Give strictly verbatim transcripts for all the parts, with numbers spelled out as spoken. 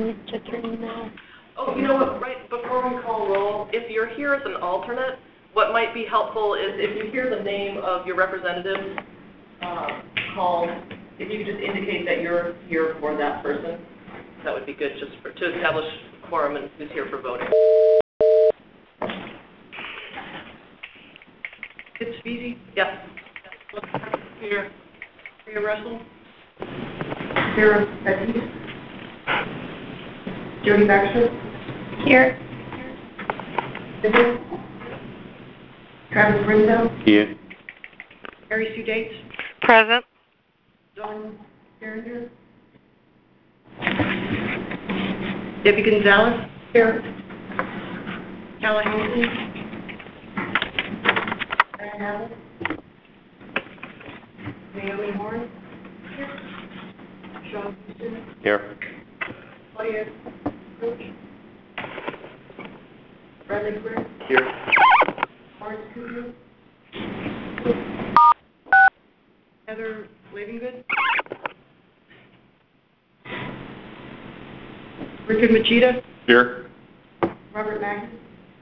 one to three now. Oh, you know what, right before we call roll, if you're here as an alternate, what might be helpful is if you hear the name of your representative uh, called, if you could just indicate that you're here for that person, that would be good just for, to establish quorum and who's here for voting. It's Phoebe? Yes. Here. Here, Russell. Sarah Petty. Jody Baxter. Here. Vivian. Travis Brindle. Here. Mary Sue Dates. Present. Dawn Derringer. Debbie Gonzalez. Here. Ella Hanson. Diane Allen. Naomi Horn. Here. Sean Houston. Here. Claudia Coach. Bradley Quinn. Here. Lawrence Kudrow. Heather Lavengood. Richard Machida. Here. Robert Magnus.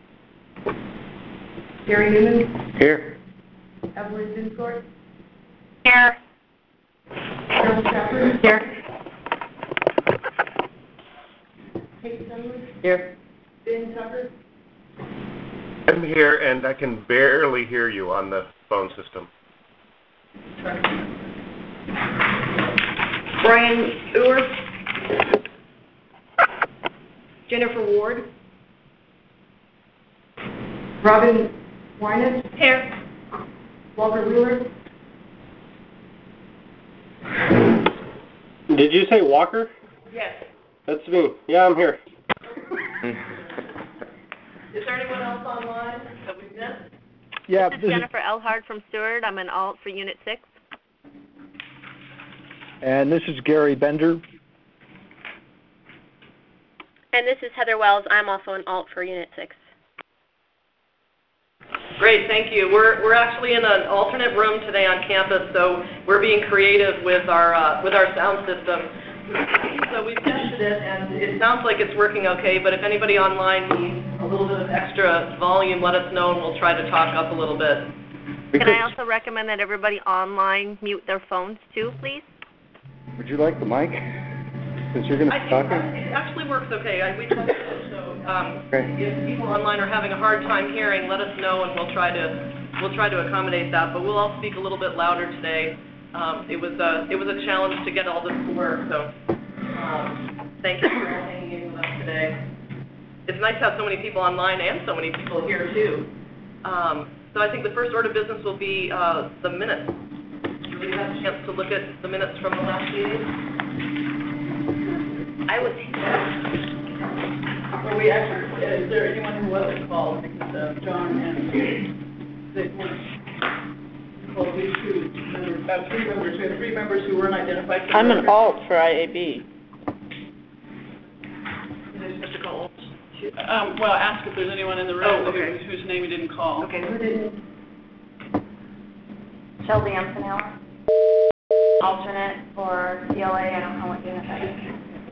Gary Newman. Here. Evelyn Dinscourt. Here. Carol Shepard. Here. Kate Sumner. Here. Ben Tucker. I'm here, and I can barely hear you on the phone system. Brian Ewert. Jennifer Ward. Robin Wynant. Here. Walter Wheeler. Did you say Walker? Yes. That's me. Yeah, I'm here. Is there anyone else online that we've missed? Yeah, This is this is, Jennifer Elhard from Stewart. I'm an alt for Unit six. and this is Gary Bender. And this is Heather Wells. I'm also an alt for Unit six. Great, thank you. We're, we're actually in an alternate room today on campus, so we're being creative with our, uh, with our sound system. So we've tested it, and it sounds like it's working okay, but if anybody online needs a little bit of extra volume, let us know, and we'll try to talk up a little bit. Can I also recommend that everybody online mute their phones too, please? Would you like the mic? Since you're going to I be think talking? it actually works okay. I, we tested it, so um, Okay. if people online are having a hard time hearing, let us know, and we'll try to we'll try to accommodate that. But we'll all speak a little bit louder today. Um, it was a it was a challenge to get all this to work. So um, thank you for hanging in with us today. It's nice to have so many people online and so many people here too. Um, so I think the first order of business will be uh, the minutes. Do we have a chance to look at the minutes from the last meeting? I was Well, we actually, is there anyone who wasn't called, because uh, John and they weren't called, these two members, uh, three members, we have three members who weren't identified. I'm an alt for I A B. Is Mister Cole? Um, well, ask if there's anyone in the room Oh, okay. whose, whose name you didn't call. Okay, who didn't? Shelby Amsonella, alternate for C L A. I don't know what unit that is.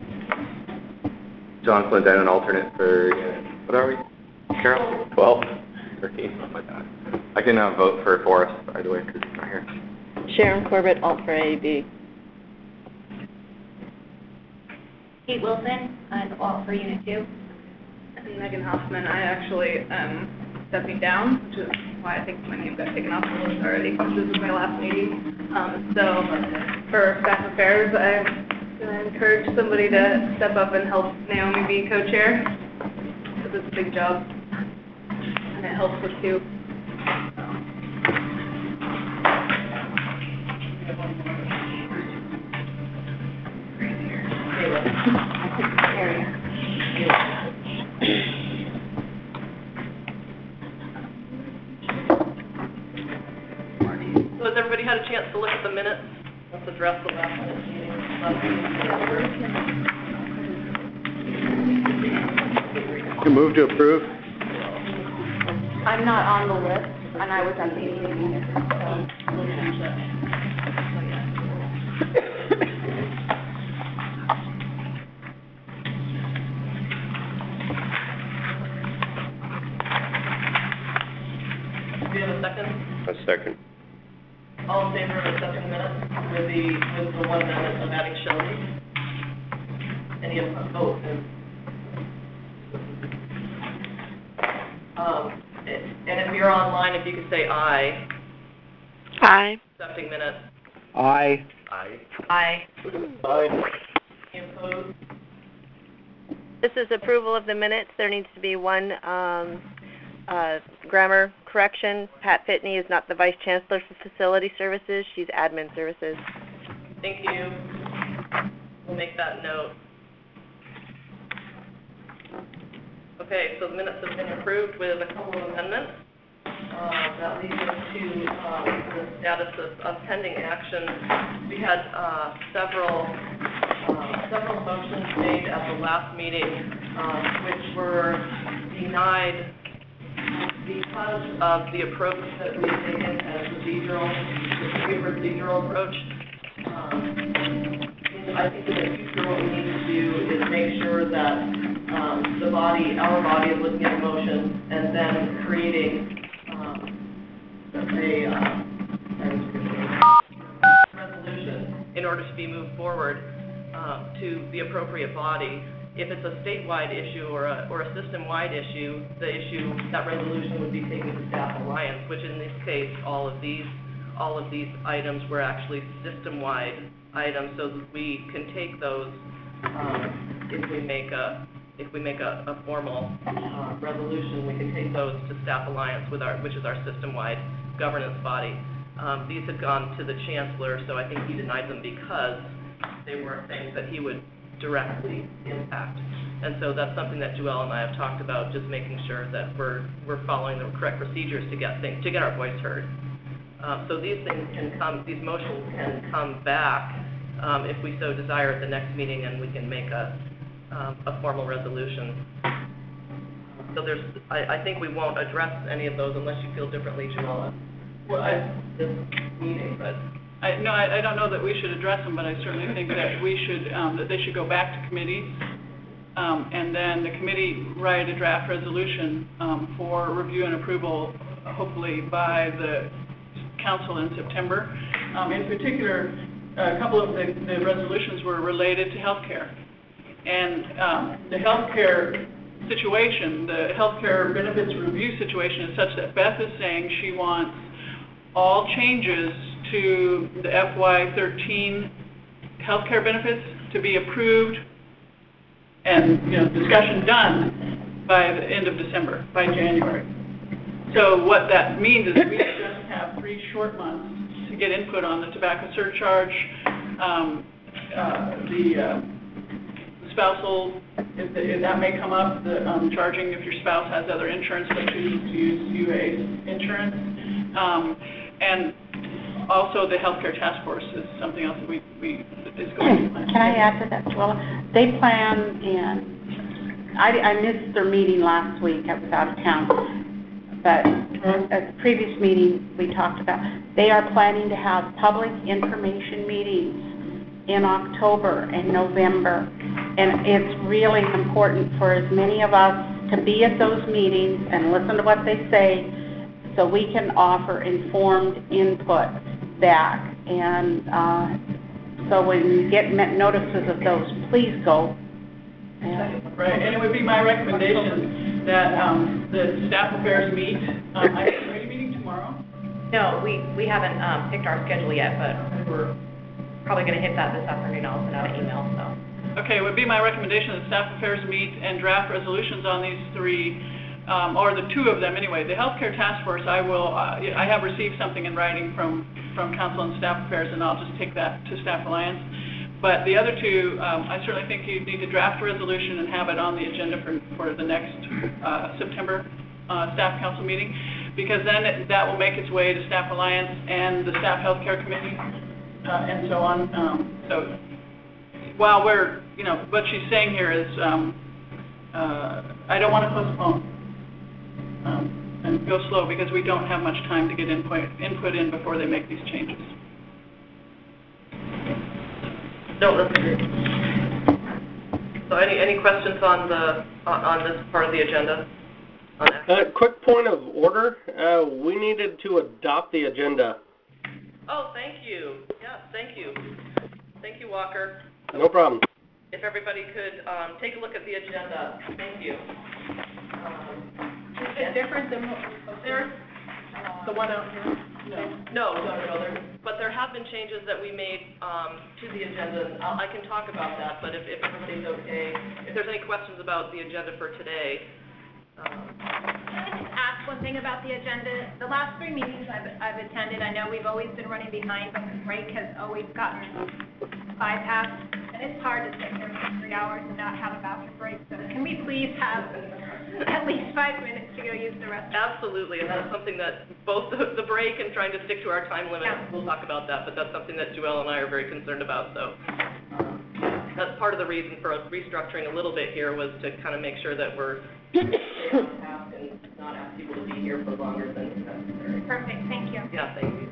John Flint, I'm an alternate for, what are we? Carol? twelve, thirteen, something like that. I can uh, vote for Forrest, by the way, because he's not here. Sharon Corbett, alt for I A B. Kate Wilson, I'm alt for Unit two. Megan Hoffman. I actually am stepping down, which is why I think my name got taken off the list already, because this is my last meeting. Um, so for staff affairs, I'm going to encourage somebody to step up and help Naomi be co-chair, because it's a big job, and it helps with two. So has everybody had a chance to look at the minutes? Let's address the last minute meeting. You move to approve? I'm not on the list, and I was at the meeting, so. second? A second. All in favor of accepting the minutes with the, with the one amendment of adding Shelley? Any opposed? Oh, and, um, and if you're online, if you could say aye, Aye. accepting minutes. Aye. Aye. Aye. Aye. Any opposed? This is approval of the minutes. There needs to be one um, uh, grammar correction. Pat Pitney is not the Vice Chancellor for Facility Services. She's Admin Services. Thank you. We'll make that note. Okay, so the minutes have been approved with a couple of amendments. Uh, that leads us to um, the status of, of pending action. We had uh, several uh, several motions made at the last meeting, um, which were denied because of the approach that we've taken as procedural, the procedural approach. Um, I think in the future what we need to do is make sure that um, the body, our body is looking at a motion and then creating a uh, resolution in order to be moved forward uh, to the appropriate body. If it's a statewide issue or a, or a system-wide issue, the issue, that resolution would be taken to Staff Alliance, which in this case, all of these, all of these items were actually system-wide items, so that we can take those um, if we make a if we make a, a formal uh, resolution, we can take those to Staff Alliance, with our, which is our system-wide governance body. Um, these had gone to the Chancellor, so I think he denied them because they weren't things that he would directly impact. And so that's something that Joelle and I have talked about, just making sure that we're we're following the correct procedures to get things, to get our voice heard. Uh, so these things can come, these motions can come back um, if we so desire at the next meeting, and we can make a Um, a formal resolution. So there's, I, I think we won't address any of those unless you feel differently, Joella, Well, I, this meeting, but I, no, I, I don't know that we should address them, but I certainly think that we should, um, that they should go back to committees, um, and then the committee write a draft resolution, um, for review and approval, hopefully by the council in September. Um, in particular, a couple of the, the resolutions were related to healthcare. And um, the healthcare situation, the healthcare benefits review situation is such that Beth is saying she wants all changes to the F Y thirteen healthcare benefits to be approved and, you know, discussion done by the end of December, by January. So what that means is we just have three short months to get input on the tobacco surcharge, um, uh, the uh, spousal, if, the, if that may come up, the um, charging if your spouse has other insurance but chooses to use U A's insurance, um, and also the healthcare task force is something else that we, we is going to plan. Can I add to that, Joella? They plan, and I, I missed their meeting last week. I was out of town, but at the previous meeting we talked about, they are planning to have public information meetings in October and November, and it's really important for as many of us to be at those meetings and listen to what they say so we can offer informed input back. And uh, so when you get notices of those, please go. And right, and it would be my recommendation that um, the staff affairs meet. Um, are you meeting tomorrow? No, we, we haven't um, picked our schedule yet, but we're probably going to hit that this afternoon. I'll send out an email. So. Okay, it would be my recommendation that staff affairs meet and draft resolutions on these three, um, or the two of them anyway. The healthcare task force, I will, uh, I have received something in writing from, from council and staff affairs, and I'll just take that to Staff Alliance. But the other two, um, I certainly think you need to draft a resolution and have it on the agenda for, for the next uh, September uh, staff council meeting, because then it, that will make its way to Staff Alliance and the Staff Healthcare Committee. Uh, and so on. Um, so while we're, you know, what she's saying here is, um, uh, I don't want to postpone um, and go slow because we don't have much time to get input, input in before they make these changes. no, that's great. So any any questions on the on, on this part of the agenda? on that. Uh, quick point of order, uh, we needed to adopt the agenda. Oh, thank you. Yeah, thank you. Thank you, Walker. No problem. If everybody could um, take a look at the agenda, thank you. Um, Is it different than what was there? The one out here? No. No, no, no, there, but there have been changes that we made um, to the agenda. and I'll, I can talk about that, but if, if everybody's okay, if there's any questions about the agenda for today. Um, Can I just ask one thing about the agenda? The last three meetings I've, I've attended, I know we've always been running behind, but the break has always gotten bypassed, and it's hard to sit here for three hours and not have a bathroom break, so can we please have at least five minutes to go use the restroom? Absolutely, and that's something that both the, the break and trying to stick to our time limit, Yeah. we'll talk about that, but that's something that Joelle and I are very concerned about, so. um, That's part of the reason for us restructuring a little bit here was to kind of make sure that we're staying on task and not ask people to be here for longer than necessary. Perfect, thank you. Yeah, thank you.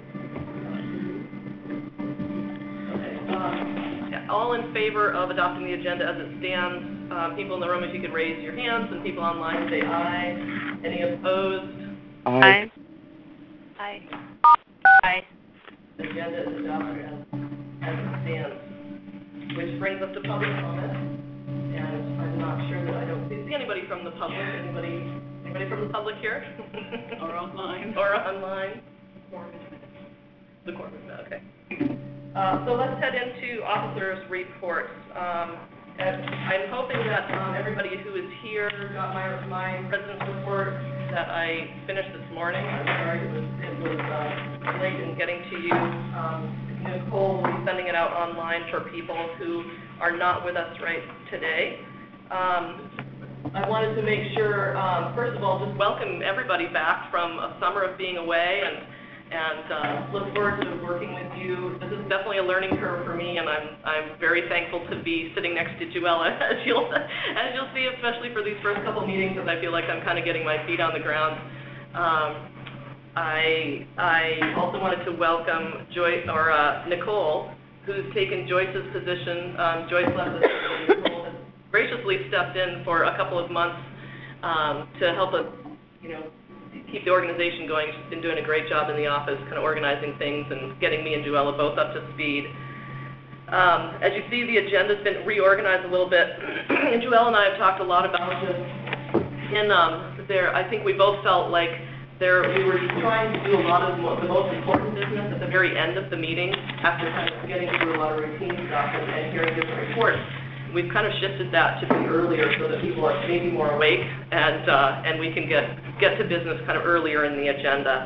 Okay, um, yeah, all in favor of adopting the agenda as it stands, um, people in the room, if you could raise your hands, and people online say aye. Any opposed? Aye. Aye. Aye. The agenda is adopted as, as it stands. Which brings us to public comment, and I'm not sure that I don't see anybody from the public. Anybody, anybody from the public here? Or online. Or online? The court, okay. Uh, so let's head into officers' reports. Um, and I'm hoping that um, everybody who is here got my, my president's report that I finished this morning. I'm sorry it was, it was uh, late in getting to you. Um, Nicole will be sending it out online for people who are not with us right today. Um, I wanted to make sure, um, first of all, just welcome everybody back from a summer of being away, and and uh, look forward to working with you. This is definitely a learning curve for me, and I'm I'm very thankful to be sitting next to Joella, as you'll as you'll see, especially for these first couple meetings, as I feel like I'm kind of getting my feet on the ground. Um, I I also wanted to welcome Joyce or uh, Nicole, who's taken Joyce's position. Um, Joyce left us, and Nicole has graciously stepped in for a couple of months um, to help us, you know, keep the organization going. She's been doing a great job in the office, kind of organizing things and getting me and Joella both up to speed. Um, as you see, the agenda's been reorganized a little bit, and Joella and I have talked a lot about this. In um, there, I think we both felt like there we were trying to do a lot of the most important business at the very end of the meeting, after kind of getting through a lot of routine stuff and, and hearing different reports. We've kind of shifted that to be earlier so that people are maybe more awake, and uh, and we can get get to business kind of earlier in the agenda.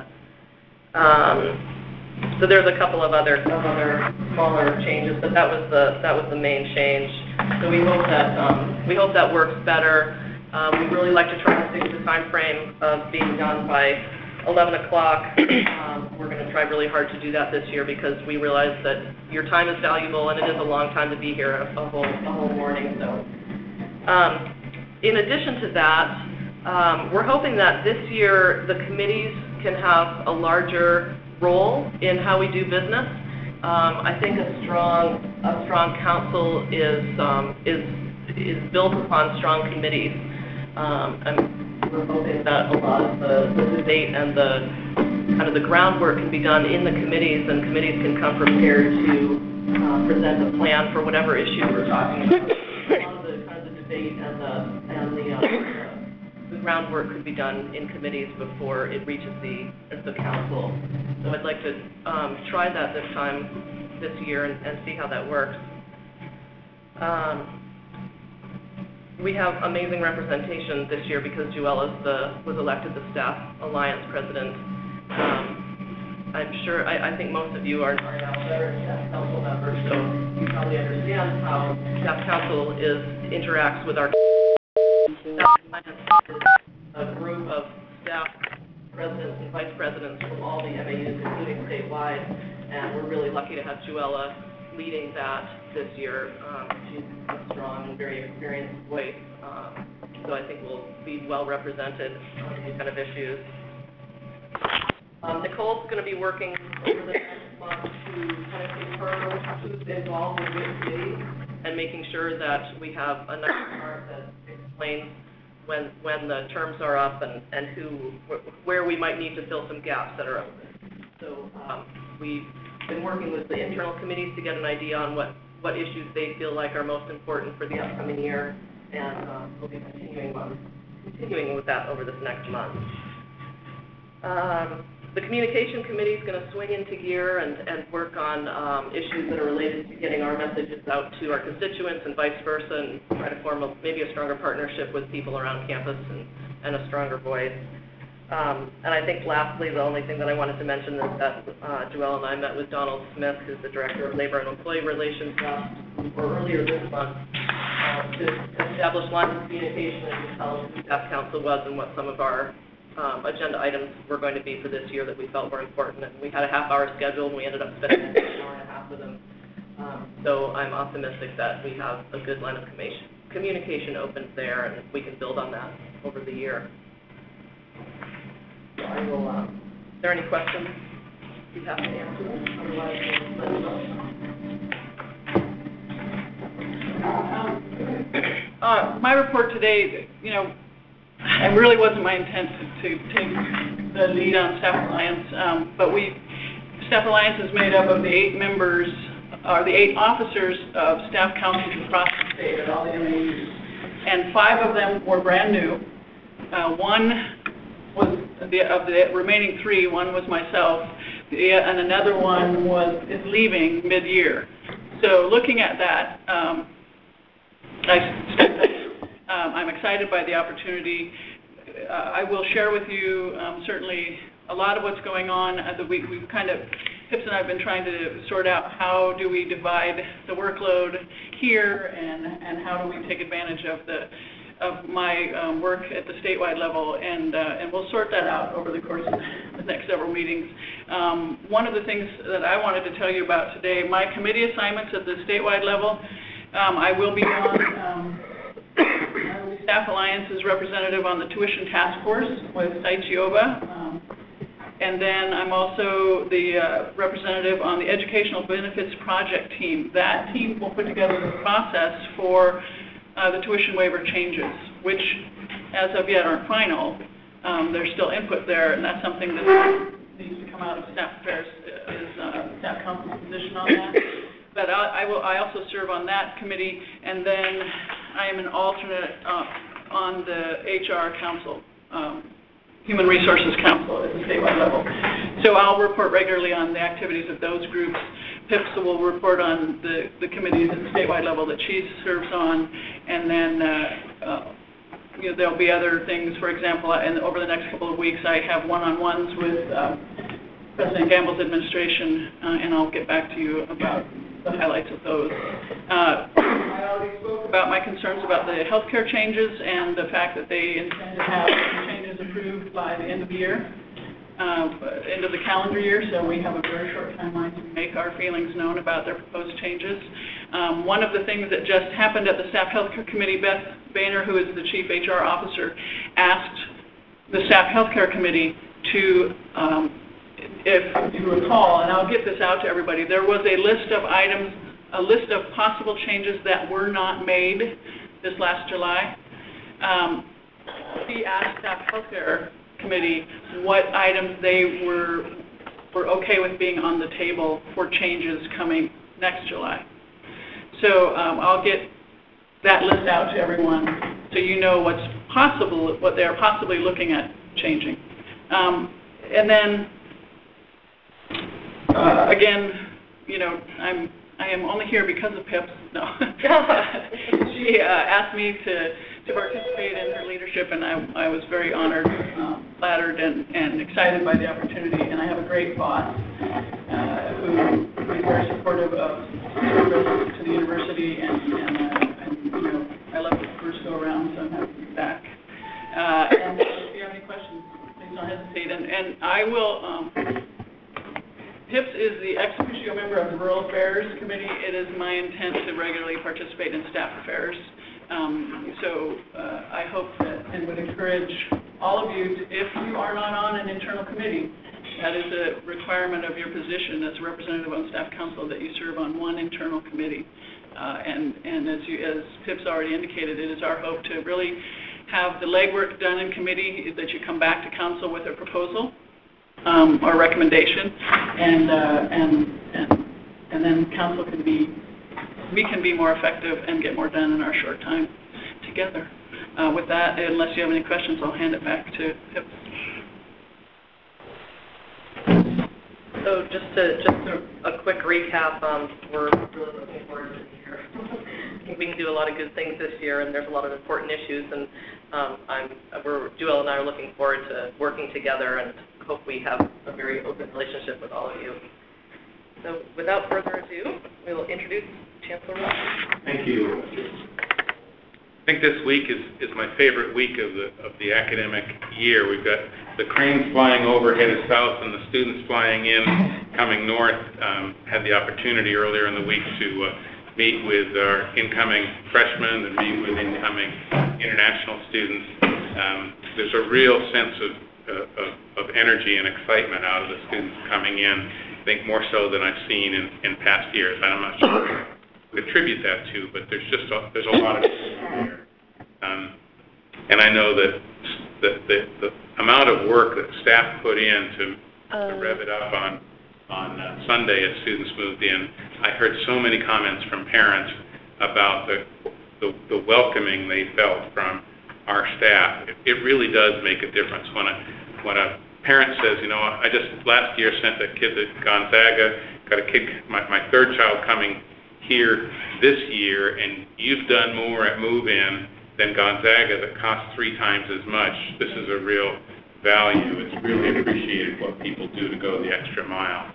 Um, so there's a couple of other of other smaller changes, but that was the that was the main change. So we hope that um, we hope that works better. Um, we really like to try to stick to the time frame of being done by eleven o'clock. Um, we're going to try really hard to do that this year because we realize that your time is valuable and it is a long time to be here, a, a whole a whole morning. So, um, in addition to that, um, we're hoping that this year the committees can have a larger role in how we do business. Um, I think a strong a strong council is um, is is built upon strong committees. Um, and we're hoping that a lot of the, the debate and the kind of the groundwork can be done in the committees, and committees can come prepared to uh, present a plan for whatever issue we're talking about. A lot of the kind of the debate and the and the, uh, the, the groundwork could be done in committees before it reaches the the council. So I'd like to um, try that this time, this year, and, and see how that works. Um, We have amazing representation this year because Joella's the, was elected the Staff Alliance President. Um, I'm sure, I, I think most of you are, are now veteran Staff Council members, so you probably understand how Staff Council is, interacts with our Staff Alliance is a group of staff presidents and vice presidents from all the M A Us, including statewide, and we're really lucky to have Joella leading that this year. Um, she's a strong and very experienced voice, um, so I think we'll be well represented on these kind of issues. Um, Nicole's going to be working over the next month to kind of confirm who's involved with which committee and making sure that we have a nice chart that explains when when the terms are up and, and who, where we might need to fill some gaps that are open. So um, we've been working with the internal committees to get an idea on what, what issues they feel like are most important for the upcoming year, and uh, we'll be continuing, on, continuing with that over this next month. Um, The communication committee is going to swing into gear and, and work on um, issues that are related to getting our messages out to our constituents and vice versa, and try to form a, maybe a stronger partnership with people around campus and, and a stronger voice. Um, and I think lastly, the only thing that I wanted to mention is that uh, Joelle and I met with Donald Smith, who's the Director of Labor and Employee Relations last, or earlier this month, uh, to establish lines of communication and tell us who Staff Council was and what some of our Um, agenda items were going to be for this year that we felt were important. And we had a half-hour schedule, and we ended up spending an hour and a half with them. Um, so I'm optimistic that we have a good line of communication opened there, and we can build on that over the year. So I will, uh, if there are any questions, you have to answer them. Otherwise, let me know. Uh, my report today, you know, it really wasn't my intent to, to take the lead on Staff Alliance, um, but we, Staff Alliance is made up of the eight members, or the eight officers of staff councils across the state at all the M A Us, and five of them were brand new. Uh, one was, the, of the remaining three, one was myself, the, and another one was is leaving mid-year. So looking at that, um, I Um, I'm excited by the opportunity. Uh, I will share with you um, certainly a lot of what's going on. Uh, the, we, we've kind of, Pips and I have been trying to sort out how do we divide the workload here, and, and how do we take advantage of the of my um, work at the statewide level, and uh, and we'll sort that out over the course of the next several meetings. Um, one of the things that I wanted to tell you about today, my committee assignments at the statewide level, um, I will be on. Um, Staff Alliance's representative on the tuition task force with Saichiova, um, and then I'm also the uh, representative on the educational benefits project team. That team will put together the process for uh, the tuition waiver changes, which as of yet aren't final. Um, there's still input there, and that's something that needs to come out of Staff Affairs, is uh, Staff Council's position on that. But I, I will. I also serve on that committee, and then I am an alternate uh, on the H R Council, um, Human Resources Council at the statewide level. So I'll report regularly on the activities of those groups. Pips will report on the, the committees at the statewide level that she serves on, and then uh, uh, you know, there'll be other things. For example, and over the next couple of weeks, I have one-on-ones with uh, President Gamble's administration, uh, and I'll get back to you about the highlights of those. Uh, I already spoke about my concerns about the healthcare changes and the fact that they intend to have changes approved by the end of the year, uh, end of the calendar year, so we have a very short timeline to make our feelings known about their proposed changes. Um, one of the things that just happened at the Staff Healthcare Committee, Beth Boehner, who is the Chief H R Officer, asked the Staff Healthcare Committee to um, if you recall, and I'll get this out to everybody, there was a list of items, a list of possible changes that were not made this last July. Um, he asked Staff Healthcare Committee what items they were were okay with being on the table for changes coming next July. So um, I'll get that list out to everyone so you know what's possible, what they are possibly looking at changing. Um, and then Uh, again, you know, I'm I am only here because of Pips. No, she uh, asked me to to participate in her leadership, and I I was very honored, um, flattered, and and excited by the opportunity. And I have a great boss uh, who is very supportive of service to the university, and and, uh, and you know, I love the first go around, so I'm happy to be back. Uh, and if you have any questions, please don't hesitate. And and I will. Um, Pips is the ex officio member of the Rural Affairs Committee. It is my intent to regularly participate in staff affairs. Um, so uh, I hope that, and would encourage all of you, to, if you are not on an internal committee, that is a requirement of your position as a representative on staff council, that you serve on one internal committee. Uh, and and as, you, as Pips already indicated, it is our hope to really have the legwork done in committee, that you come back to council with a proposal um, or recommendation, and, uh, and, and, and then council can be, we can be more effective and get more done in our short time together. Uh, with that, unless you have any questions, I'll hand it back to Pip. So just to, just a, a quick recap, um, we're really looking forward to this year. I think we can do a lot of good things this year, and there's a lot of important issues, and um, I'm, we're, Joelle and I are looking forward to working together, and hope we have a very open relationship with all of you. So without further ado, we will introduce Chancellor Ross. Thank you. I think this week is, is my favorite week of the of the academic year. We've got the cranes flying over headed south and the students flying in, coming north. Um, had the opportunity earlier in the week to uh, meet with our incoming freshmen and meet with incoming international students. Um, there's a real sense of, uh, of, of energy and excitement out of the students coming in, I think more so than I've seen in, in past years. I'm not sure attribute that to, but there's just a, there's a lot of there. Um, and I know that the, the, the amount of work that staff put in to, to rev it up on on uh, Sunday as students moved in, I heard so many comments from parents about the the, the welcoming they felt from our staff. It, it really does make a difference when a when a parent says, you know, I just last year sent a kid to Gonzaga, got a kid, my, my third child coming here this year, and you've done more at move-in than Gonzaga that costs three times as much. This is a real value. It's really appreciated what people do to go the extra mile.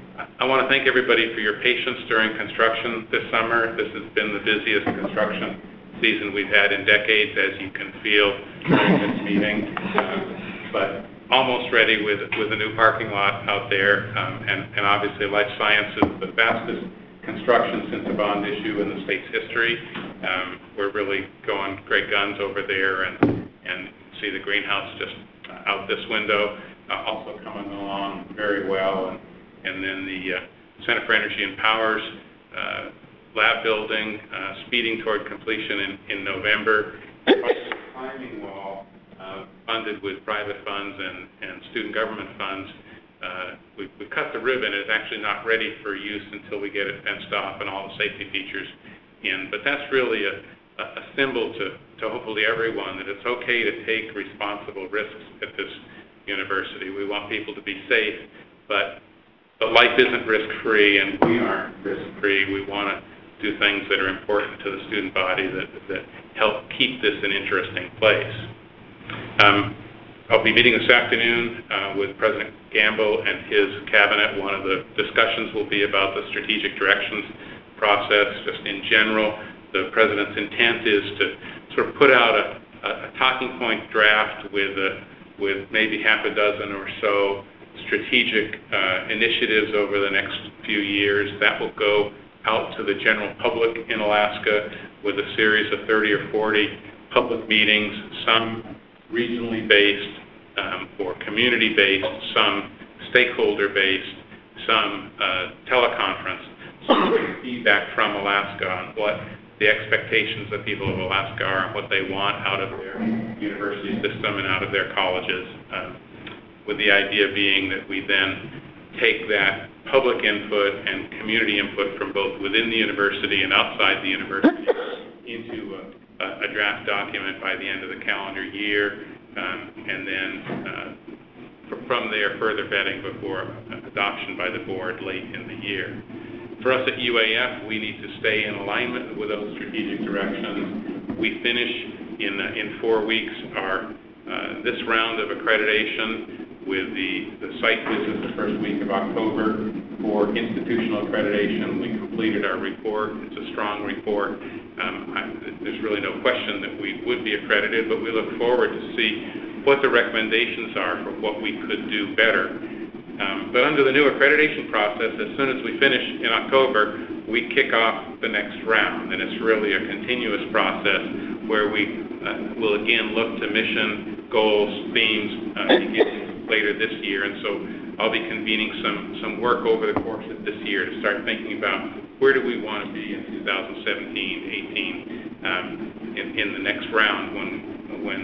I want to thank everybody for your patience during construction this summer. This has been the busiest construction season we've had in decades, as you can feel during this meeting. Uh, but almost ready with with a new parking lot out there, um, and, and obviously life sciences, the fastest construction since the bond issue in the state's history. Um, we're really going great guns over there, and and see the greenhouse just uh, out this window, uh, also coming along very well, and and then the uh, Center for Energy and Power's uh, lab building, uh, speeding toward completion in, in November. Climbing wall, uh, funded with private funds and, and student government funds. Uh, we, we cut the ribbon. It's actually not ready for use until we get it fenced off and all the safety features in. But that's really a, a symbol to, to hopefully everyone that it's okay to take responsible risks at this university. We want people to be safe, but, but life isn't risk-free, and we aren't risk-free. We want to do things that are important to the student body that, that help keep this an interesting place. Um, I'll be meeting this afternoon uh, with President Gamble and his cabinet. One of the discussions will be about the strategic directions process. Just in general, the President's intent is to sort of put out a, a, a talking point draft with, a, with maybe half a dozen or so strategic uh, initiatives over the next few years. That will go out to the general public in Alaska with a series of thirty or forty public meetings, some regionally based, um, or community based, some stakeholder based, some uh, teleconference, some feedback from Alaska on what the expectations of people of Alaska are and what they want out of their university system and out of their colleges, um, with the idea being that we then take that public input and community input from both within the university and outside the university into a, a, a draft document by the end of the calendar year, um, and then uh, from there further vetting before adoption by the board late in the year. For us at U A F, we need to stay in alignment with those strategic directions. We finish in, uh, in four weeks our uh, this round of accreditation with the, the site visit the first week of October for institutional accreditation. We completed our report. It's a strong report. Um, I, there's really no question that we would be accredited, but we look forward to see what the recommendations are for what we could do better. Um, but under the new accreditation process, as soon as we finish in October, we kick off the next round, and it's really a continuous process where we uh, will again look to mission, goals, themes, uh, beginning later this year, and so I'll be convening some, some work over the course of this year to start thinking about where do we want to be in two thousand seventeen, eighteen, um, in, in the next round when, when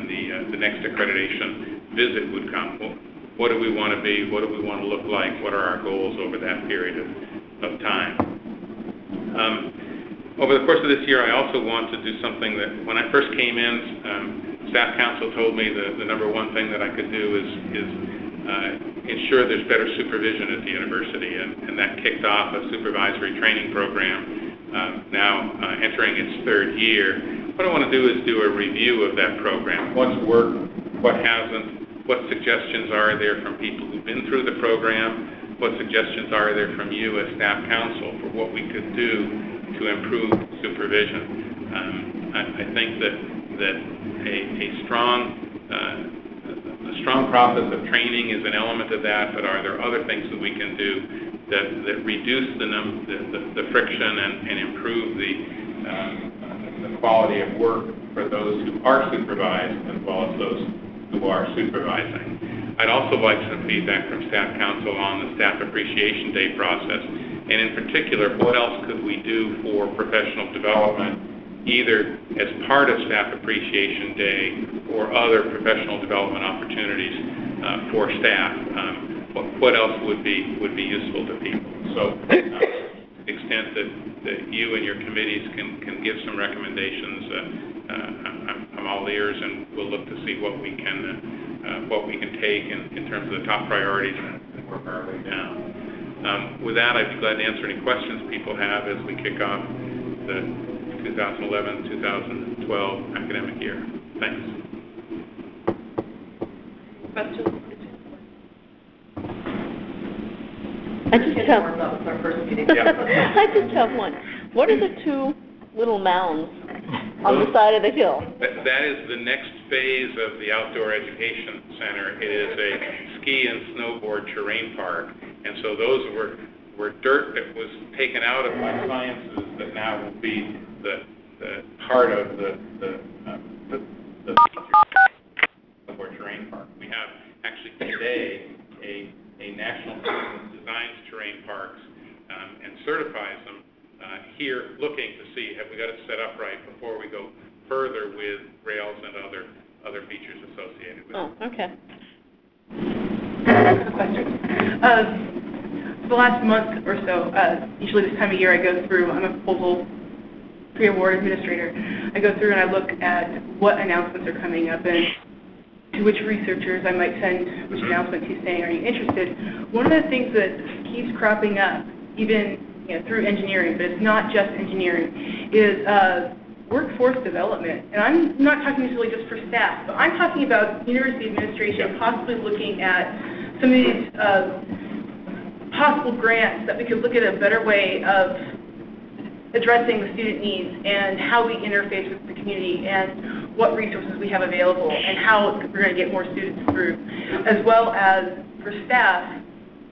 the next accreditation visit would come. Well, what do we want to be? What do we want to look like? What are our goals over that period of, of time? Um, over the course of this year, I also want to do something that when I first came in, um, staff council told me the, the number one thing that I could do is, is uh, ensure there's better supervision at the university, and, and that kicked off a supervisory training program, uh, now uh, entering its third year. What I want to do is do a review of that program. What's worked, what hasn't, what suggestions are there from people who've been through the program, what suggestions are there from you as staff council for what we could do to improve supervision. Um, I, I think that that a, a strong uh, a strong process of training is an element of that, but are there other things that we can do that, that reduce the, num the, the, the friction and, and improve the, uh, the quality of work for those who are supervised as well as those who are supervising? I'd also like some feedback from staff council on the Staff Appreciation Day process, and in particular, what else could we do for professional development, either as part of Staff Appreciation Day or other professional development opportunities uh, for staff. Um, what, what else would be would be useful to people? So, uh, to the extent that, that you and your committees can can give some recommendations, uh, uh, I'm, I'm all ears, and we'll look to see what we can uh, what we can take in, in terms of the top priorities and, and work our way down. Um, with that, I'd be glad to answer any questions people have as we kick off the two thousand eleven two thousand twelve academic year. Thanks. Questions? I just have, That was our first meeting. Yeah. I just have one. What are the two little mounds on the side of the hill? That, that is the next phase of the Outdoor Education Center. It is a ski and snowboard terrain park. And so those were, were dirt that was taken out of life sciences that now will be the, the part of the, the, uh, the, the snowboard terrain park. We have actually today a, a national person who designs terrain parks um, and certifies them uh, here, looking to see have we got it set up right before we go further with rails and other other features associated with Oh, it. okay. A question. Uh, the last month or so, uh, usually this time of year I go through, I'm a proposal pre-award administrator. I go through and I look at what announcements are coming up and to which researchers I might send which announcement to saying, are you interested? One of the things that keeps cropping up, even you know, through engineering, but it's not just engineering, is uh, workforce development. And I'm not talking necessarily just for staff, but I'm talking about university administration possibly looking at some of these uh, possible grants that we could look at a better way of addressing the student needs and how we interface with the community and what resources we have available and how we're going to get more students through. As well as for staff,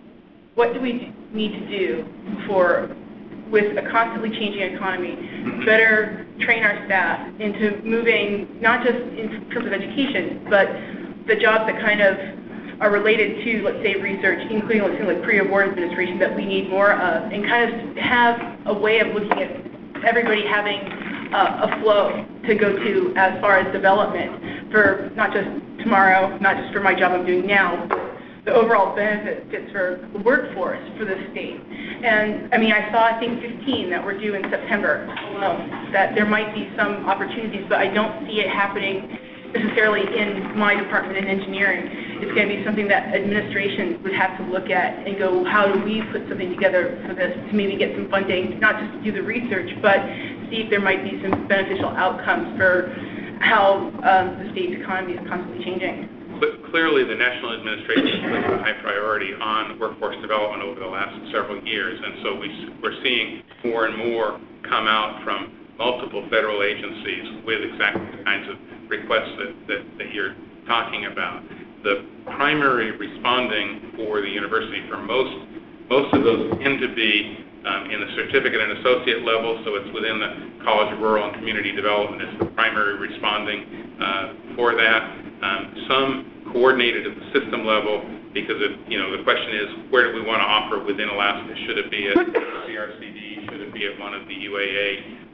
what do we need to do for, with a constantly changing economy, better train our staff into moving not just in terms of education, but the jobs that kind of are related to, let's say, research, including, let's say, like pre-award administration that we need more of, and kind of have a way of looking at everybody having uh, a flow to go to as far as development for not just tomorrow, not just for my job I'm doing now, but the overall benefits for the workforce for the state. And I mean, I saw, I think, fifteen that were due in September alone, that there might be some opportunities, but I don't see it happening necessarily in my department in engineering. It's going to be something that administration would have to look at and go, how do we put something together for this to maybe get some funding, not just to do the research, but see if there might be some beneficial outcomes for how um, the state's economy is constantly changing. But clearly, the national administration has placed a high priority on workforce development over the last several years, and so we, we're seeing more and more come out from multiple federal agencies with exactly the kinds of requests that, that, that you're talking about. The primary responding for the university for most, most of those tend to be um, in the certificate and associate level, so it's within the College of Rural and Community Development is the primary responding uh, for that. Um, some coordinated at the system level because it, you know, the question is, where do we want to offer within Alaska? Should it be at C R C D? Should it be at one of the U A A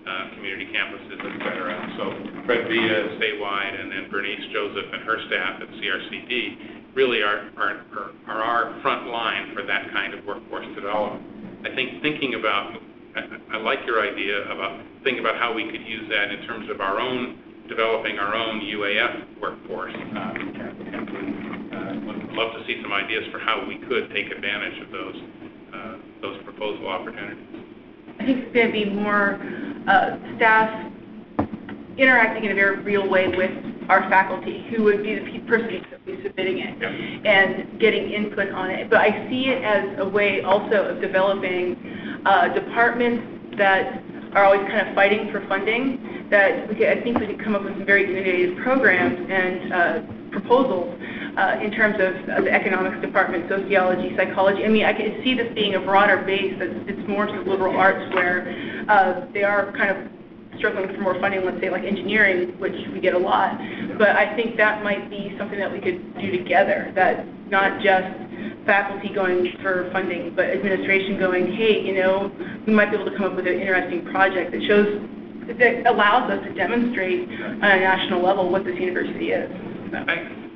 uh, community campuses, et cetera. So Fred Villa statewide, and then Bernice Joseph and her staff at C R C D really are, are, are our front line for that kind of workforce development. I think thinking about, I, I like your idea about thinking about how we could use that in terms of our own, developing our own U A F workforce. Uh, and uh, would love to see some ideas for how we could take advantage of those, uh, those proposal opportunities. I think it's going to be more uh, staff interacting in a very real way with our faculty, who would be the pe- person that would be submitting it, Yeah. and getting input on it. But I see it as a way also of developing uh, departments that are always kind of fighting for funding, that we could, I think we could come up with some very innovative programs and uh, proposals uh, in terms of uh, the economics department, sociology, psychology. I mean, I can see this being a broader base. That's, it's more to the liberal arts, where uh, they are kind of struggling for more funding, let's say like engineering, which we get a lot. But I think that might be something that we could do together, that not just faculty going for funding, but administration going, hey, you know, we might be able to come up with an interesting project that shows, that allows us to demonstrate on a national level what this university is. So.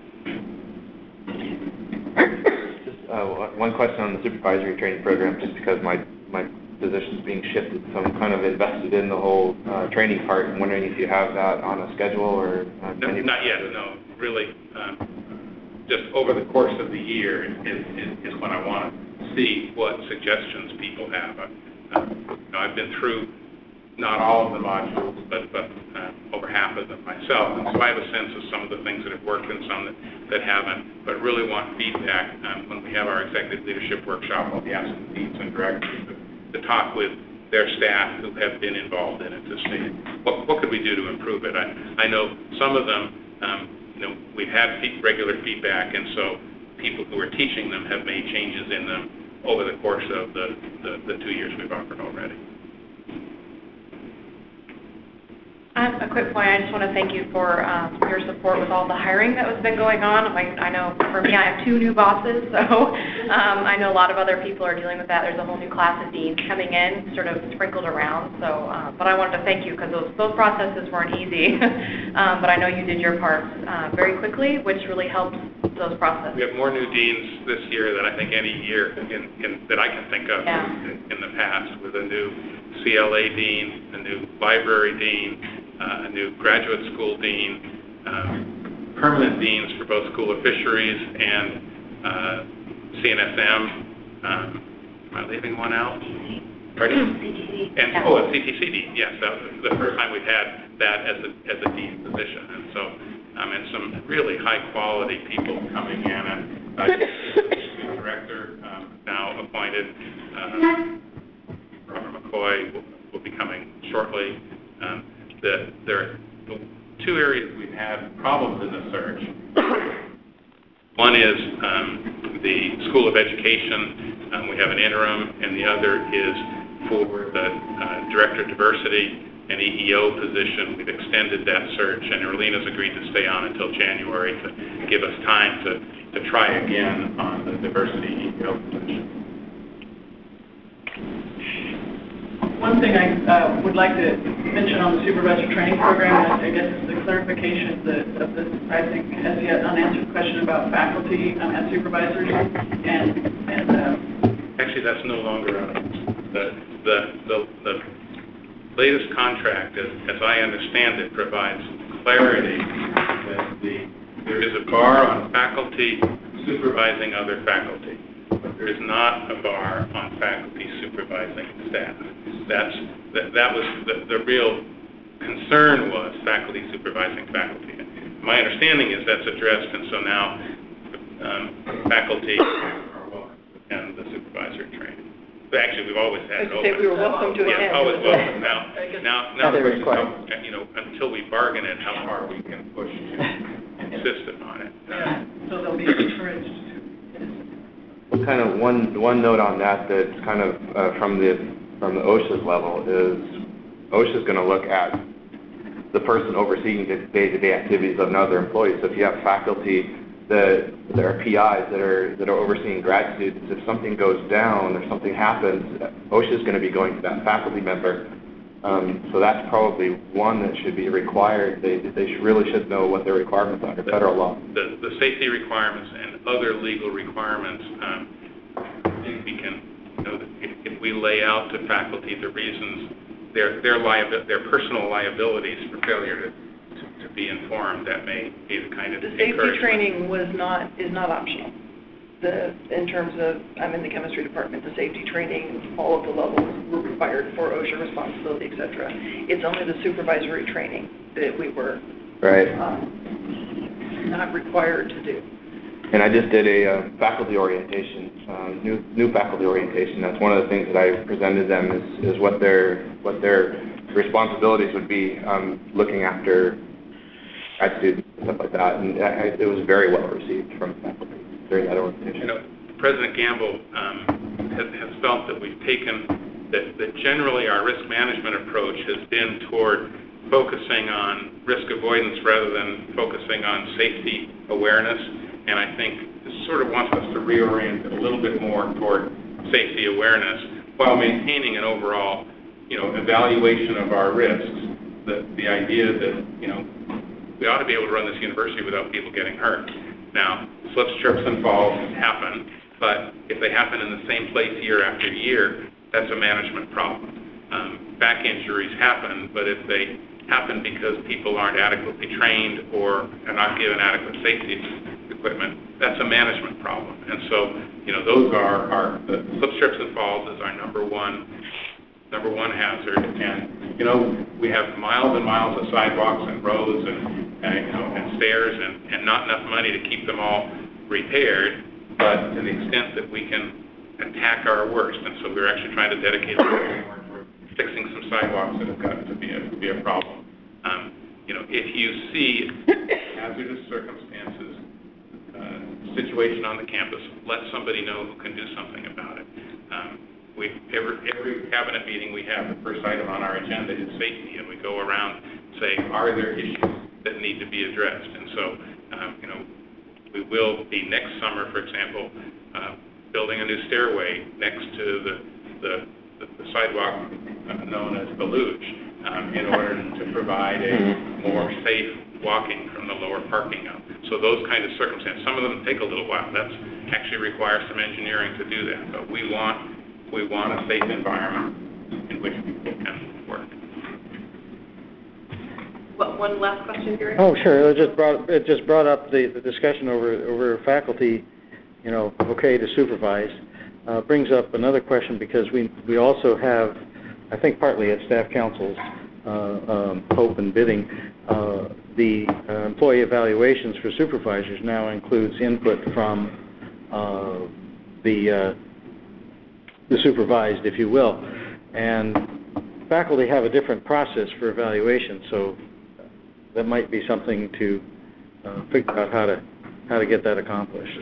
Just uh, one question on the supervisory training program, just because my, my position's being shifted, so I'm kind of invested in the whole uh, training part. I'm wondering if you have that on a schedule or... Uh, no, not yet, no. Really, um, just over the course of the year is, is, is when I want to see what suggestions people have. Uh, you know, I've been through not all of the modules, but, but uh, over half of them myself, and so I have a sense of some of the things that have worked and some that, that haven't, but really want feedback um, when we have our executive leadership workshop. I'll be asking deans and directors to talk with their staff who have been involved in it to see what, what could we do to improve it. I, I know some of them, um, you know, we've had fe- regular feedback, and so people who are teaching them have made changes in them over the course of the, the, the two years we've offered already. Um, a quick point, I just want to thank you for um, your support with all the hiring that has been going on. I, I know for me, I have two new bosses, so um, I know a lot of other people are dealing with that. There's a whole new class of deans coming in, sort of sprinkled around. So, uh, but I wanted to thank you because those, those processes weren't easy. um, but I know you did your part uh, very quickly, which really helped those processes. We have more new deans this year than I think any year in, in, that I can think of yeah. in, in the past, with a new C L A dean, a new library dean, Uh, a new graduate school dean, um, permanent deans for both School of Fisheries and uh, C N S M. Um, am I leaving one out? Pardon? C T C. And, oh, a C T C dean, yes. That was the first time we've had that as a, as a dean position. And so, um, and some really high-quality people coming in. And uh, the director um, now appointed, uh, Robert McCoy, will, will be coming shortly. Um, The, there are the two areas we've had problems in the search. One is um, the School of Education. Um, we have an interim, and the other is for the uh, Director of Diversity and E E O position. We've extended that search, and Erlena's agreed to stay on until January to give us time to, to try again on the Diversity E E O position. One thing I uh, would like to mention on the supervisor training program, I guess, is the clarification of, the, of this, I think, as yet unanswered question about faculty um, as supervisors. And, and uh, actually, that's no longer on. The, the, the, the latest contract, as, as I understand it, provides clarity that the, there is a bar on faculty supervising other faculty, but there is not a bar on faculty supervising staff. That's, that, that was the, the real concern, was faculty supervising faculty. My understanding is that's addressed, and so now um, faculty are welcome to attend the supervisory training. But actually, we've always had it open. Say we were welcome to yeah, attend. always welcome. Now, now, now the Other question is, how, you know, until we bargain it, how far we can push to insist on it. yeah, so they'll be encouraged to. Kind of one one note on that, that's kind of uh, from the from the OSHA's level, is OSHA's going to look at the person overseeing the day-to-day activities of another employee. So if you have faculty that there are P Is that are that are overseeing grad students, if something goes down or something happens, OSHA is going to be going to that faculty member Um, so that's probably one that should be required. They, they should, really should know what their requirements are under federal law. The, the safety requirements and other legal requirements, um, I think we can, you know, if, if we lay out to faculty the reasons, their, their, liabi- their personal liabilities for failure to, to, to be informed, that may be the kind of The safety encouragement. training was not, is not optional. The, in terms of, I'm in the chemistry department, the safety training, all of the levels were required for OSHA responsibility, et cetera. It's only the supervisory training that we were Right. um, not required to do. And I just did a uh, faculty orientation, uh, new new faculty orientation. That's one of the things that I presented them is, is what their what their responsibilities would be, um, looking after grad students and stuff like that. And I, it was very well received from faculty during that orientation. You know, President Gamble um, has, has felt that we've taken that, that generally our risk management approach has been toward focusing on risk avoidance rather than focusing on safety awareness. And I think this sort of wants us to reorient it a little bit more toward safety awareness while maintaining an overall, you know, evaluation of our risks. The, the idea that, you know, we ought to be able to run this university without people getting hurt. Now, slips, trips, and falls happen, but if they happen in the same place year after year, that's a management problem. Um, back injuries happen, but if they happen because people aren't adequately trained or are not given adequate safety equipment, that's a management problem. And so, you know, those are our, the slips, trips, and falls is our number one, number one hazard. And, you know, we have miles and miles of sidewalks and roads and, and you know, and stairs and, and not enough money to keep them all repaired, but to the extent that we can attack our worst. And so we're actually trying to dedicate a little more toward fixing some sidewalks that have gotten to be a, to be a problem. Um, you know, if you see hazardous circumstances, uh, situation on the campus, let somebody know who can do something about it. Um, we, every, every cabinet meeting we have, the first item on our agenda is safety, and we go around saying, are there issues that need to be addressed? And so, um, you know, we will be next summer, for example, uh, building a new stairway next to the, the, the, the sidewalk uh, known as the luge, um, in order to provide a more safe walking from the lower parking up. So those kind of circumstances, some of them take a little while. That's actually requires some engineering to do that. But we want we want a safe environment in which people can work. What, one last question, Gary? Oh, sure. It just brought it just brought up the, the discussion over over faculty, you know, okay to supervise. Uh, brings up another question because we we also have, I think partly at staff council's uh, um, hope and bidding, uh, the uh, employee evaluations for supervisors now includes input from uh, the uh, the supervised, if you will, and faculty have a different process for evaluation, so that might be something to uh, figure out how to how to get that accomplished.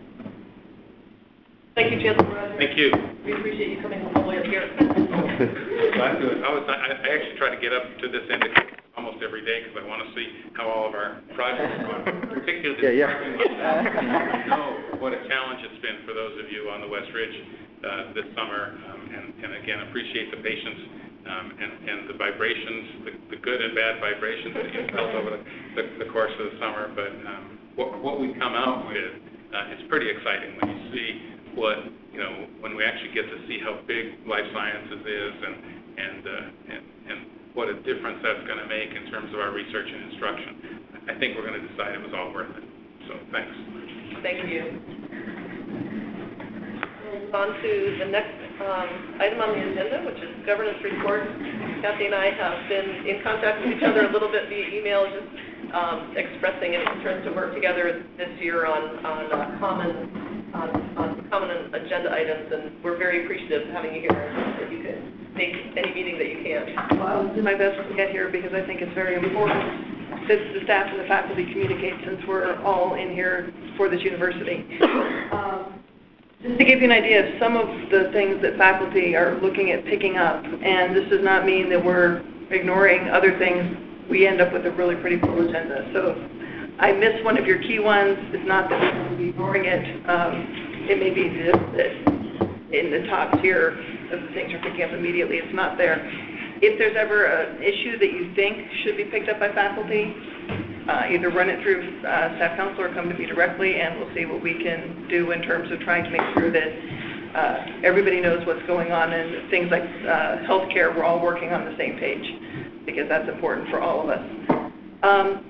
Thank you, Chancellor. Thank you. We appreciate you coming all the way up here. Glad to. I, was, I, I actually try to get up to this end of almost every day because I want to see how all of our projects are going, particularly the yeah, parking lot. You know what a challenge it's been for those of you on the West Ridge uh, this summer, um, and, and again, appreciate the patience um, and, and the vibrations, the, the good and bad vibrations that you felt over the, the, the course of the summer. But um, what, what we come out with, uh, it's pretty exciting when you see what, you know, when we actually get to see how big life sciences is and, and, uh, and, and what a difference that's going to make in terms of our research and instruction. I think we're going to decide it was all worth it. So thanks. Thank you. We'll move on to the next um, item on the agenda, which is governance report. Kathy and I have been in contact with each other a little bit via email, just um, expressing an interest to work together this year on, on uh, common on, on common agenda items, and we're very appreciative of having you here, that you can make any meeting that you can. Well, I'll do my best to get here because I think it's very important that the staff and the faculty communicate since we're all in here for this university. Um, just to give you an idea of some of the things that faculty are looking at picking up, and this does not mean that we're ignoring other things, we end up with a really pretty full agenda. So if I miss one of your key ones, it's not that we're going to be ignoring it. Um, it may be just that in the top tier of the things you're picking up immediately, it's not there. if there's ever an issue that you think should be picked up by faculty, uh, either run it through uh, staff council or come to me directly, and we'll see what we can do in terms of trying to make sure that uh, everybody knows what's going on, and things like uh, healthcare, we're all working on the same page, because that's important for all of us. Um,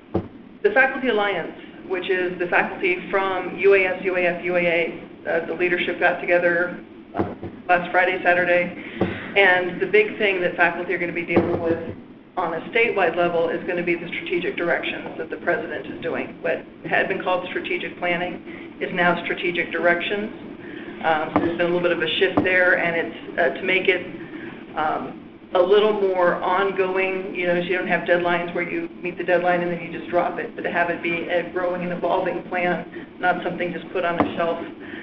the Faculty Alliance, which is the faculty from U A S, U A F, U A A, uh, the leadership got together uh, last Friday, Saturday, and the big thing that faculty are going to be dealing with on a statewide level is going to be the strategic directions that the president is doing. What had been called strategic planning is now strategic directions. Um, so there's been a little bit of a shift there, and it's uh, to make it um, a little more ongoing, you know, so you don't have deadlines where you meet the deadline and then you just drop it, but to have it be a growing and evolving plan, not something just put on a shelf.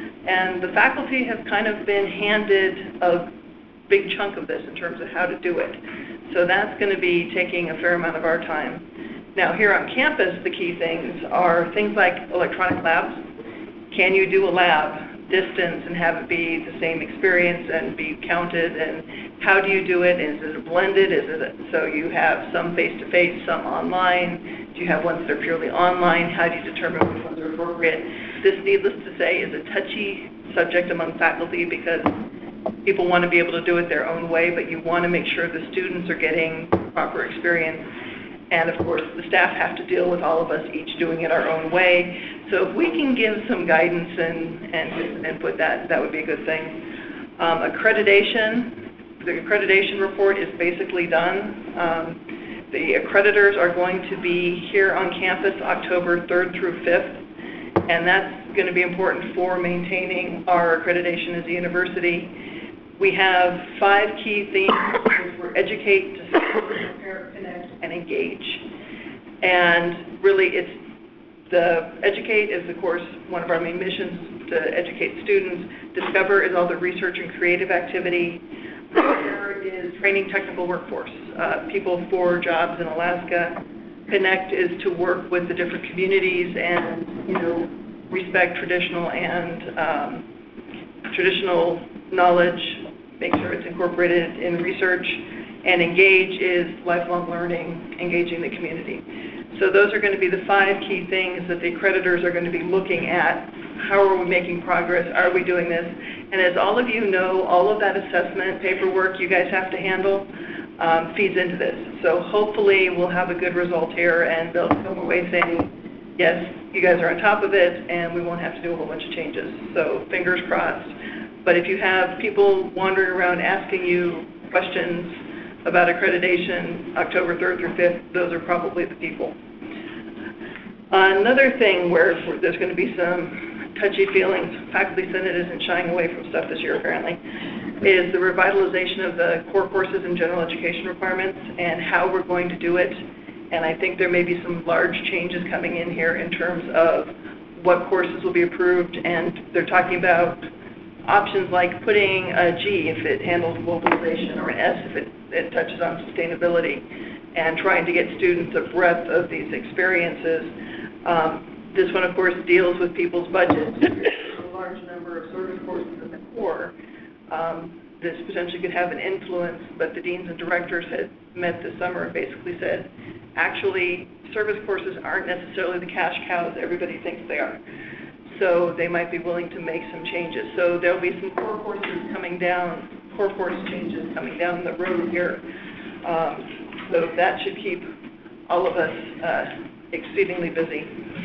And the faculty have kind of been handed a big chunk of this in terms of how to do it. So that's going to be taking a fair amount of our time. Now here on campus, the key things are things like electronic labs. Can you do a lab distance and have it be the same experience and be counted, and how do you do it? Is it blended? Is it so you have some face-to-face, some online? Do you have ones that are purely online? How do you determine which ones are appropriate? This, needless to say, is a touchy subject among faculty because people want to be able to do it their own way, but you want to make sure the students are getting proper experience. And of course, the staff have to deal with all of us each doing it our own way. So if we can give some guidance and, and input, that, that would be a good thing. Um, accreditation, the accreditation report is basically done. Um, the accreditors are going to be here on campus October third through fifth, and that's going to be important for maintaining our accreditation as a university. We have five key themes, which were educate, discover, prepare, connect, and engage. And really, it's the educate is, of course, one of our main missions, to educate students. Discover is all the research and creative activity. Prepare is training technical workforce, uh, people for jobs in Alaska. Connect is to work with the different communities and, you know, respect traditional and um, traditional knowledge, make sure it's incorporated in research, and engage is lifelong learning, engaging the community. So those are going to be the five key things that the accreditors are going to be looking at. How are we making progress? Are we doing this? And as all of you know, all of that assessment paperwork you guys have to handle um, feeds into this. So hopefully we'll have a good result here, and they'll come away saying, yes, you guys are on top of it, and we won't have to do a whole bunch of changes. So fingers crossed. But if you have people wandering around asking you questions about accreditation October third through fifth, those are probably the people. Another thing where, where there's going to be some touchy feelings, Faculty Senate isn't shying away from stuff this year apparently, is the revitalization of the core courses and general education requirements and how we're going to do it. And I think there may be some large changes coming in here in terms of what courses will be approved, and they're talking about options like putting a G if it handles globalization, or an S if it, it touches on sustainability, and trying to get students a breadth of these experiences. Um, this one, of course, deals with people's budgets. There's a large number of service courses in the core. Um, this potentially could have an influence, but the deans and directors had met this summer and basically said, actually, service courses aren't necessarily the cash cows everybody thinks they are. So they might be willing to make some changes. So there'll be some core courses coming down, core course changes coming down the road here. Um, so that should keep all of us uh, exceedingly busy.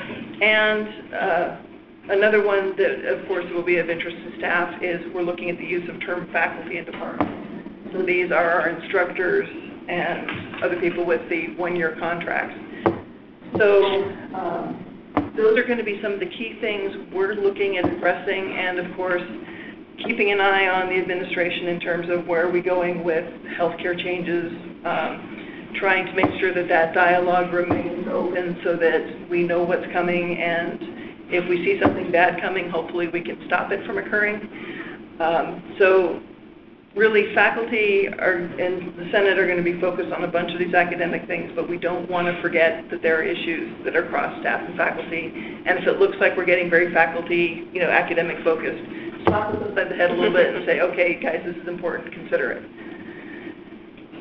And uh, another one that, of course, will be of interest to staff is we're looking at the use of term faculty in departments. So these are our instructors and other people with the one-year contracts. So um, those are going to be some of the key things we're looking at addressing, and of course, keeping an eye on the administration in terms of where are we going with healthcare changes, um, trying to make sure that that dialogue remains open so that we know what's coming, and if we see something bad coming, hopefully we can stop it from occurring. Um, so really, faculty are, and the Senate are going to be focused on a bunch of these academic things, but we don't want to forget that there are issues that are cross staff and faculty. And if it looks like we're getting very faculty, you know, academic focused, slap us upside the head a little bit and say, okay, guys, this is important, consider it.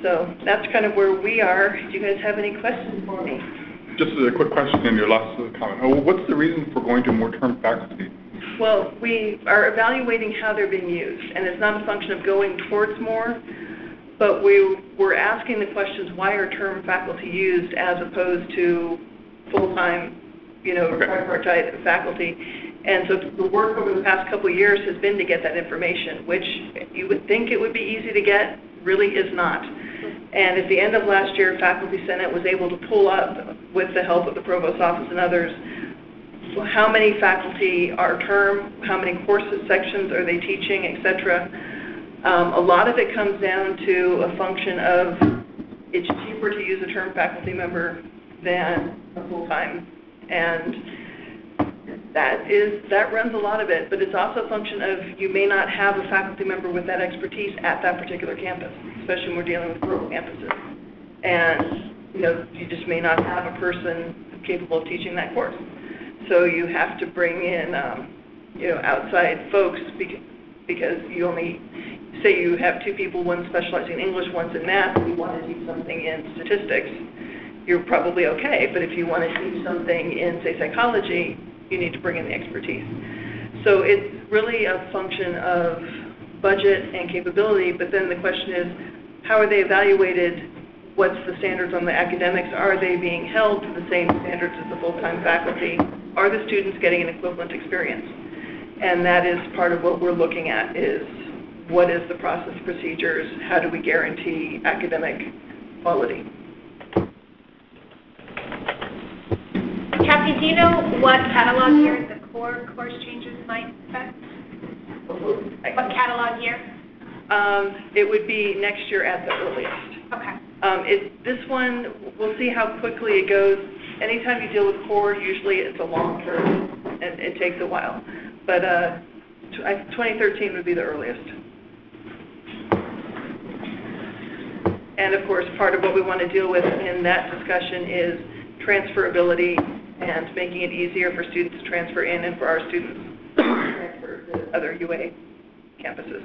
So that's kind of where we are. Do you guys have any questions for me? Just a quick question in your last comment. Oh, what's the reason for going to more term faculty? Well, we are evaluating how they're being used, and it's not a function of going towards more, but we we're asking the questions, why are term faculty used as opposed to full-time, you know, Okay. tripartite faculty? And so the work over the past couple of years has been to get that information, which you would think it would be easy to get, really is not. And at the end of last year, Faculty Senate was able to pull up, with the help of the Provost's office and others, how many faculty are term, how many courses, sections are they teaching, et cetera. Um, a lot of it comes down to a function of it's cheaper to use a term faculty member than a full-time. And that is, that runs a lot of it, but it's also a function of you may not have a faculty member with that expertise at that particular campus, especially when we're dealing with rural campuses. And, you know, you just may not have a person capable of teaching that course. So you have to bring in, um, you know, outside folks because you only, say you have two people, one specializing in English, one's in math, and you want to teach something in statistics, you're probably okay. But if you want to teach something in, say, psychology, you need to bring in the expertise. So it's really a function of budget and capability, but then the question is, how are they evaluated? What's the standards on the academics? Are they being held to the same standards as the full-time faculty? Are the students getting an equivalent experience? And that is part of what we're looking at is, what is the process procedures? How do we guarantee academic quality? Kathy, do you know what catalog year the core course changes might affect? What catalog year? Um, it would be next year at the earliest. Okay. Um, it, this one, we'll see how quickly it goes. Anytime you deal with core, usually it's a long term, and it takes a while. But uh, twenty thirteen would be the earliest. And of course, part of what we want to deal with in that discussion is transferability and making it easier for students to transfer in and for our students to transfer to other U A campuses.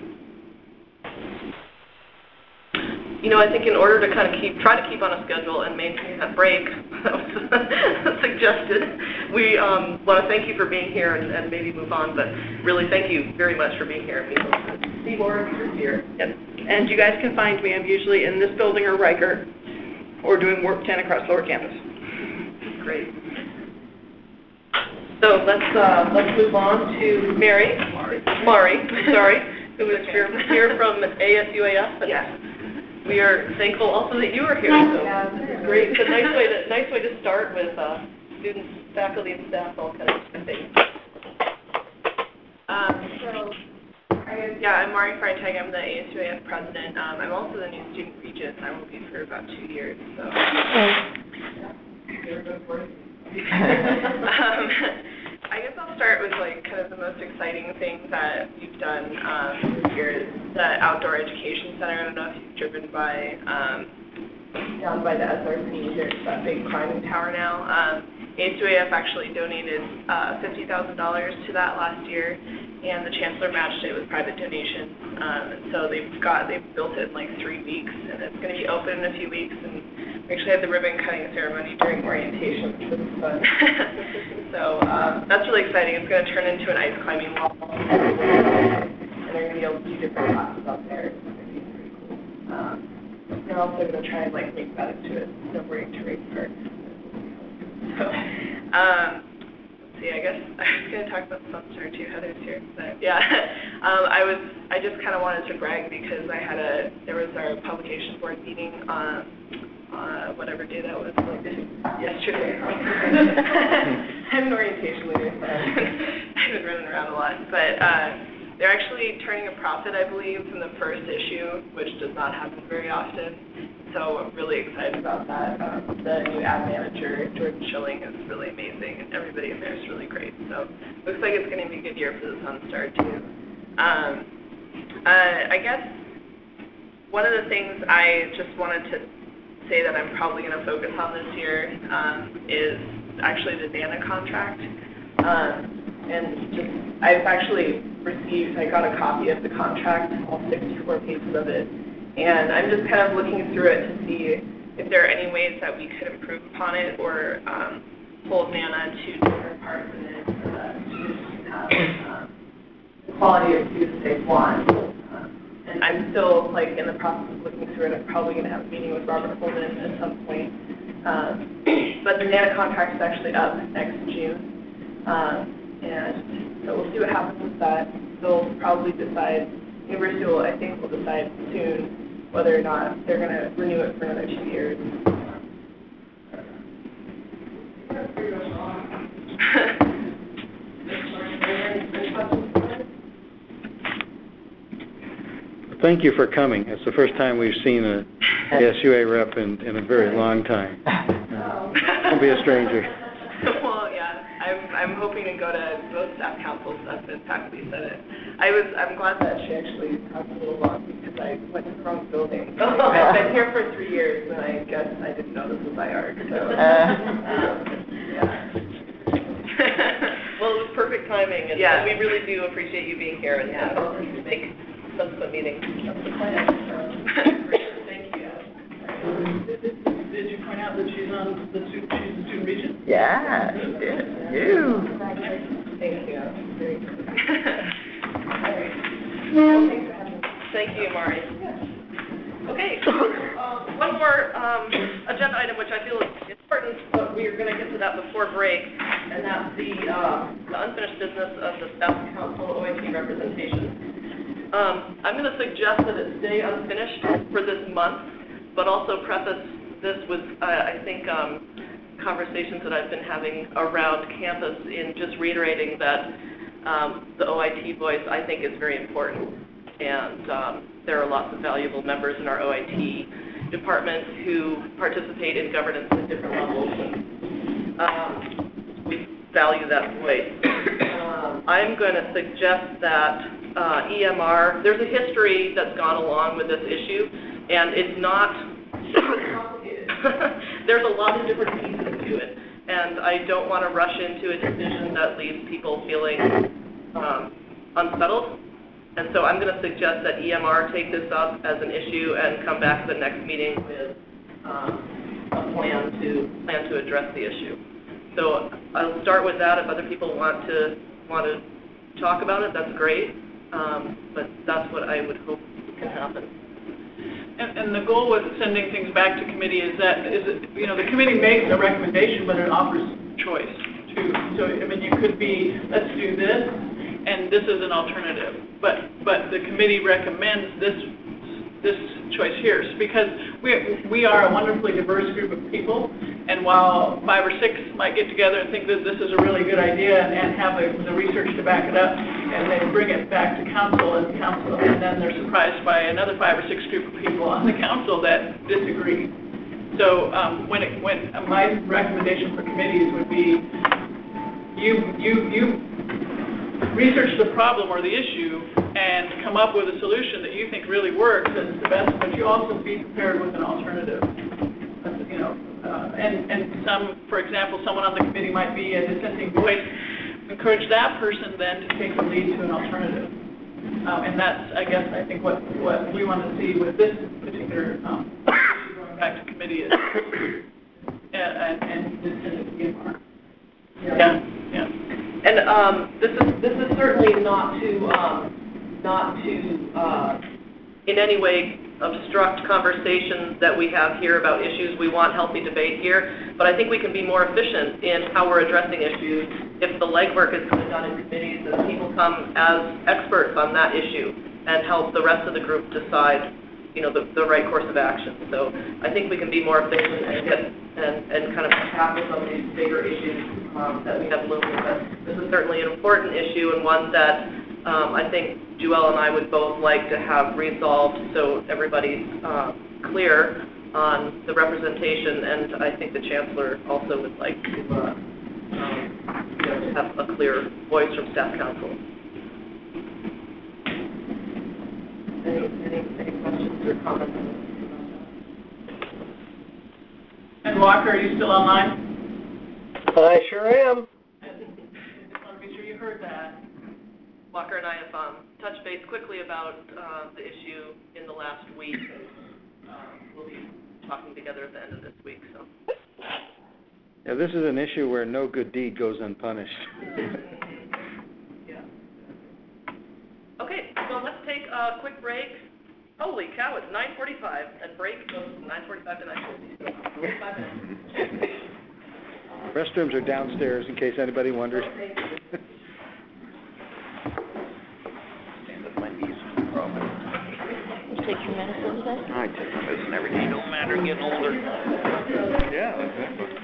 You know, I think in order to kind of keep, try to keep on a schedule and maintain that break that was suggested, we um, want to thank you for being here and, and maybe move on, but really thank you very much for being here. It means to see more of you here. Yep. And you guys can find me. I'm usually in this building or Riker or doing work ten across Lower Campus. Great. So let's uh, let's move on to Mary, Mari, sorry, who is here, here from A S U A F. Yes. We are thankful also that you are here. So this is great. It's a nice way to nice way to start with uh, students, faculty, and staff, all kinds of things. Um, so, I, yeah, I'm Mari Freitag. I'm the A S U A F president. Um, I'm also the new student regent. I will be for about two years. So. um, I guess I'll start with like kind of the most exciting thing that we've done um, this year is the Outdoor Education Center. I don't know if you've driven by um, down by the S R C. There's that big climbing tower now. Um, A S U A F actually donated uh, fifty thousand dollars to that last year, and the chancellor matched it with private donations. Um, and so they've got they've built it in like three weeks, and it's going to be open in a few weeks. And we actually had the ribbon cutting ceremony during orientation, which was fun. So um, that's really exciting. It's going to turn into an ice climbing wall, and they're going to be able to do different classes out there. It's going to be pretty cool. Um, they're also going to try and like make that into a snowboarding terrain park. So, um, let's see. I guess I was going to talk about the Sun Star too. Heather's here. But yeah, um, I was. I just kind of wanted to brag because I had a. There was our publication board meeting on. Uh, whatever day that was, like yesterday. I'm an orientation leader, so I've been running around a lot. But uh, they're actually turning a profit, I believe, from the first issue, which does not happen very often. So I'm really excited about that. Um, the new ad manager, Jordan Schilling, is really amazing, and everybody in there is really great. So looks like it's going to be a good year for the Sun Star, too. Um, uh, I guess one of the things I just wanted to say that I'm probably going to focus on this year um, is actually the DANA contract. Um, and just, I've actually received, I got a copy of the contract, all sixty-four pages of it, and I'm just kind of looking through it to see if there are any ways that we could improve upon it or um, hold MANA to different parts of it so that students can have um, the quality of students they want. Um, and I'm still like in the process of looking through it. I'm probably going to have a meeting with Robert Holden at some point. Um, but the MANA contract is actually up next June. Um, and so we'll see what happens with that. They'll probably decide, University will, I think, will decide soon whether or not they're going to renew it for another two years. Thank you for coming. It's the first time we've seen a S U A rep in, in a very long time. Uh, don't be a stranger. Well, yeah, I'm, I'm hoping to go to both staff council stuff and faculty senate. I was, I'm glad that she actually talked a little long because I went to the wrong building. I've been here for three years and I guess I didn't know this was I A R C, so, um, yeah. Well, it was perfect timing, and Yeah. and we really do appreciate you being here and Yeah. uh, make subsequent meetings. That's the plan. Thank you. Did, did you point out that she's on the student, she's the student regent? Yeah, she did. You. Thank you. Very good. Thank you, Mari. Okay, uh, one more um, agenda item which I feel is important, but we are going to get to that before break, and that's the, uh, the unfinished business of the staff council O I T representation. Um, I'm going to suggest that it stay unfinished for this month, but also preface this with, uh, I think, um, conversations that I've been having around campus in just reiterating that um, the O I T voice, I think, is very important. And um, there are lots of valuable members in our O I T department who participate in governance at different levels, and um, we value that voice. Um, I'm going to suggest that uh, E M R, there's a history that's gone along with this issue, and it's not complicated. There's a lot of different pieces to it, and I don't want to rush into a decision that leaves people feeling um, unsettled. And so I'm going to suggest that E M R take this up as an issue and come back to the next meeting with um, a plan to plan to address the issue. So I'll start with that. If other people want to want to talk about it, that's great. Um, but that's what I would hope can happen. And, and the goal with sending things back to committee is that, is it, you know, the committee makes a recommendation, but it offers choice too. So, I mean, you could be, let's do this, and this is an alternative. But, but the committee recommends this, this choice here, because we, we are a wonderfully diverse group of people, and while five or six might get together and think that this is a really good idea and, and have the, the research to back it up, and then bring it back to council, and council, and then they're surprised by another five or six group of people on the council that disagree. So um, when, it, when uh, my recommendation for committees would be, you, you, you research the problem or the issue and come up with a solution that you think really works and is the best, but you also be prepared with an alternative. You know, uh, and, and some, for example, someone on the committee might be a dissenting voice. Encourage that person then to take the lead to an alternative. Um, and that's, I guess, I think what, what we want to see with this particular um, going back to committee is, and, and, and this is E M R. Yeah, yeah. And um, this is this is certainly not to um, not to uh, in any way obstruct conversations that we have here about issues. We want healthy debate here, but I think we can be more efficient in how we're addressing issues if the legwork is kind of done in committees and people come as experts on that issue and help the rest of the group decide, you know, the, the right course of action. So I think we can be more efficient and get and, and kind of tackle some of these bigger issues um, that we have looming. But this is certainly an important issue and one that um, I think Joelle and I would both like to have resolved so everybody's uh, clear on the representation, and I think the Chancellor also would like to, uh, um, you know, to have a clear voice from Staff Council. Any, any, any questions or comments? And Walker, are you still online? I sure am. I just want to be sure you heard that. Walker and I have um, touched base quickly about uh, the issue in the last week. Uh, We'll be talking together at the end of this week, so. Yeah, this is an issue where no good deed goes unpunished. Yeah. Okay, well, let's take a quick break. Holy cow, it's nine forty-five, and break goes from nine forty-five to nine fifty. Five minutes. Restrooms are downstairs, in case anybody wonders. My knees are the problem. You take your medicine today? I take medicine every day, no matter getting older. Yeah, that's it.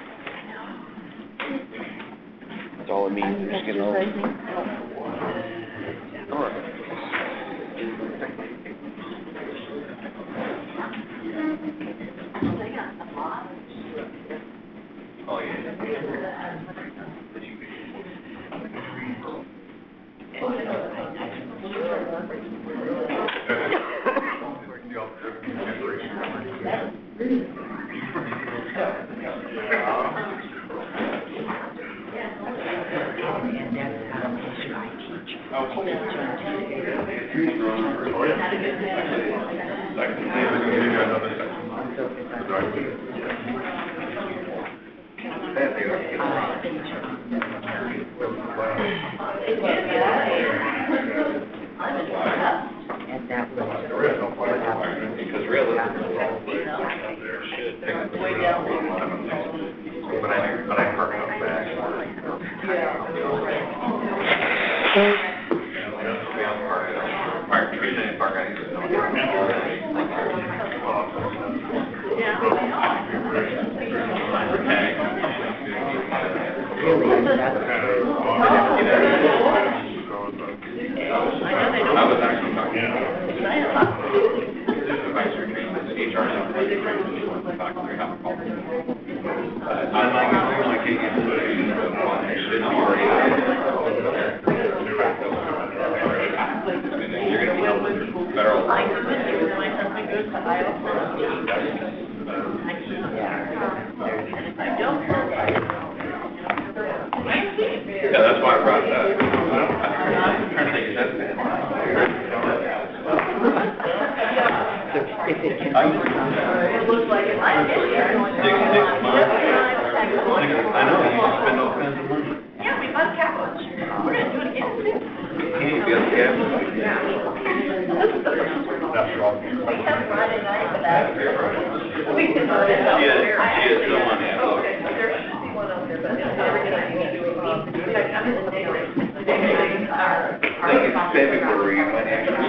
That's all it means, you're just getting older. All right. Oh, And that was what happened. Because really, way down. But I, but I parked up back. Park, trees and park, I I was actually talking about supervisor training, the H R supervisor, talking to how call. I'm like, I'm like, hey, it should be already. You're gonna be held with federal. Yeah, that's why I brought it up. I'm trying to think, is that bad? It looks like it might be. Six, six months. I know, you spend all kinds of money. Yeah, we bought capital. We're gonna do it again. You get the gas. That's wrong. We have Friday night for that. We can. She is, she is still on that. Oh, okay, there should be one out there, but it's never gonna be able to do it. In fact, I'm in the day rate. The day rate are. I think it's February, you might actually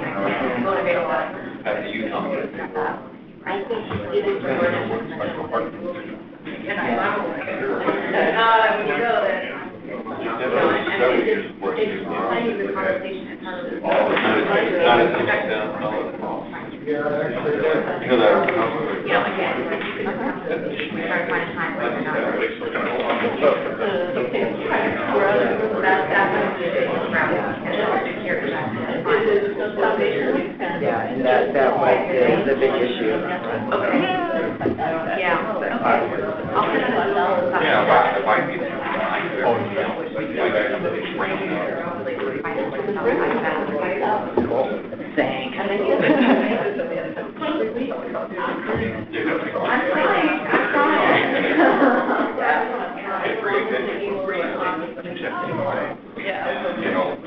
have the youth on it. I think it is. And I love it. Uh, when you go there. It's kind of the conversation in terms of. All the time, it's not as much down, all of it. You know that. Yeah, again, we try to find a time where we're not. That's, that's what it is, around, and here, Yeah, and that, that was the, the big issue. Okay. Yeah. I'll put it on. Yeah, why, why be there? Thanks. I'm trying, I'm trying. Yeah. You know,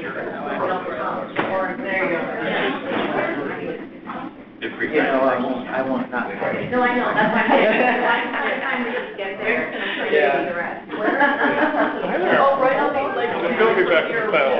you know, I won't, I won't not. No, I know, that's why I'm saying, by the time we just get there, and I'm trying to do the rest. Oh, right on the, like. They'll be back to the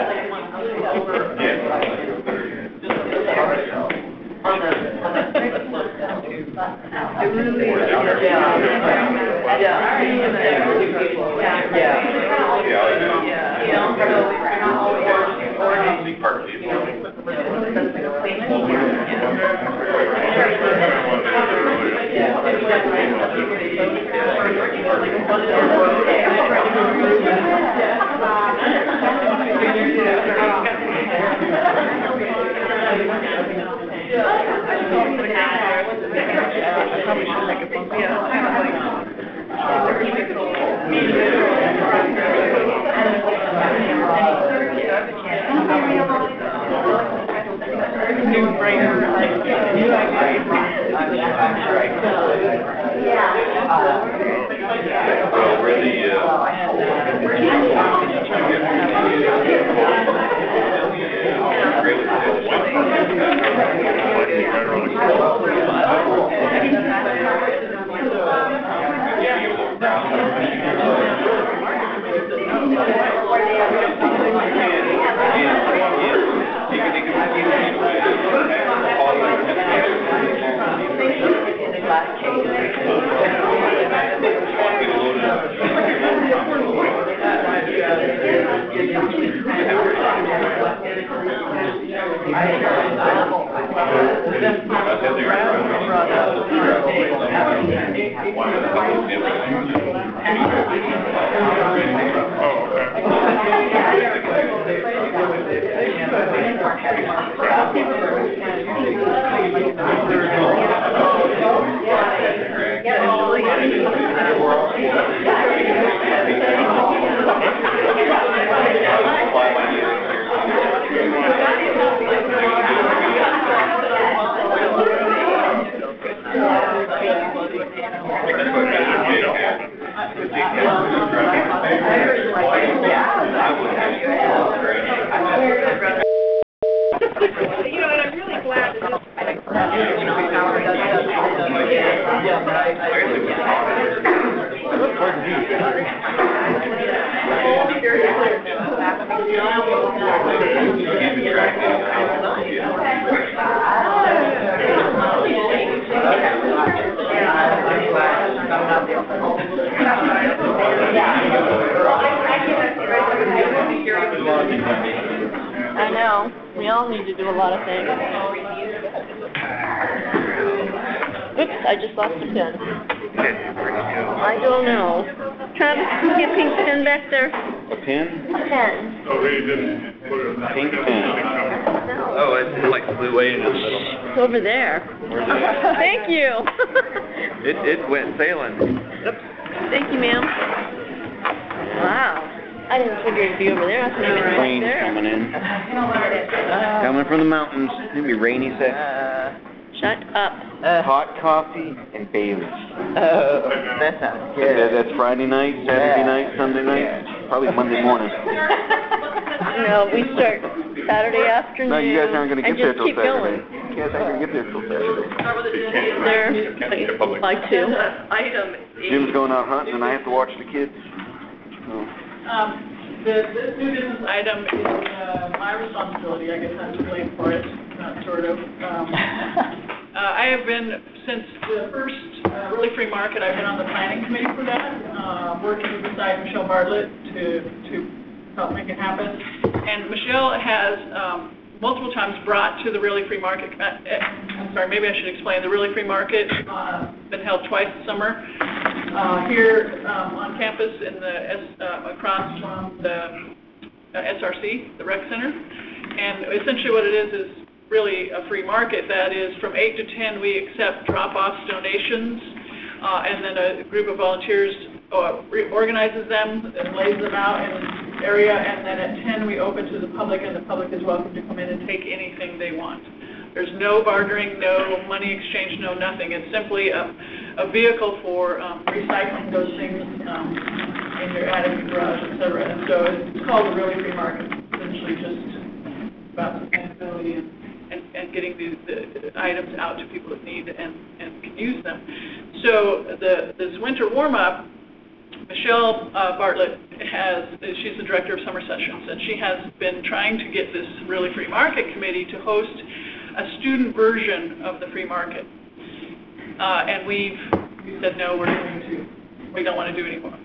Yeah. Well, we're the, You know, and I'm really glad that I know, we all need to do a lot of things. Oops, I just lost a pen. I don't know. Travis, can you get pink pen back there? A pen? A pen. Oh, they didn't put it. Pink pen. oh, it like flew way into the middle. It's over there. Where's it? Thank you. It, it went sailing. Thank you, ma'am. Wow. I didn't figure it'd be over there. I thought it was right Rain's there. coming in. Coming from the mountains. It's gonna be rainy, set. Shut up. Hot coffee and Bailey's. Oh, that sounds good. That, that's Friday night, Saturday Yeah. night, Sunday night, probably Monday morning. No, we start Saturday afternoon. No, you guys aren't gonna and get there just till keep Saturday. going. You guys aren't gonna get there till Saturday. There, like, like two. Item eight. Jim's going out hunting and I have to watch the kids. So. Um, the, this new business item is, uh, my responsibility, I guess I'm to blame for it, not sort of. Um, uh, I have been, since the first, uh, Really Free Market, I've been on the planning committee for that, uh, working beside Michelle Bartlett to, to help make it happen. And Michelle has, um, multiple times brought to the Really Free Market, uh, I'm sorry, maybe I should explain, the Really Free Market, uh, been held twice this summer, uh, here, um, on campus in the, S, uh, across from the uh, S R C, the rec center. And essentially what it is, is really a free market. That is, from eight to ten, we accept drop-offs, donations, uh, and then a group of volunteers uh, organizes them and lays them out in an area, and then at ten, we open to the public, and the public is welcome to come in and take anything they want. There's no bartering, no money exchange, no nothing. It's simply a, a vehicle for um, recycling those things um, in your attic, garage, et cetera. And so it's called a Really Free Market, essentially just about sustainability and, and, and getting the, the items out to people that need and, and can use them. So the, this winter warm-up, Michelle uh, Bartlett has, she's the director of summer sessions, and she has been trying to get this Really Free Market committee to host a student version of the free market. Uh, and we've we said, no, we're going to, we don't want to do it anymore.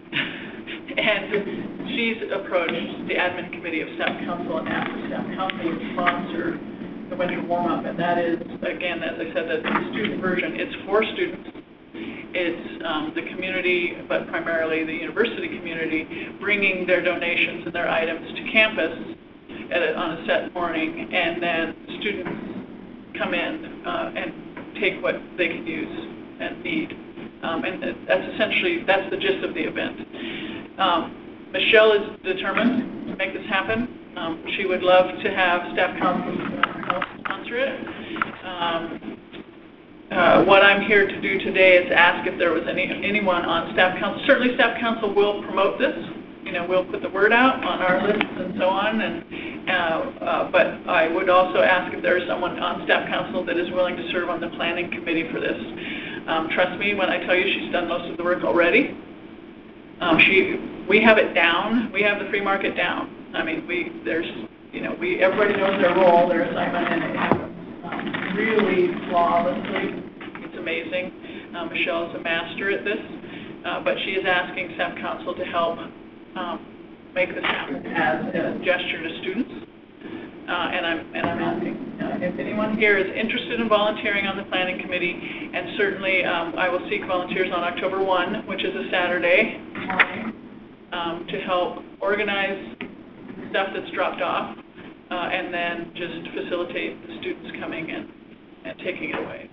And she's approached the admin committee of staff council and asked staff council to sponsor the winter warm-up, and that is, again, as I said, that's the student version. It's for students. It's um, the community, but primarily the university community, bringing their donations and their items to campus at a, on a set morning, and then students come in uh, and take what they can use and need. Um, and that's essentially, that's the gist of the event. Um, Michelle is determined to make this happen. Um, she would love to have staff council help sponsor it. Um, uh, what I'm here to do today is ask if there was any anyone on staff council. Certainly staff council will promote this. You know, we'll put the word out on our lists and so on. And uh, uh, but I would also ask if there is someone on staff council that is willing to serve on the planning committee for this. Um, trust me when I tell you she's done most of the work already. Um, she, we have it down. We have the free market down. I mean, we there's you know we everybody knows their role, their assignment, and it happens um, really flawlessly. It's amazing. Uh, Michelle is a master at this, uh, but she is asking staff council to help um, make this happen as a gesture to students. Uh, and I'm and I'm asking uh, if anyone here is interested in volunteering on the planning committee, and certainly um, I will seek volunteers on October first, which is a Saturday morning, um, to help organize stuff that's dropped off, uh, and then just facilitate the students coming in and taking it away.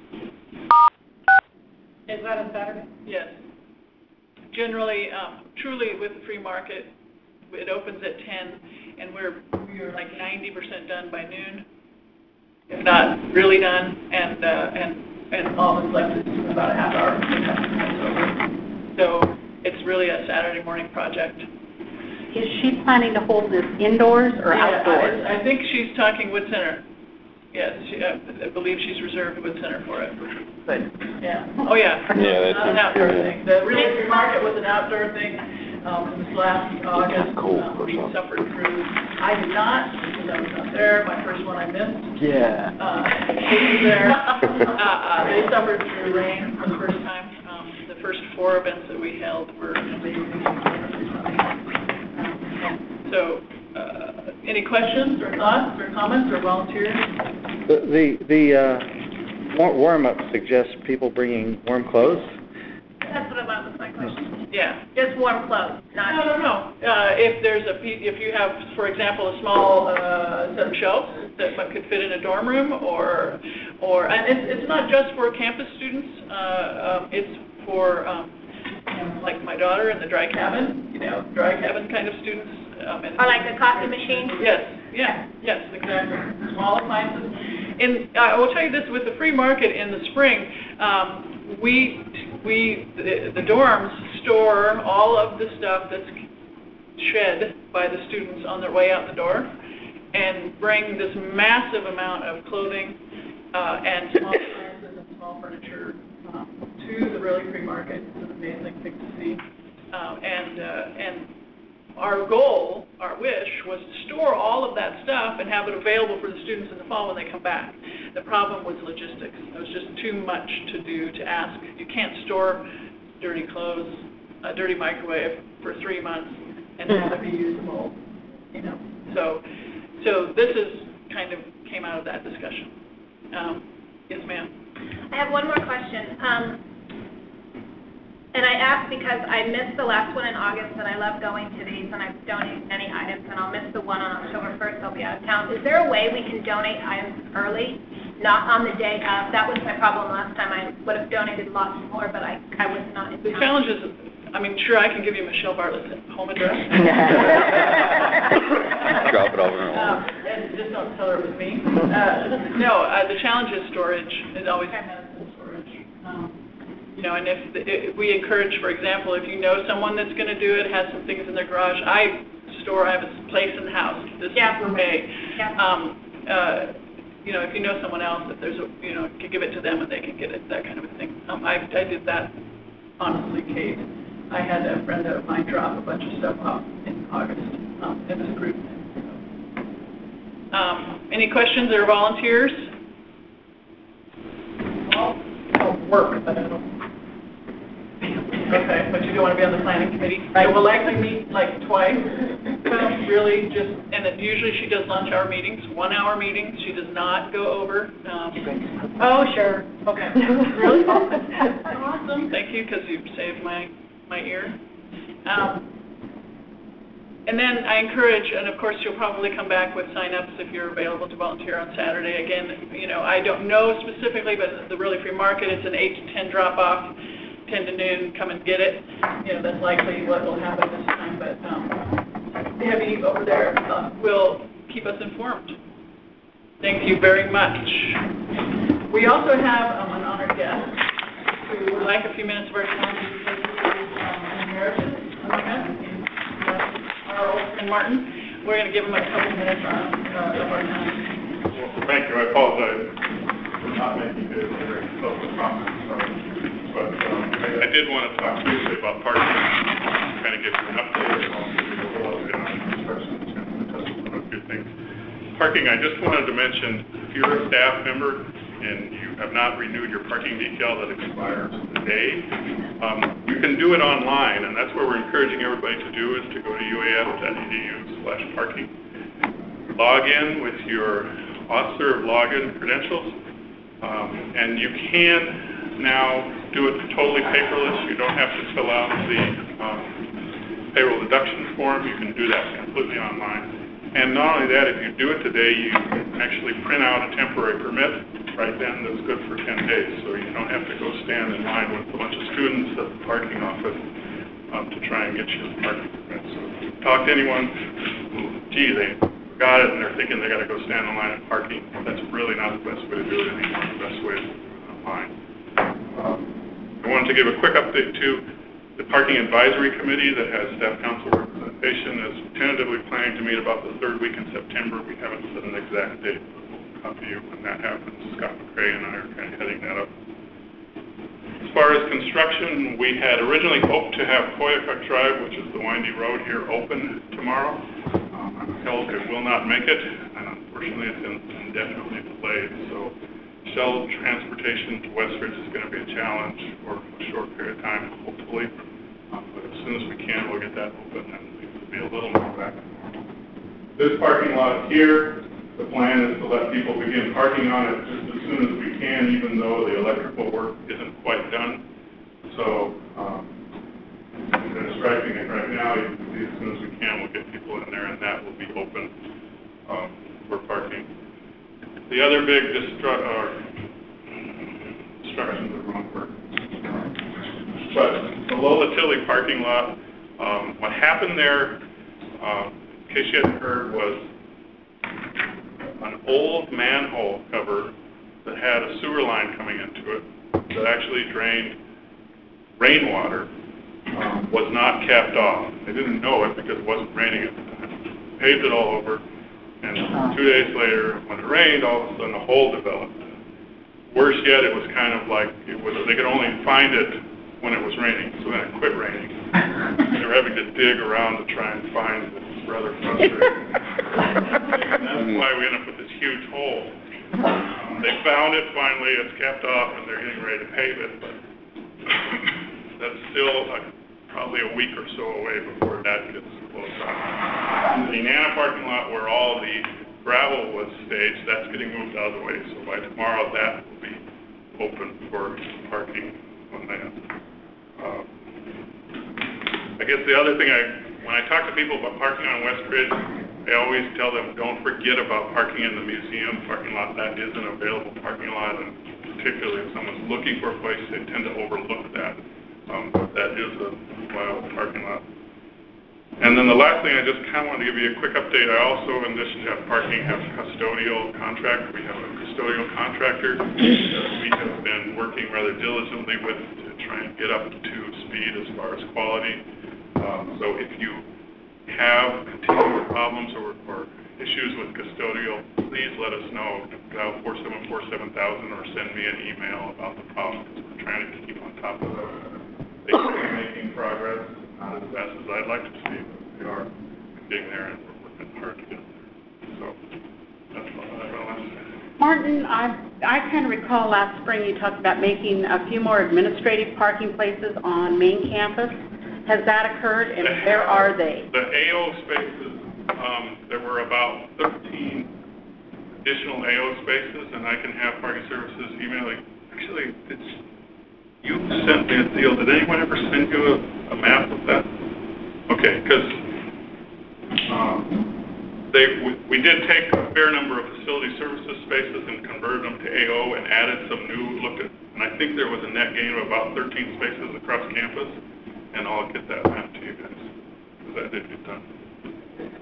Is that a Saturday? Yes. Generally, um, truly with the free market, it opens at ten, and we're we're like ninety percent done by noon, if not really done, and uh, and and all that's left is about a half hour. So it's really a Saturday morning project. Is she planning to hold this indoors or Yeah, outdoors? I, I think she's talking Wood Center. Yes, she, uh, I believe she's reserved Wood Center for it. Good. Yeah. Oh, yeah. Yeah, that's Not an outdoor thing. The really free market was an outdoor thing. Um, this last August, um, we suffered through. I did not, because I was not there. My first one I missed. Yeah. Uh, Kate was there. uh, uh, they suffered through rain for the first time. Um, the first four events that we held were amazing. So, uh, any questions or thoughts or comments or volunteers? The, the, the uh, war- warm-up suggests people bringing warm clothes. That's what about was my question. Yeah. Just warm clothes, not. No, no, no. Uh, if there's a, pe- if you have, for example, a small uh, set of shelves that could fit in a dorm room, or, or, and it's, it's not just for campus students. Uh, um, it's for, um, you know, like my daughter in the dry cabin, you know, dry cabin kind of students. Um, and Or like a coffee machine? Yes, yeah, yes, exactly. Small appliances. And uh, I will tell you this, with the free market in the spring, um, we, we the, the dorms store all of the stuff that's shed by the students on their way out the door, and bring this massive amount of clothing uh, and small appliances and small furniture um, to the really free market. It's an amazing thing to see. Um, and, uh, and our goal, our wish, was to store all of that stuff and have it available for the students in the fall when they come back. The problem was logistics. It was just too much to do to ask. You can't store dirty clothes, a dirty microwave for three months and have it be usable, you know. So, so this is kind of came out of that discussion. Um, yes, ma'am. I have one more question. Um, And I asked because I missed the last one in August, and I love going to these, and I've donated many items, and I'll miss the one on October first. I'll be out of town. Is there a way we can donate items early, not on the day of? That was my problem last time. I would have donated lots more, but I, I was not in The town. challenge is, I mean, sure, I can give you Michelle Bartlett's home address. Drop it off in her Um, and just don't tell her it was me. Uh, no, uh, the challenge is storage. It always has been storage. Um, You know, and if, if we encourage, for example, if you know someone that's going to do it, has some things in their garage. I store, I have a place in the house. This Yeah. is for May. Yeah. Um, uh, you know, if you know someone else, if there's a, you know, can give it to them and they can get it, that kind of a thing. Um, I, I did that, honestly, Kate. I had a friend of mine drop a bunch of stuff off in August. Um, it was a group thing. So. Um, any questions or volunteers? Well, oh, work, but I don't. Okay, but you don't want to be on the planning committee? Right, we'll likely meet like twice, really just, and then usually she does lunch hour meetings, one hour meetings, she does not go over. Um, oh, sure, okay. Really? Awesome, thank you, because you saved my, my ear. Um, and then I encourage, and of course you'll probably come back with sign-ups if you're available to volunteer on Saturday. Again, you know, I don't know specifically, but the Really Free Market, it's an eight to ten drop-off. ten to noon, come and get it. You know, that's likely what will happen this time, but um, Debbie over there uh, will keep us informed. Thank you very much. We also have um, an honored guest who would like a few minutes of our time to discuss um, emeritus amendment, Carl and Martin. We're going to give them a couple minutes on, uh, of our time. Well, thank you. I apologize for not making it a very close conference, but um, I, I did want to talk briefly about parking, kind of give you an update and also give you a little bit on discussions and touch on a few things. Parking, I just wanted to mention, if you're a staff member and you have not renewed your parking decal that expires today, um, you can do it online, and that's what we're encouraging everybody to do, is to go to U A S dot E D U slash parking. Log in with your OSSERV login credentials, um, and you can now do it totally paperless. You don't have to fill out the um, payroll deduction form. You can do that completely online. And not only that, if you do it today, you can actually print out a temporary permit right then that's good for ten days. So you don't have to go stand in line with a bunch of students at the parking office um, to try and get you a parking permit. So talk to anyone who, gee, they got it and they're thinking they got to go stand in line at parking. That's really not the best way to do it anymore. The best way is to do it online. Um, I wanted to give a quick update too. The Parking Advisory Committee that has staff council representation is tentatively planning to meet about the third week in September. We haven't set an exact date, but we'll come to you when that happens. Scott McCrae and I are kind of heading that up. As far as construction, we had originally hoped to have Koyukuk Drive, which is the windy road here, open tomorrow. Um, I'm told it will not make it, and unfortunately it's indefinitely delayed. So shuttle transportation to Westridge is going to be a challenge for a short period of time, hopefully. Um, but as soon as we can, we'll get that open and we will be a little more back to normal. This parking lot here, the plan is to let people begin parking on it just as soon as we can, even though the electrical work isn't quite done. So um, they're striping it right now. You can see as soon as we can, we'll get people in there, and that will be open um, for parking. The other big destru- uh, destruction is the wrong word. But the Lola Tilly parking lot, um, what happened there, um, in case you hadn't heard, was an old manhole cover that had a sewer line coming into it that actually drained rainwater, um, was not capped off. They didn't know it because it wasn't raining at the time. Paved it all over, and two days later, when it rained, all of a sudden a hole developed. Worse yet, it was kind of like it was, they could only find it when it was raining, so then it quit raining. They were having to dig around to try and find it. It was rather frustrating. And that's why we ended up with this huge hole. Um, they found it finally, it's capped off, and they're getting ready to pave it, but that's still a, probably a week or so away before that gets closed off. The Nana parking lot where all the gravel was staged, that's getting moved out of the way, so by tomorrow that will be open for parking on that. Uh, I guess the other thing, I, when I talk to people about parking on Westridge, I always tell them don't forget about parking in the museum parking lot. That is an available parking lot, and particularly if someone's looking for a place, they tend to overlook that. Um, but that is a viable parking lot. And then the last thing, I just kind of wanted to give you a quick update. I also, in addition to have parking, have custodial contract. We have a custodial contractor that we have been working rather diligently with to try and get up to speed as far as quality. Um, so if you have continuing problems or, or issues with custodial, please let us know. Dial four seven four seven thousand or send me an email about the problem, because we're trying to keep on top of it. They are making progress, not as fast as I'd like to see, but we are getting there and we're working hard to get there. So that's all I want to say. Martin, I, I kind of recall last spring you talked about making a few more administrative parking places on main campus. Has that occurred, and where are they? The A O spaces, um, there were about thirteen additional A O spaces, and I can have parking services email. Actually, it's, you sent me a deal. Did anyone ever send you a, a map of that? Okay, because um, they we, we did take a fair number of facility services spaces and converted them to A O and added some new, looked at, and I think there was a net gain of about thirteen spaces across campus, and I'll get that map to you guys, because that did get done.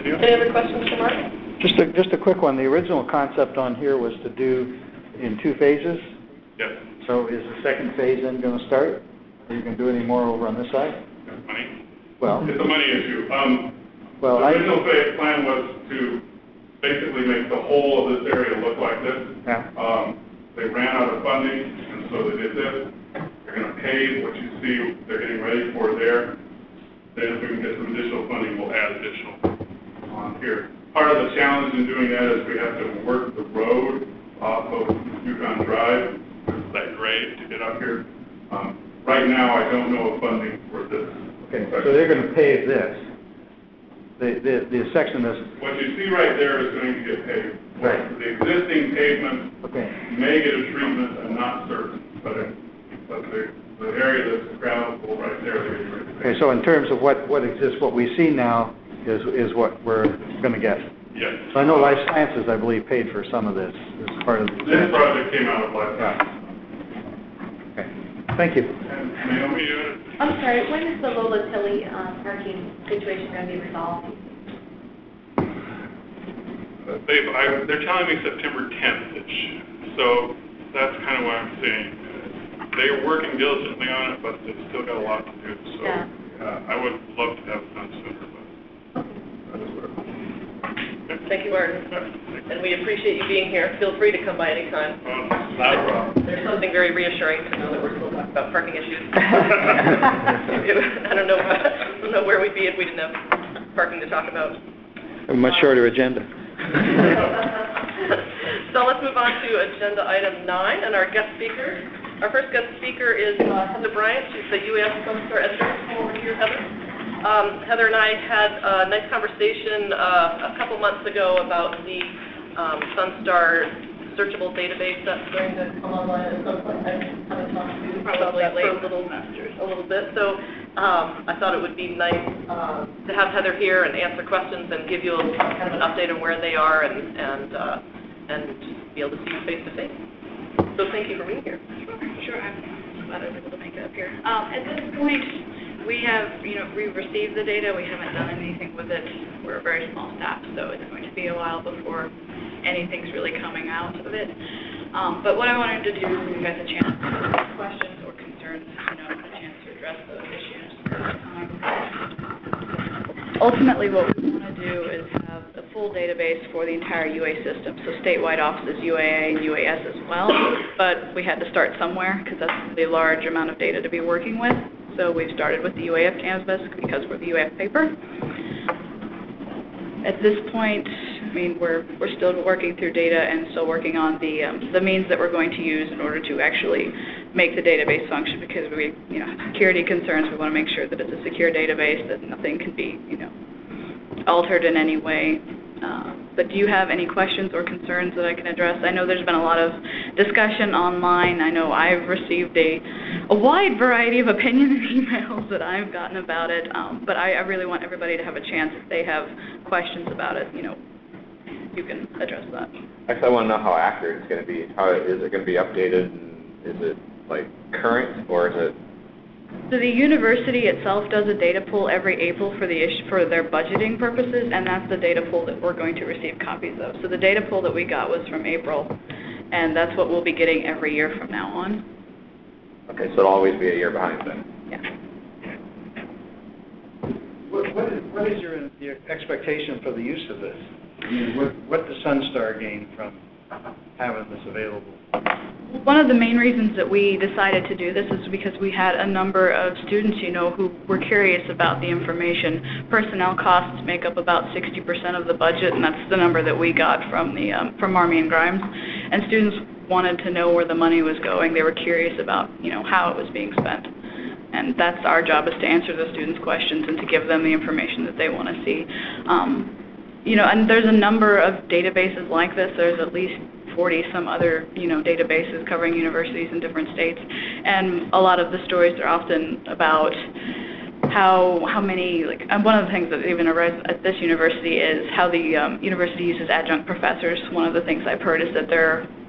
Any other questions for Mark? Just a, just a quick one. The original concept on here was to do in two phases. Yes. So is the second phase then going to start? Are you going to do any more over on this side? Money? Well, It's a money issue. Um, well, the I, original phase plan was to basically make the whole of this area look like this. yeah. Um, they ran out of funding, and so they did this. They're going to pave what you see they're getting ready for there. Then if we can get some additional funding, we'll add additional on here. Part of the challenge in doing that is we have to work the road off of Yukon Drive, that grade to get up here. Um, right now, I don't know of funding for this. Okay, so they're going to pave this. The, the, the section that's... What you see right there is going to get paved. Right. The existing pavement Okay. may get a treatment, I'm not certain, but, it, but the, the area that's gravel right there, they're getting ready to pave. Okay, so in terms of what, what exists, what we see now is, is what we're going to get. Yes. So I know Life Sciences, I believe, paid for some of this as part of the... This project came out of Life Yeah. Sciences. Okay, thank you. And Naomi, you I'm sorry, when is the Lola Tilly um, parking situation going to be resolved? Uh, They've, I, they're telling me September tenth-ish, so that's kind of what I'm saying. They're working diligently on it, but they've still got a lot to do, so Yeah. uh, I would love to have it done sooner, but that is what it is. Thank you, Martin. And we appreciate you being here. Feel free to come by anytime. Well, not a problem. There's something very reassuring to know that we're still talking about parking issues. I don't know, I don't know where we'd be if we didn't have parking to talk about. A much shorter agenda. So let's move on to agenda item nine and our guest speakers. Our first guest speaker is uh, Heather Bryant. She's the U A S Sunstar editor. Come over here, Heather. Um, Heather and I had a nice conversation uh, a couple months ago about the um, Sunstar searchable database that's going to come online at some point. I haven't talked to you probably for a little, a little bit. So um, I thought it would be nice uh, to have Heather here and answer questions and give you a, kind of an update on where they are and and uh, and be able to see you face to face. So thank you for being here. Sure, I'm glad I was able to make it up here. Um, at this point, we have, you know, we received the data. We haven't done anything with it. We're a very small staff, so it's going to be a while before anything's really coming out of it. Um, but what I wanted to do is give you guys a chance to ask questions or concerns, you know, a chance to address those issues. Um, ultimately, what we want to do is have a full database for the entire U A system, so statewide offices, U A A and U A S as well. But we had to start somewhere because that's a really large amount of data to be working with. So we've started with the U A F Canvas because we're the U A F paper. At this point, I mean, we're we're still working through data and still working on the um, the means that we're going to use in order to actually make the database function, because we, you know, security concerns. We want to make sure that it's a secure database, that nothing can be, you know, altered in any way. Uh, but do you have any questions or concerns that I can address? I know there's been a lot of discussion online. I know I've received a, a wide variety of opinion and emails that I've gotten about it, um, but I, I really want everybody to have a chance if they have questions about it, you know, you can address that. Actually, I want to know how accurate it's going to be. How is it going to be updated? And is it like current, or is it? So the university itself does a data pool every April for the issue, for their budgeting purposes, and that's the data pool that we're going to receive copies of. So the data pool that we got was from April, and that's what we'll be getting every year from now on. Okay, so it'll always be a year behind then. Yeah. What, what is, what is your, your expectation for the use of this? I mean, what, what does Sunstar gain from having this available? One of the main reasons that we decided to do this is because we had a number of students, you know, who were curious about the information. Personnel costs make up about sixty percent of the budget, and that's the number that we got from the um, from Marmy and Grimes. And students wanted to know where the money was going. They were curious about, you know, how it was being spent. And that's our job, is to answer the students' questions and to give them the information that they want to see. Um, you know, and there's a number of databases like this. There's at least forty some other, you know, databases covering universities in different states, and a lot of the stories are often about how how many, like, and one of the things that even arises at this university is how the um, university uses adjunct professors. One of the things I've heard is that there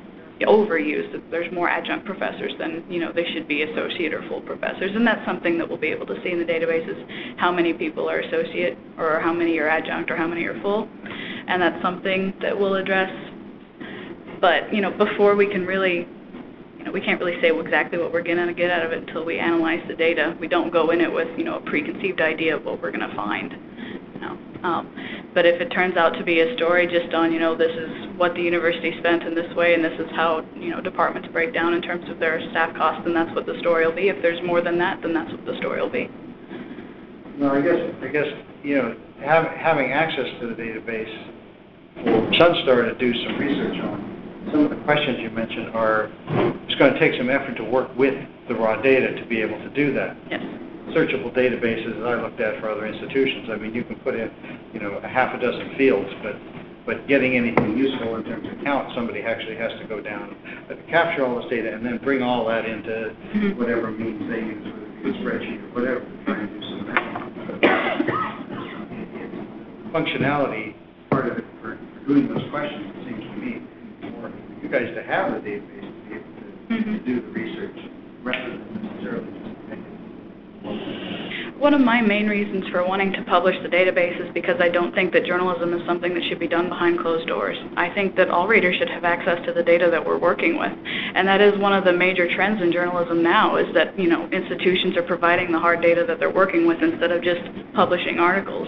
overused, that there's more adjunct professors than, you know, they should be associate or full professors, and that's something that we'll be able to see in the databases, how many people are associate, or how many are adjunct, or how many are full, and that's something that we'll address. But, you know, before we can really, you know, we can't really say exactly what we're going to get out of it until we analyze the data. We don't go in it with, you know, a preconceived idea of what we're going to find. You know. Um, but if it turns out to be a story just on, you know, this is what the university spent in this way, and this is how, you know, departments break down in terms of their staff costs, then that's what the story will be. If there's more than that, then that's what the story will be. No, I guess, I guess, you know, have, having access to the database for Sunstar to do some research on, some of the questions you mentioned are, it's going to take some effort to work with the raw data to be able to do that. Yes. Searchable databases that I looked at for other institutions, I mean, you can put in, you know, a half a dozen fields, but but getting anything useful in terms of count, somebody actually has to go down, uh, capture all this data, and then bring all that into mm-hmm. whatever means they use, whether it be a spreadsheet or whatever, to try and do some math. Functionality, part of it for, for doing those questions, it seems to me, for you guys to have the database to be able to, mm-hmm. to do the research, rather than necessarily just make it. One of my main reasons for wanting to publish the database is because I don't think that journalism is something that should be done behind closed doors. I think that all readers should have access to the data that we're working with. And that is one of the major trends in journalism now, is that, you know, institutions are providing the hard data that they're working with instead of just publishing articles.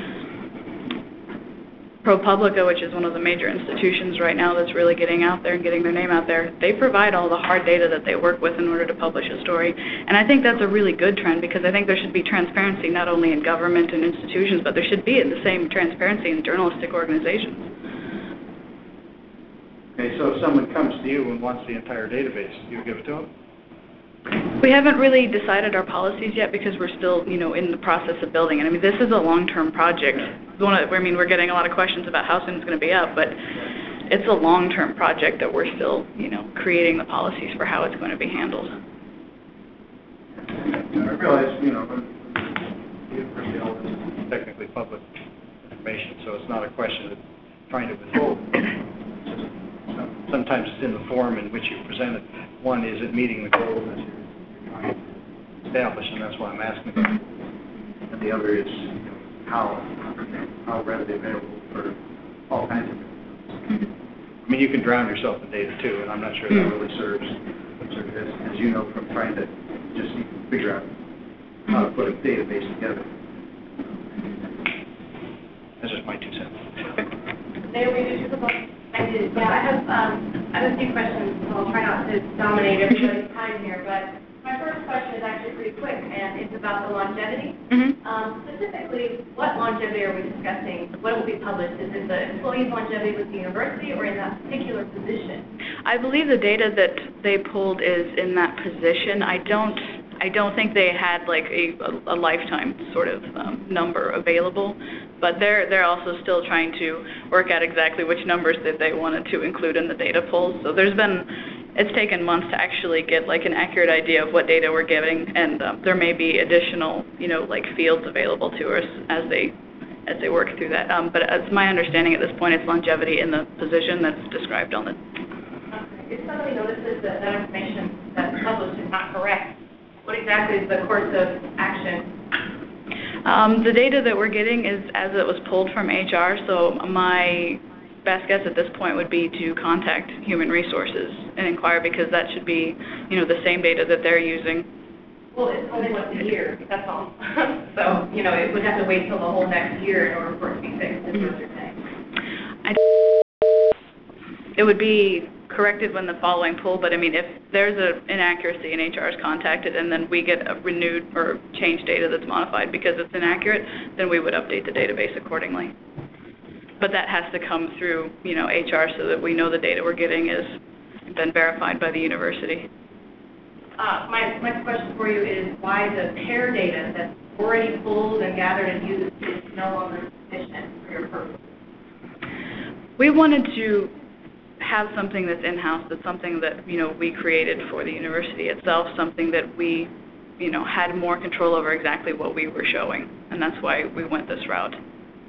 ProPublica, which is one of the major institutions right now that's really getting out there and getting their name out there, they provide all the hard data that they work with in order to publish a story. And I think that's a really good trend, because I think there should be transparency not only in government and institutions, but there should be the same transparency in journalistic organizations. Okay, so if someone comes to you and wants the entire database, you give it to them? We haven't really decided our policies yet, because we're still, you know, in the process of building it. I mean, this is a long-term project. One of, I mean, we're getting a lot of questions about how soon it's going to be up, but it's a long-term project that we're still, you know, creating the policies for how it's going to be handled. I realize, you know, the university all this is technically public information, so it's not a question of trying to withhold. Sometimes it's in the form in which you present it. One, is it meeting the goals that you're trying to establish, and that's why I'm asking about it. And the other is, you know, how, how readily available for all kinds of things. I mean, you can drown yourself in data too, and I'm not sure that really serves, serves as, as you know, from trying to just figure out how to put a database together. That's just my two cents. Naomi, did you I did, yeah, I have, um, I have a few questions, so I'll try not to dominate everybody's time here, but my first question is actually pretty quick, and it's about the longevity. Mm-hmm. Um, specifically, what longevity are we discussing? What will be published? Is it the employee's longevity with the university, or in that particular position? I believe the data that they pulled is in that position. I don't, I don't think they had like a, a, a lifetime sort of um, number available, but they're they're also still trying to work out exactly which numbers that they wanted to include in the data polls. So there's been, it's taken months to actually get like an accurate idea of what data we're getting, and um, there may be additional, you know, like fields available to us as they as they work through that. Um, but as my understanding at this point, it's longevity in the position that's described on the. Okay. If somebody notices that that information that's published is not correct, what exactly is the course of action? Um, the data that we're getting is as it was pulled from H R, so my best guess at this point would be to contact Human Resources and inquire, because that should be, you know, the same data that they're using. Well, it's only once a year, that's all. So, you know, it would have to wait till the whole next year in order for it to be fixed, is what you're saying. I, it would be corrected when the following pull, but I mean, if there's an inaccuracy and H R is contacted and then we get a renewed or changed data that's modified because it's inaccurate, then we would update the database accordingly. But that has to come through, you know, H R, so that we know the data we're getting is been verified by the university. Uh, my next question for you is why the pair data that's already pulled and gathered and used is no longer sufficient for your purpose? We wanted to have something that's in-house, that's something that, you know, we created for the university itself, something that we, you know, had more control over exactly what we were showing, and that's why we went this route.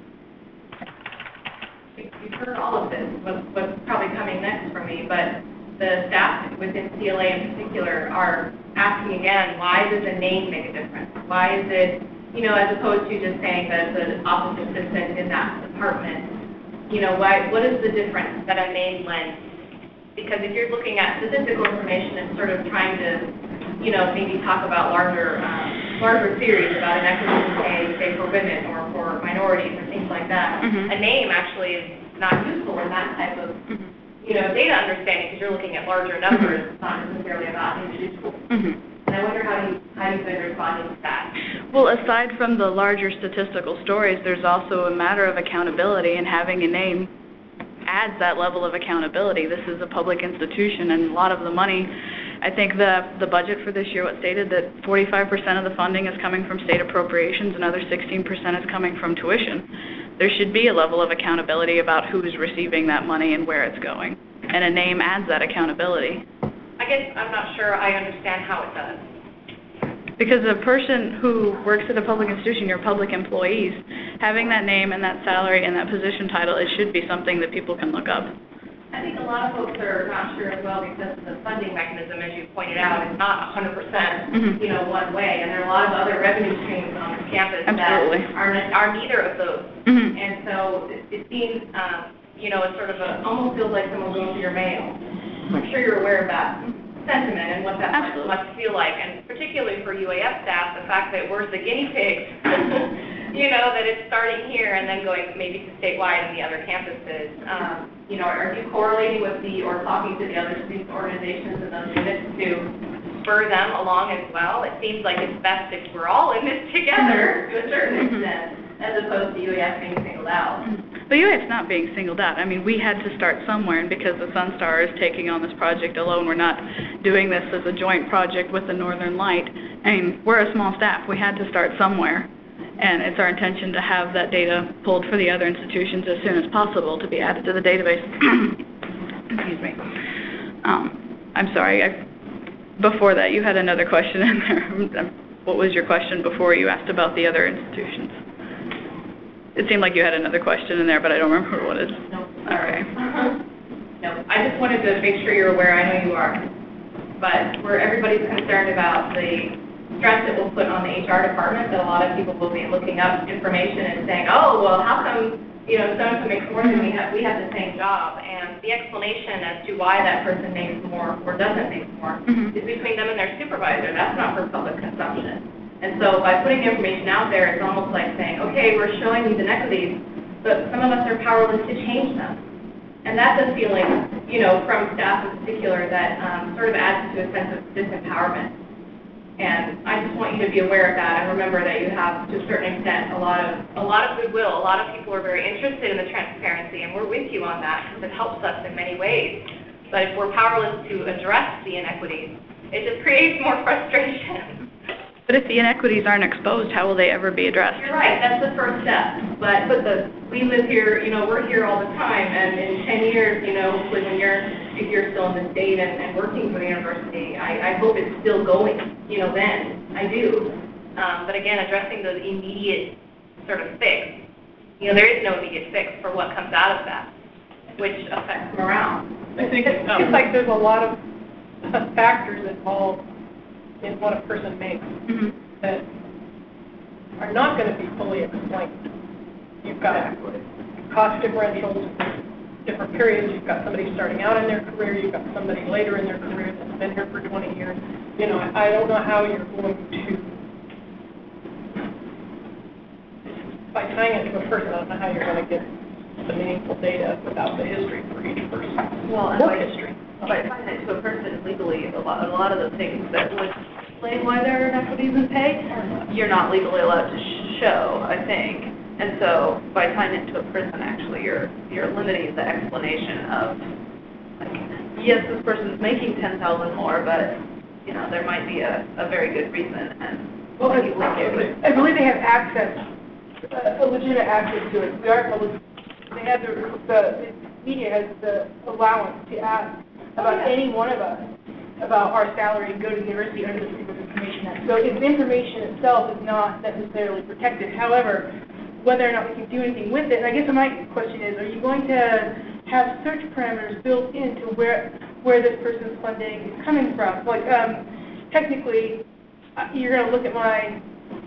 You've heard all of this, what's, what's probably coming next for me, but the staff within C L A in particular are asking again, why does a name make a difference? Why is it, you know, as opposed to just saying that the office assistant in that department, you know, why, what is the difference that a name lends? Because if you're looking at statistical information and sort of trying to, you know, maybe talk about larger, um, larger theories about inequities in pay, say for women or for minorities or things like that, Mhm. a name actually is not useful in that type of, Mhm. you know, data understanding because you're looking at larger numbers, it's not necessarily about individuals. Mhm. And I wonder how you, how you've been responding to that. Well, aside from the larger statistical stories, there's also a matter of accountability, and having a name adds that level of accountability. This is a public institution, and a lot of the money, I think the the budget for this year, what stated that forty-five percent of the funding is coming from state appropriations, another sixteen percent is coming from tuition. There should be a level of accountability about who's receiving that money and where it's going, and a name adds that accountability. I guess I'm not sure I understand how it does. Because a person who works at a public institution, you're public employees, having that name and that salary and that position title, it should be something that people can look up. I think a lot of folks are not sure as well because the funding mechanism, as you pointed out, is not one hundred percent, Mhm. you know, one way. And there are a lot of other revenue streams on the campus Absolutely. that are, ne- are neither of those. Mhm. And so it, it seems, um, you know, it's sort of a, almost feels like someone going through your mail. I'm sure you're aware of that sentiment and what that must, must feel like. And particularly for U A F staff, the fact that we're the guinea pigs, you know, that it's starting here and then going maybe to statewide and the other campuses. Um, you know, are you correlating with the, or talking to the other student organizations and those units to spur them along as well? It seems like it's best if we're all in this together to a certain extent, as opposed to U A F being singled out. But U A F's not being singled out. I mean, we had to start somewhere, and because the Sunstar is taking on this project alone, we're not doing this as a joint project with the Northern Light. I mean, we're a small staff. We had to start somewhere, and it's our intention to have that data pulled for the other institutions as soon as possible to be added to the database. Excuse me. Um, I'm sorry. I, before that, you had another question in there. What was your question before you asked about the other institutions? It seemed like you had another question in there, but I don't remember what it is. No. Okay. No, I just wanted to make sure you're aware, I know you are, but where everybody's concerned about the stress it will put on the H R department, that a lot of people will be looking up information and saying, oh, well, how come, you know, so-and-so makes more than we have, we have the same job, and the explanation as to why that person makes more or doesn't make more Mhm. is between them and their supervisor. That's not for public consumption. And so by putting the information out there, it's almost like saying, okay, we're showing these inequities, but some of us are powerless to change them. And that's a feeling, you know, from staff in particular that um, sort of adds to a sense of disempowerment. And I just want you to be aware of that and remember that you have, to a certain extent, a lot of a lot of goodwill. A lot of people are very interested in the transparency, and we're with you on that because it helps us in many ways. But if we're powerless to address the inequities, it just creates more frustration. But if the inequities aren't exposed, how will they ever be addressed? You're right, that's the first step. But but the we live here, you know, we're here all the time, and in ten years, you know, hopefully when you're if you're still in the state and, and working for the university, I, I hope it's still going, you know, then. I do. Um, but again, addressing the immediate sort of fix. You know, there is no immediate fix for what comes out of that, which affects morale. I think it seems like there's a lot of factors involved in what a person makes Mhm. that are not going to be fully explained. You've got cost differentials, different periods. You've got somebody starting out in their career. You've got somebody later in their career that's been here for twenty years. You know, I, I don't know how you're going to, by tying it to a person, I don't know how you're going to get the meaningful data without the history for each person. Well, and Work by, history. by tying it to a person legally, a lot, a lot of the things that would explain why there are inequities in pay, you're not legally allowed to sh- show, I think. And so by tying it to a person, actually, you're you're limiting the explanation of, like, yes, this person's making ten thousand more, but you know there might be a, a very good reason. And Well, I, you look at it. I believe they have access, uh, a legitimate access to it. We are public. They have the, the, the media has the allowance to ask about any one of us about our salary and go to the university under the Freedom of Information Act. So if the information itself is not necessarily protected, however, whether or not we can do anything with it, and I guess my question is, are you going to have search parameters built into where where this person's funding is coming from. Like, um, technically, uh, you're going to look at my,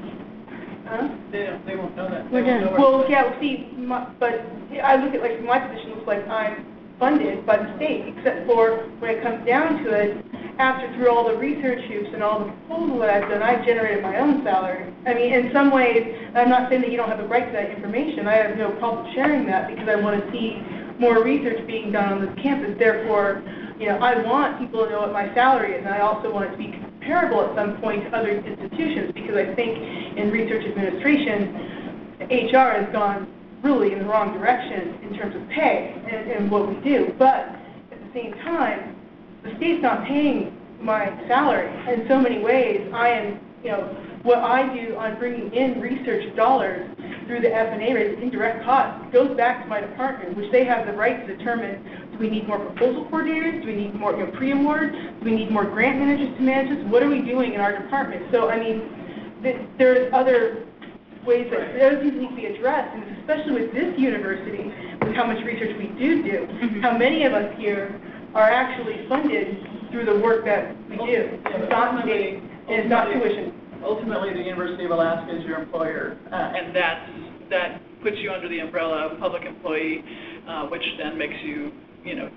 huh? They don't, they won't know that. We're They won't done. know where- Well, yeah, see, my, but I look at, like, my position looks like I'm funded by the state, except for when it comes down to it, after through all the research hoops and all the proposal that I've done, I've generated my own salary. I mean, in some ways, I'm not saying that you don't have a right to that information. I have no problem sharing that because I want to see more research being done on this campus. Therefore, you know, I want people to know what my salary is, and I also want it to be comparable at some point to other institutions because I think in research administration, H R has gone really in the wrong direction in terms of pay and, and what we do. But at the same time, the state's not paying my salary. In so many ways, I am, you know, what I do on bringing in research dollars through the F and A rate, indirect costs, goes back to my department, which they have the right to determine, do we need more proposal coordinators? Do we need more, you know, pre-award? Do we need more grant managers to manage this? What are we doing in our department? So, I mean, th there's other ways that those things need to be addressed, and especially with this university, with how much research we do do, Mm-hmm. how many of us here are actually funded through the work that we do. It's not state, and it's not tuition. Ultimately, the University of Alaska is your employer, uh, and that's, that puts you under the umbrella of public employee, uh, which then makes you, you know,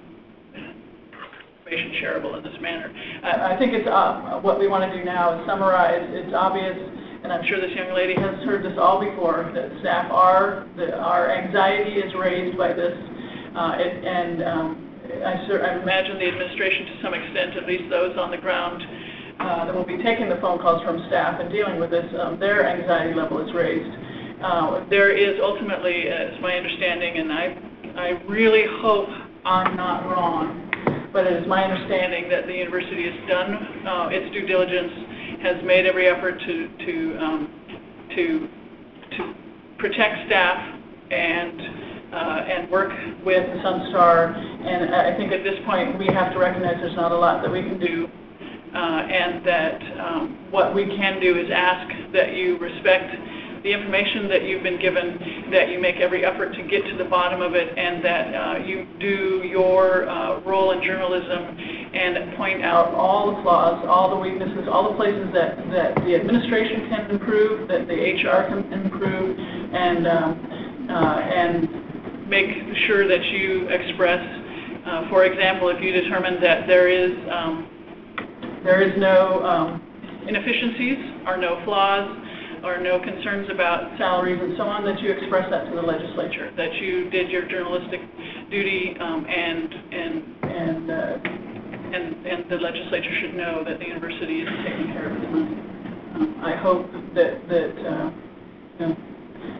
information shareable in this manner. I, I think it's, uh, what we want to do now is summarize. It's obvious, and I'm sure this young lady has heard this all before, that staff are, that our anxiety is raised by this, uh, it, and um, I, sur I imagine the administration to some extent, at least those on the ground uh, that will be taking the phone calls from staff and dealing with this, um, their anxiety level is raised. Uh, there is ultimately, as my understanding, and I, I really hope I'm not wrong, but it is my understanding that the university has done uh, its due diligence, has made every effort to to um, to to protect staff and uh, and work with Sunstar. And I think at this point we have to recognize there's not a lot that we can do, uh, and that um, what we can do is ask that you respect the information that you've been given, that you make every effort to get to the bottom of it, and that uh, you do your uh, role in journalism and point out all the flaws, all the weaknesses, all the places that, that the administration can improve, that the H R can improve, and, um, uh, and make sure that you express, uh, for example, if you determine that there is, um, there is no um, inefficiencies or no flaws, or no concerns about salaries and so on, that you express that to the legislature, that you did your journalistic duty, um, and and and, uh, and and the legislature should know that the university is taking care of its money. Um, I hope that that uh, you know,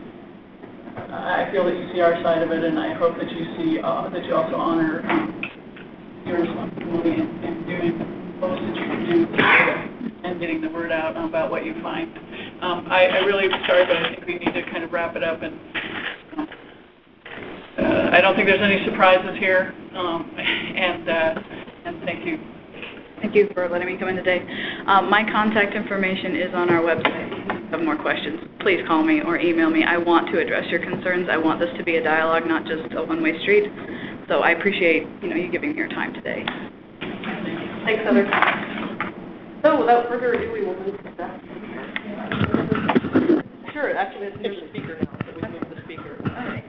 I feel that you see our side of it, and I hope that you see uh, that you also honor um, your responsibility in, in doing the most that you can do and getting the word out about what you find. Um, I, I really am sorry, but I think we need to kind of wrap it up. And um, uh, I don't think there's any surprises here. Um, and uh, and thank you. Thank you for letting me come in today. Um, my contact information is on our website. If you have more questions, please call me or email me. I want to address your concerns. I want this to be a dialogue, not just a one-way street. So I appreciate, you know, you giving me your time today. Thanks, Heather. So without further ado, we will move to that. Sure, actually, there's a speaker now, so we can move to the speaker. All right.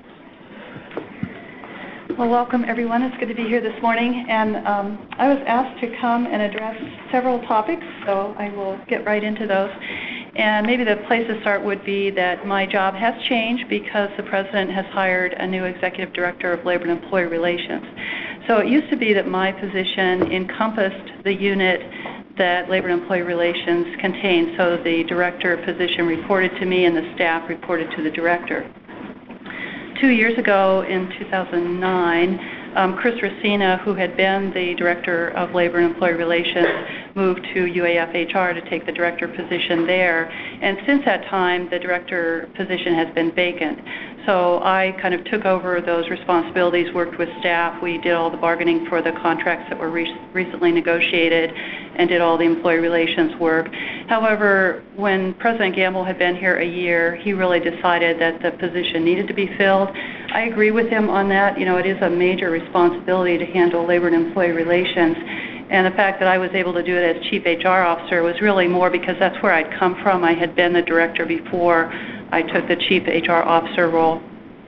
Well, welcome everyone. It's good to be here this morning, and um, I was asked to come and address several topics, so I will get right into those. And maybe the place to start would be that my job has changed because the President has hired a new Executive Director of Labor and Employee Relations. So it used to be that my position encompassed the unit that Labor and Employee Relations contained. So the director position reported to me and the staff reported to the director. Two years ago, in two thousand nine, um, Chris Racina, who had been the Director of Labor and Employee Relations, moved to U A F H R to take the director position there. And since that time, the director position has been vacant. So I kind of took over those responsibilities, worked with staff. We did all the bargaining for the contracts that were re recently negotiated and did all the employee relations work. However, when President Gamble had been here a year, he really decided that the position needed to be filled. I agree with him on that. You know, it is a major responsibility to handle labor and employee relations. And the fact that I was able to do it as Chief H R Officer was really more because that's where I'd come from. I had been the director before I took the Chief H R Officer role.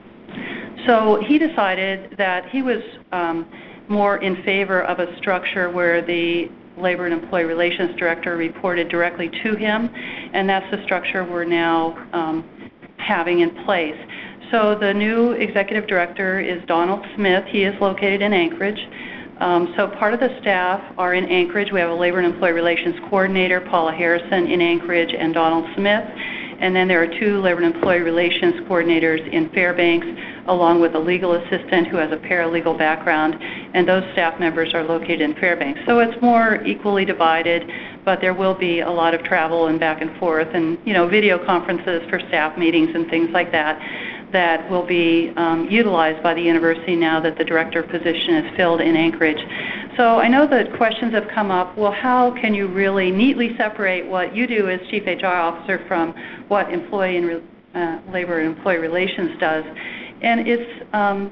So he decided that he was um, more in favor of a structure where the Labor and Employee Relations Director reported directly to him, and that's the structure we're now um, having in place. So the new Executive Director is Donald Smith. He is located in Anchorage. Um, so part of the staff are in Anchorage. We have a Labor and Employee Relations Coordinator, Paula Harrison, in Anchorage, and Donald Smith. And then there are two Labor and Employee Relations Coordinators in Fairbanks, along with a legal assistant who has a paralegal background, and those staff members are located in Fairbanks. So it's more equally divided, but there will be a lot of travel and back and forth and, you know, video conferences for staff meetings and things like that that will be um, utilized by the university now that the director position is filled in Anchorage. So I know that questions have come up, well, how can you really neatly separate what you do as Chief H R Officer from what employee and uh, labor and employee relations does? And it's um,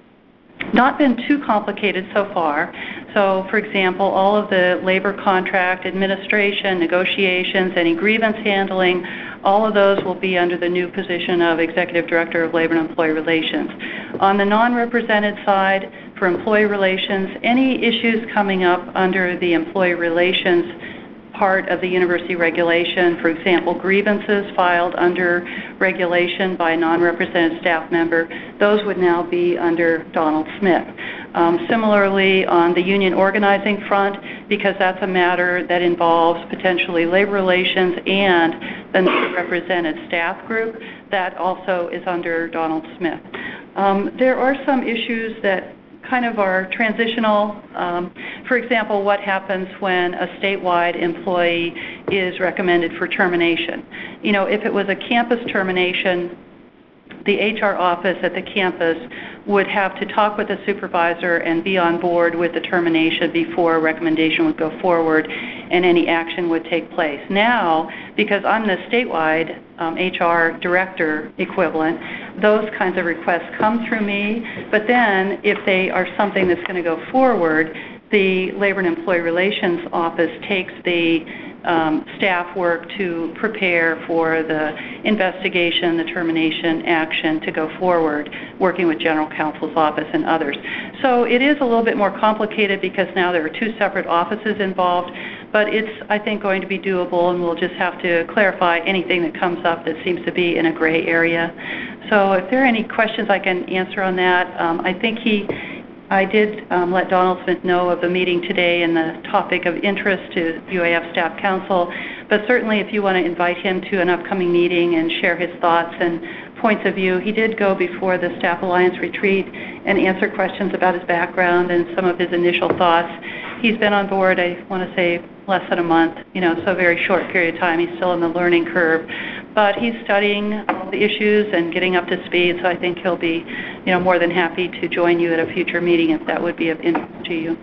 not been too complicated so far. So, for example, all of the labor contract administration, negotiations, any grievance handling, all of those will be under the new position of Executive Director of Labor and Employee Relations. On the non-represented side, for employee relations, any issues coming up under the employee relations part of the university regulation, for example, grievances filed under regulation by a non-represented staff member, those would now be under Donald Smith. Um, similarly, on the union organizing front, because that's a matter that involves potentially labor relations and the non-represented staff group, that also is under Donald Smith. Um, there are some issues that kind of are transitional. Um, for example, what happens when a statewide employee is recommended for termination? You know, if it was a campus termination, the H R office at the campus would have to talk with the supervisor and be on board with the termination before a recommendation would go forward and any action would take place. Now, because I'm the statewide um, H R director equivalent, those kinds of requests come through me, but then if they are something that's going to go forward, the Labor and Employee Relations Office takes the um, staff work to prepare for the investigation, the termination action to go forward, working with General Counsel's office and others. So it is a little bit more complicated because now there are two separate offices involved, but it's, I think, going to be doable, and we'll just have to clarify anything that comes up that seems to be in a gray area. So if there are any questions I can answer on that, um, I think he I did um, let Donald Smith know of the meeting today and the topic of interest to U A F Staff Council, but certainly if you want to invite him to an upcoming meeting and share his thoughts and points of view, he did go before the Staff Alliance retreat and answer questions about his background and some of his initial thoughts. He's been on board, I want to say, less than a month, you know, so a very short period of time. He's still in the learning curve, but he's studying all the issues and getting up to speed, so I think he'll be, you know, more than happy to join you at a future meeting if that would be of interest to you.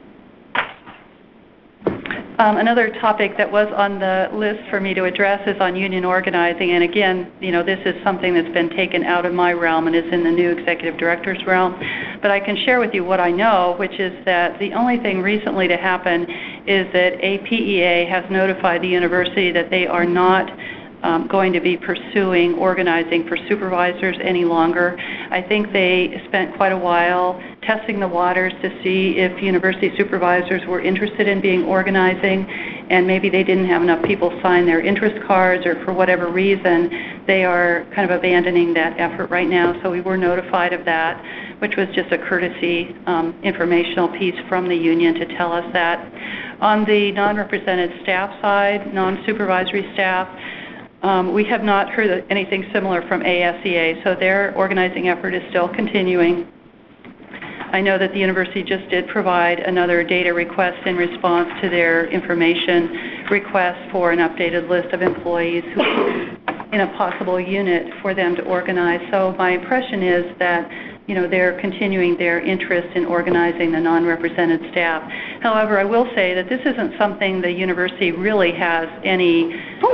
Um, another topic that was on the list for me to address is on union organizing, and again, you know, this is something that's been taken out of my realm and is in the new executive director's realm, but I can share with you what I know, which is that the only thing recently to happen is that A P E A has notified the university that they are not Um, going to be pursuing organizing for supervisors any longer. I think they spent quite a while testing the waters to see if university supervisors were interested in being organizing, and maybe they didn't have enough people sign their interest cards, or for whatever reason they are kind of abandoning that effort right now. So we were notified of that, which was just a courtesy um, informational piece from the union to tell us that. On the non-represented staff side, non-supervisory staff, Um, we have not heard anything similar from A S E A, so their organizing effort is still continuing. I know that the university just did provide another data request in response to their information request for an updated list of employees who in a possible unit for them to organize. So my impression is that, you know, they're continuing their interest in organizing the non-represented staff. However, I will say that this isn't something the university really has any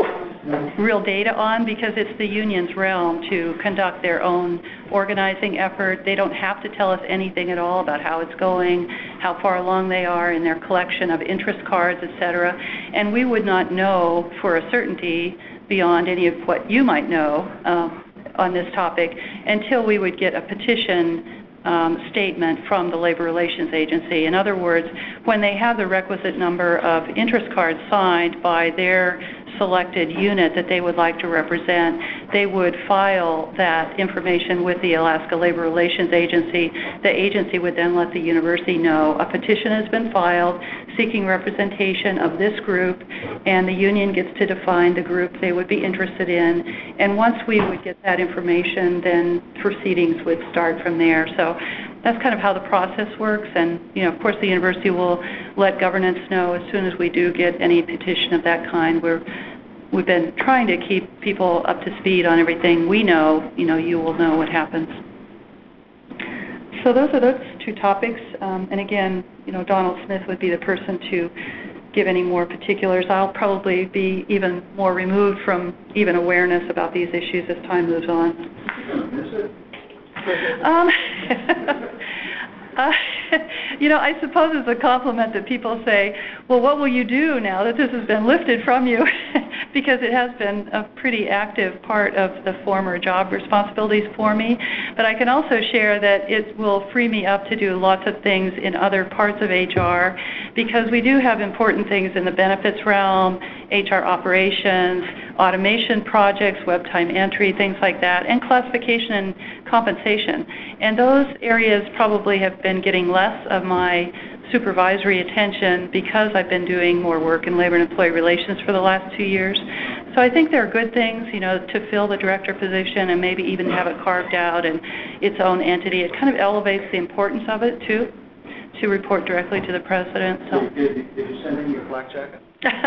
real data on, because it's the union's realm to conduct their own organizing effort. They don't have to tell us anything at all about how it's going, how far along they are in their collection of interest cards, et cetera. And we would not know for a certainty, beyond any of what you might know um, on this topic, until we would get a petition Um, statement from the Labor Relations Agency. In other words, when they have the requisite number of interest cards signed by their selected unit that they would like to represent, they would file that information with the Alaska Labor Relations Agency. The agency would then let the university know a petition has been filed seeking representation of this group, and the union gets to define the group they would be interested in. And once we would get that information, then proceedings would start from there. So that's kind of how the process works. And, you know, of course, the university will let governance know as soon as we do get any petition of that kind. We're, we've been trying to keep people up to speed on everything we know. You know, you will know what happens. So those are those two topics. Um, and again, you know, Donald Smith would be the person to give any more particulars. I'll probably be even more removed from even awareness about these issues as time moves on. Um, uh, you know, I suppose it's a compliment that people say, well, what will you do now that this has been lifted from you? Because it has been a pretty active part of the former job responsibilities for me. But I can also share that it will free me up to do lots of things in other parts of H R, because we do have important things in the benefits realm, H R operations, automation projects, web time entry, things like that, and classification and compensation. And those areas probably have been getting less of my supervisory attention because I've been doing more work in labor and employee relations for the last two years. So I think there are good things, you know, to fill the director position and maybe even have it carved out in its own entity. It kind of elevates the importance of it, too, to report directly to the president. So. Did, did you send in your flak jacket?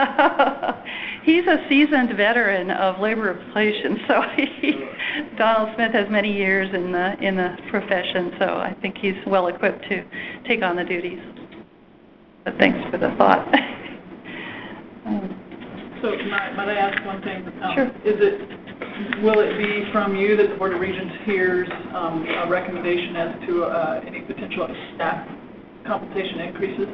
He's a seasoned veteran of labor relations, so he, Donald Smith has many years in the in the profession, so I think he's well equipped to take on the duties. But thanks for the thought. um, So might, might I ask one thing? Um, sure. Is it, will it be from you that the Board of Regents hears um, a recommendation as to uh, any potential staff compensation increases?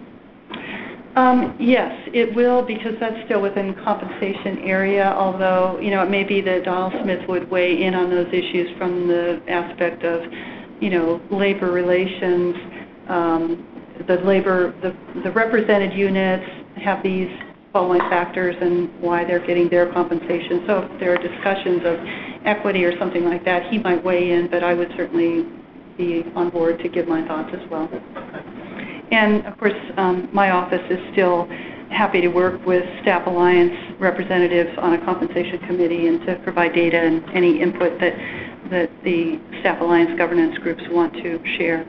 Um, yes, it will, because that's still within compensation area, although, you know, it may be that Donald Smith would weigh in on those issues from the aspect of, you know, labor relations. Um, the labor, the, the represented units have these following factors and why they're getting their compensation. So if there are discussions of equity or something like that, he might weigh in, but I would certainly be on board to give my thoughts as well. And, of course, um, my office is still happy to work with Staff Alliance representatives on a compensation committee and to provide data and any input that, that the Staff Alliance governance groups want to share.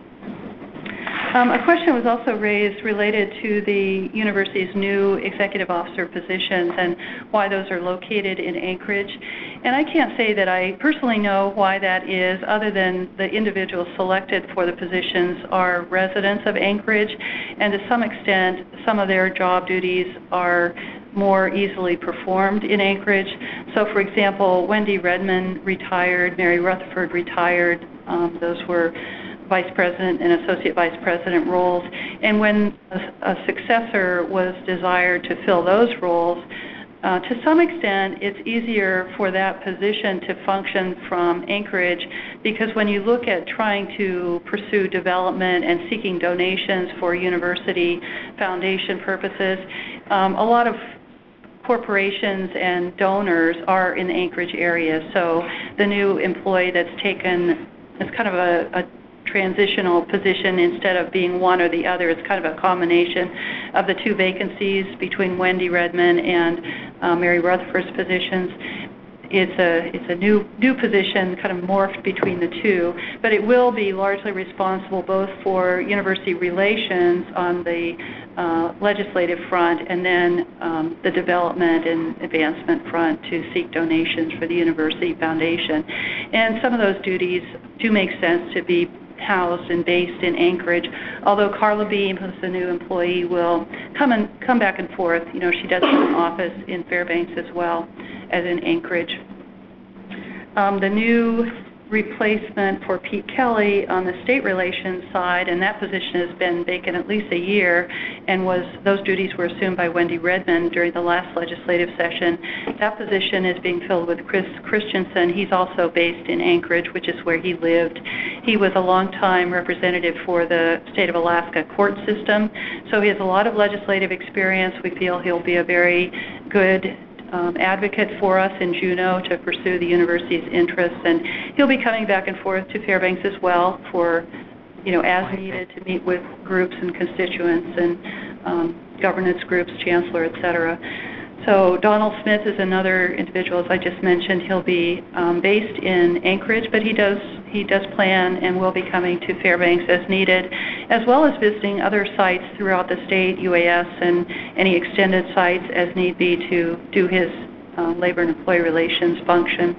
Um, a question was also raised related to the university's new executive officer positions and why those are located in Anchorage. And I can't say that I personally know why that is, other than the individuals selected for the positions are residents of Anchorage, and to some extent, some of their job duties are more easily performed in Anchorage. So, for example, Wendy Redmond retired, Mary Rutherford retired. Um, those were vice president and associate vice president roles. And when a, a successor was desired to fill those roles, uh, to some extent, it's easier for that position to function from Anchorage, because when you look at trying to pursue development and seeking donations for university foundation purposes, um, a lot of corporations and donors are in the Anchorage area. So the new employee that's taken is kind of a, a transitional position. Instead of being one or the other, it's kind of a combination of the two vacancies between Wendy Redmond and uh, Mary Rutherford's positions. It's a it's a new new position, kind of morphed between the two, but it will be largely responsible both for university relations on the uh, legislative front, and then um, the development and advancement front to seek donations for the university foundation. And some of those duties do make sense to be housed and based in Anchorage, although Carla Beam, who's the new employee, will come and come back and forth. You know, she does have an office in Fairbanks as well as in Anchorage. Um, the new replacement for Pete Kelly on the state relations side, and that position has been vacant at least a year, and was those duties were assumed by Wendy Redmond during the last legislative session. That position is being filled with Chris Christensen. He's also based in Anchorage, which is where he lived. He was a longtime representative for the state of Alaska court system, so he has a lot of legislative experience. We feel he'll be a very good Um, advocate for us in Juneau to pursue the university's interests, and he'll be coming back and forth to Fairbanks as well for, you know, as needed to meet with groups and constituents and um, governance groups, chancellor, et cetera. So Donald Smith is another individual, as I just mentioned. He'll be um, based in Anchorage, but he does he does plan and will be coming to Fairbanks as needed, as well as visiting other sites throughout the state, U A S, and any extended sites as need be to do his uh, labor and employee relations function.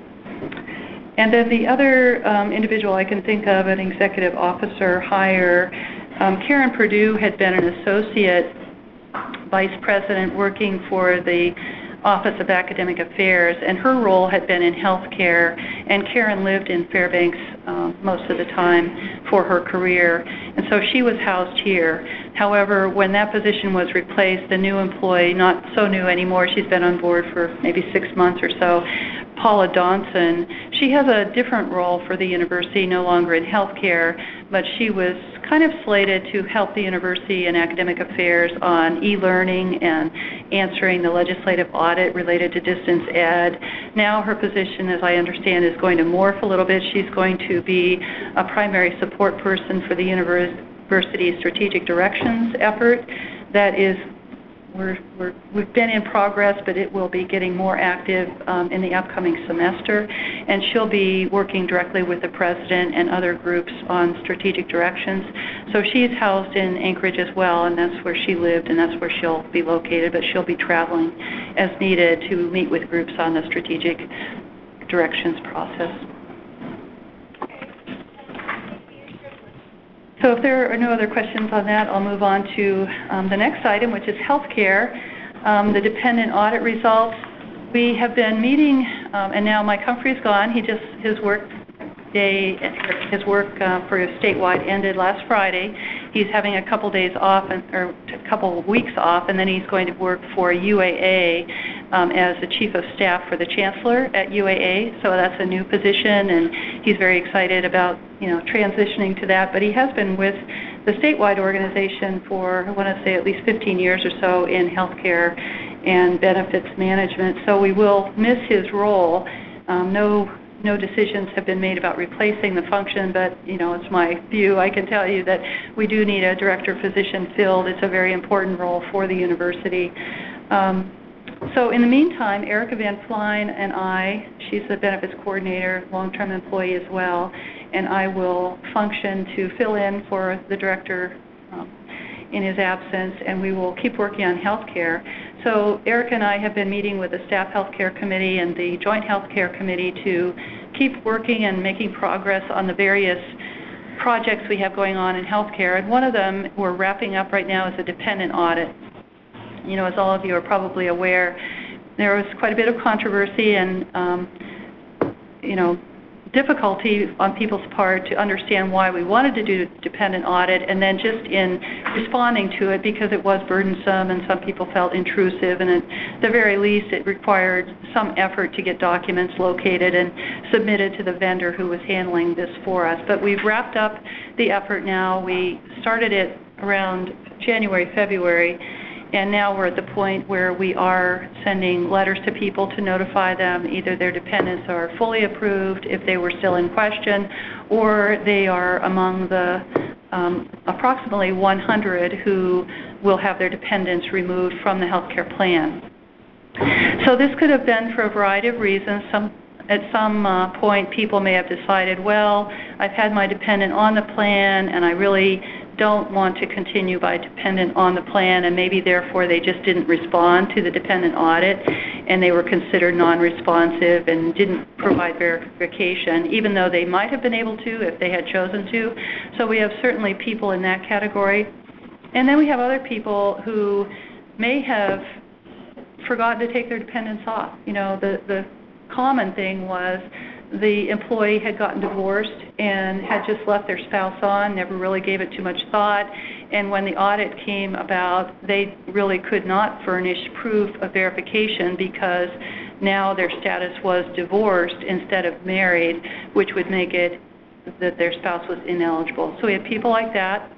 And then the other um, individual I can think of, an executive officer hire, um, Karen Purdue had been an associate vice president working for the Office of Academic Affairs, and her role had been in healthcare, and Karen lived in Fairbanks um, most of the time for her career, and so she was housed here. However, when that position was replaced, the new employee, not so new anymore, she's been on board for maybe six months or so, Paula Donson, she has a different role for the university, no longer in healthcare, but she was kind of slated to help the university in academic affairs on e-learning and answering the legislative audit related to distance ed. Now her position, as I understand, is going to morph a little bit. She's going to be a primary support person for the university's strategic directions effort. That is We're, we're, we've been in progress, but it will be getting more active um, in the upcoming semester, and she'll be working directly with the president and other groups on strategic directions. So she's housed in Anchorage as well, and that's where she lived, and that's where she'll be located, but she'll be traveling as needed to meet with groups on the strategic directions process. So if there are no other questions on that, I'll move on to um, the next item, which is healthcare, um, the dependent audit results. We have been meeting, um, and now Mike Humphrey's gone. He just, his work day, his work uh, for statewide ended last Friday. He's having a couple days off, and, or a couple weeks off, and then he's going to work for U A A um, as the chief of staff for the chancellor at U A A. So that's a new position, and he's very excited about, you know, transitioning to that. But he has been with the statewide organization for, I want to say, at least fifteen years or so in healthcare and benefits management. So we will miss his role. Um, no. No decisions have been made about replacing the function, but, you know, it's my view. I can tell you that we do need a director position filled. It's a very important role for the university. Um, so in the meantime, Erica Van Flein and I, she's the benefits coordinator, long-term employee as well, and I will function to fill in for the director um, in his absence, and we will keep working on healthcare. So Erica and I have been meeting with the Staff Healthcare Committee and the Joint Healthcare Committee to keep working and making progress on the various projects we have going on in healthcare. And one of them we're wrapping up right now is a dependent audit. You know, as all of you are probably aware, there was quite a bit of controversy and, um, you know, difficulty on people's part to understand why we wanted to do a dependent audit, and then just in responding to it, because it was burdensome and some people felt intrusive, and at the very least it required some effort to get documents located and submitted to the vendor who was handling this for us. But we've wrapped up the effort now. We started it around January, February, and now we're at the point where we are sending letters to people to notify them either their dependents are fully approved if they were still in question, or they are among the um, approximately one hundred who will have their dependents removed from the healthcare plan. So this could have been for a variety of reasons. Some At some uh, point, people may have decided, well, I've had my dependent on the plan, and I really don't want to continue by dependent on the plan, and maybe therefore they just didn't respond to the dependent audit, and they were considered non-responsive and didn't provide verification, even though they might have been able to if they had chosen to. So we have certainly people in that category. And then we have other people who may have forgotten to take their dependents off. You know, the, the common thing was the employee had gotten divorced and had just left their spouse on, never really gave it too much thought, and when the audit came about, they really could not furnish proof of verification because now their status was divorced instead of married, which would make it that their spouse was ineligible. So we had people like that.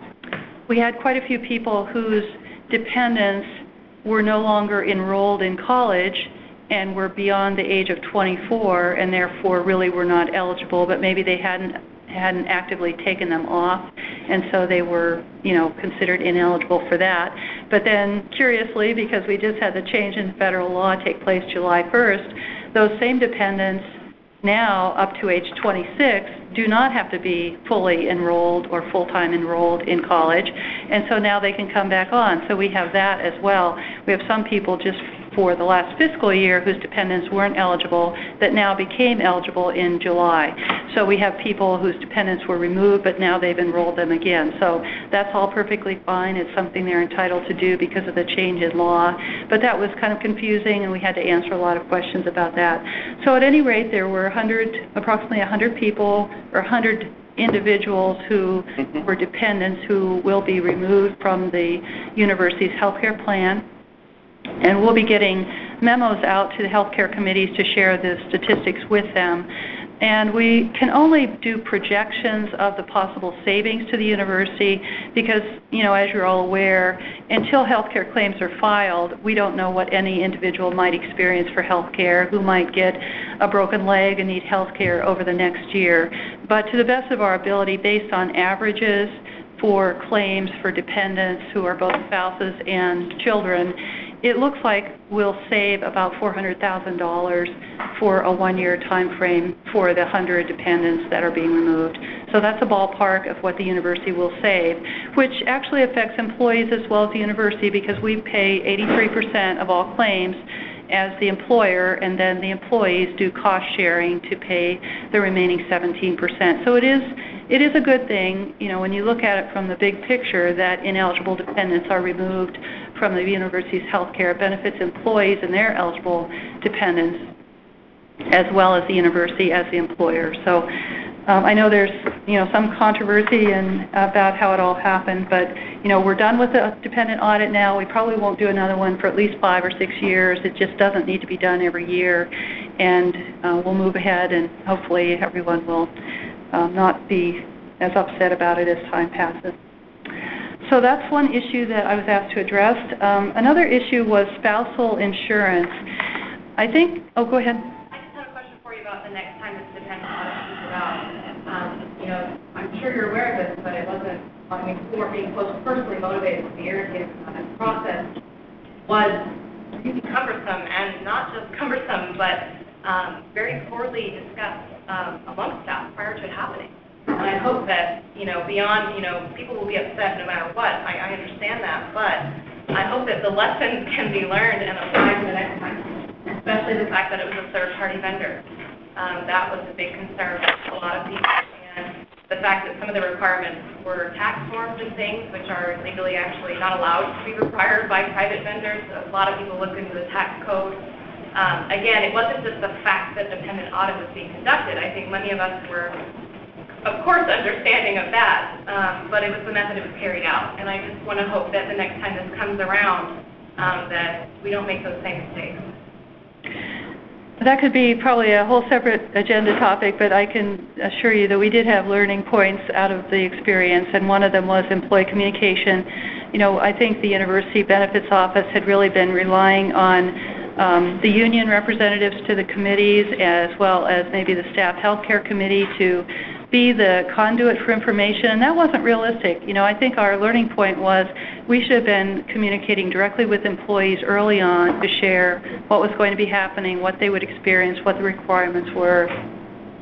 We had quite a few people whose dependents were no longer enrolled in college and were beyond the age of twenty-four and therefore really were not eligible, but maybe they hadn't hadn't actively taken them off, and so they were, you know, considered ineligible for that. But then, curiously, because we just had the change in federal law take place July first, those same dependents now up to age twenty-six do not have to be fully enrolled or full-time enrolled in college, and so now they can come back on. So we have that as well. We have some people just for the last fiscal year whose dependents weren't eligible that now became eligible in July. So we have people whose dependents were removed, but now they've enrolled them again. So that's all perfectly fine. It's something they're entitled to do because of the change in law. But that was kind of confusing, and we had to answer a lot of questions about that. So at any rate, there were one hundred, approximately one hundred people, or one hundred individuals who were dependents who will be removed from the university's healthcare plan. And we'll be getting memos out to the healthcare committees to share the statistics with them. And we can only do projections of the possible savings to the university because, you know, as you're all aware, until healthcare claims are filed, we don't know what any individual might experience for healthcare, who might get a broken leg and need healthcare over the next year. But to the best of our ability, based on averages for claims for dependents who are both spouses and children, it looks like we'll save about four hundred thousand dollars for a one-year time frame for the one hundred dependents that are being removed. So that's a ballpark of what the university will save, which actually affects employees as well as the university because we pay eighty-three percent of all claims as the employer, and then the employees do cost sharing to pay the remaining seventeen percent. So it is it is a good thing, you know, when you look at it from the big picture, that ineligible dependents are removed from the university's health care. It benefits employees and their eligible dependents, as well as the university as the employer. So um, I know there's, you know, some controversy in, about how it all happened, but, you know, we're done with the dependent audit now. We probably won't do another one for at least five or six years. It just doesn't need to be done every year, and uh, we'll move ahead, and hopefully everyone will um, not be as upset about it as time passes. So that's one issue that I was asked to address. Um, another issue was spousal insurance. I think, oh, go ahead. I just had a question for you about the next time this dependent audit comes about. Um, you know, I'm sure you're aware of this, but it wasn't, I mean, we weren't being close, personally motivated to be irritated on this process, was really cumbersome, and not just cumbersome, but um, very poorly discussed um, amongst staff prior to it happening. And I hope that, you know, beyond, you know, people will be upset no matter what. I, I understand that, but I hope that the lessons can be learned and applied the next time, especially the fact that it was a third-party vendor. Um, that was a big concern for a lot of people. And the fact that some of the requirements were tax forms and things, which are legally actually not allowed to be required by private vendors. A lot of people looked into the tax code. Um, again, it wasn't just the fact that dependent audit was being conducted. I think many of us were, of course, understanding of that, um, but it was the method it was carried out. And I just want to hope that the next time this comes around, um, that we don't make those same mistakes. That could be probably a whole separate agenda topic, but I can assure you that we did have learning points out of the experience, and one of them was employee communication. You know, I think the University Benefits Office had really been relying on um, the union representatives to the committees, as well as maybe the staff healthcare committee, to be the conduit for information, and that wasn't realistic. You know, I think our learning point was we should have been communicating directly with employees early on to share what was going to be happening, what they would experience, what the requirements were.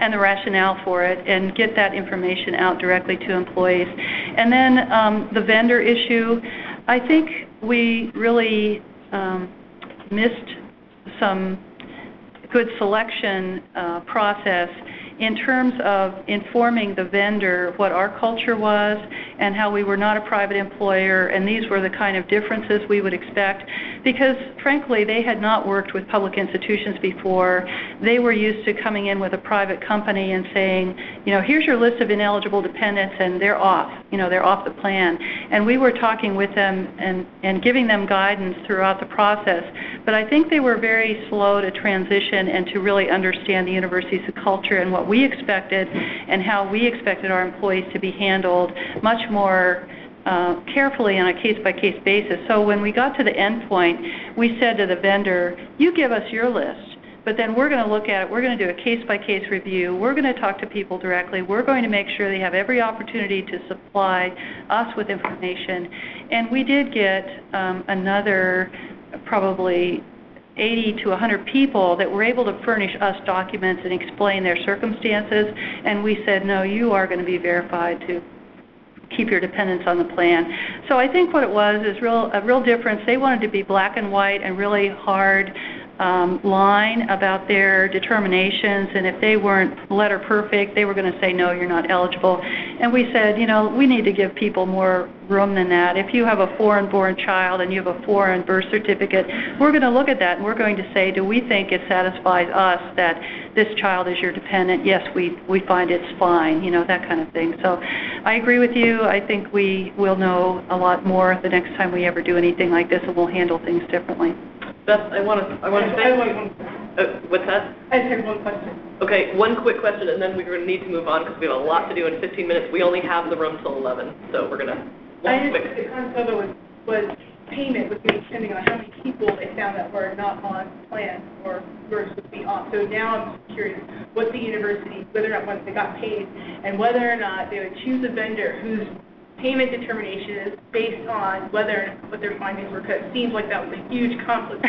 and the rationale for it, and get that information out directly to employees. And then um, the vendor issue, I think we really um, missed some good selection uh, process in terms of informing the vendor what our culture was and how we were not a private employer, and these were the kind of differences we would expect, because frankly they had not worked with public institutions before. They were used to coming in with a private company and saying, you know, here's your list of ineligible dependents, and they're off, you know, they're off the plan. And we were talking with them and, and giving them guidance throughout the process, but I think they were very slow to transition and to really understand the university's culture and what we expected and how we expected our employees to be handled much more uh, carefully on a case-by-case basis. So when we got to the end point, we said to the vendor, you give us your list, but then we're going to look at it, we're going to do a case-by-case review, we're going to talk to people directly, we're going to make sure they have every opportunity to supply us with information. And we did get um, another probably eighty to one hundred people that were able to furnish us documents and explain their circumstances, and we said, no, you are going to be verified to keep your dependents on the plan. So I think what it was is real a real difference. They wanted to be black and white and really hard um, line about their determinations, and if they weren't letter perfect, they were going to say, no, you're not eligible. And we said, you know, we need to give people more room than that. If you have a foreign-born child and you have a foreign birth certificate, we're going to look at that and we're going to say, do we think it satisfies us that this child is your dependent? Yes, we, we find it's fine, you know, that kind of thing. So I agree with you. I think we will know a lot more the next time we ever do anything like this, and we'll handle things differently. Beth, I want to, I want to thank, uh, what's that? I just have one question. Okay, one quick question, and then we're going to need to move on because we have a lot to do in fifteen minutes. We only have the room till eleven, so we're going to, I one just, quick. the concept of it was, was payment was going to be depending on how many people they found that were not on plan or were supposed to be off. So now I'm just curious what the university, whether or not once they got paid, and whether or not they would choose a vendor whose payment determination is based on whether or not what their findings were, because it seems like that was a huge conflict.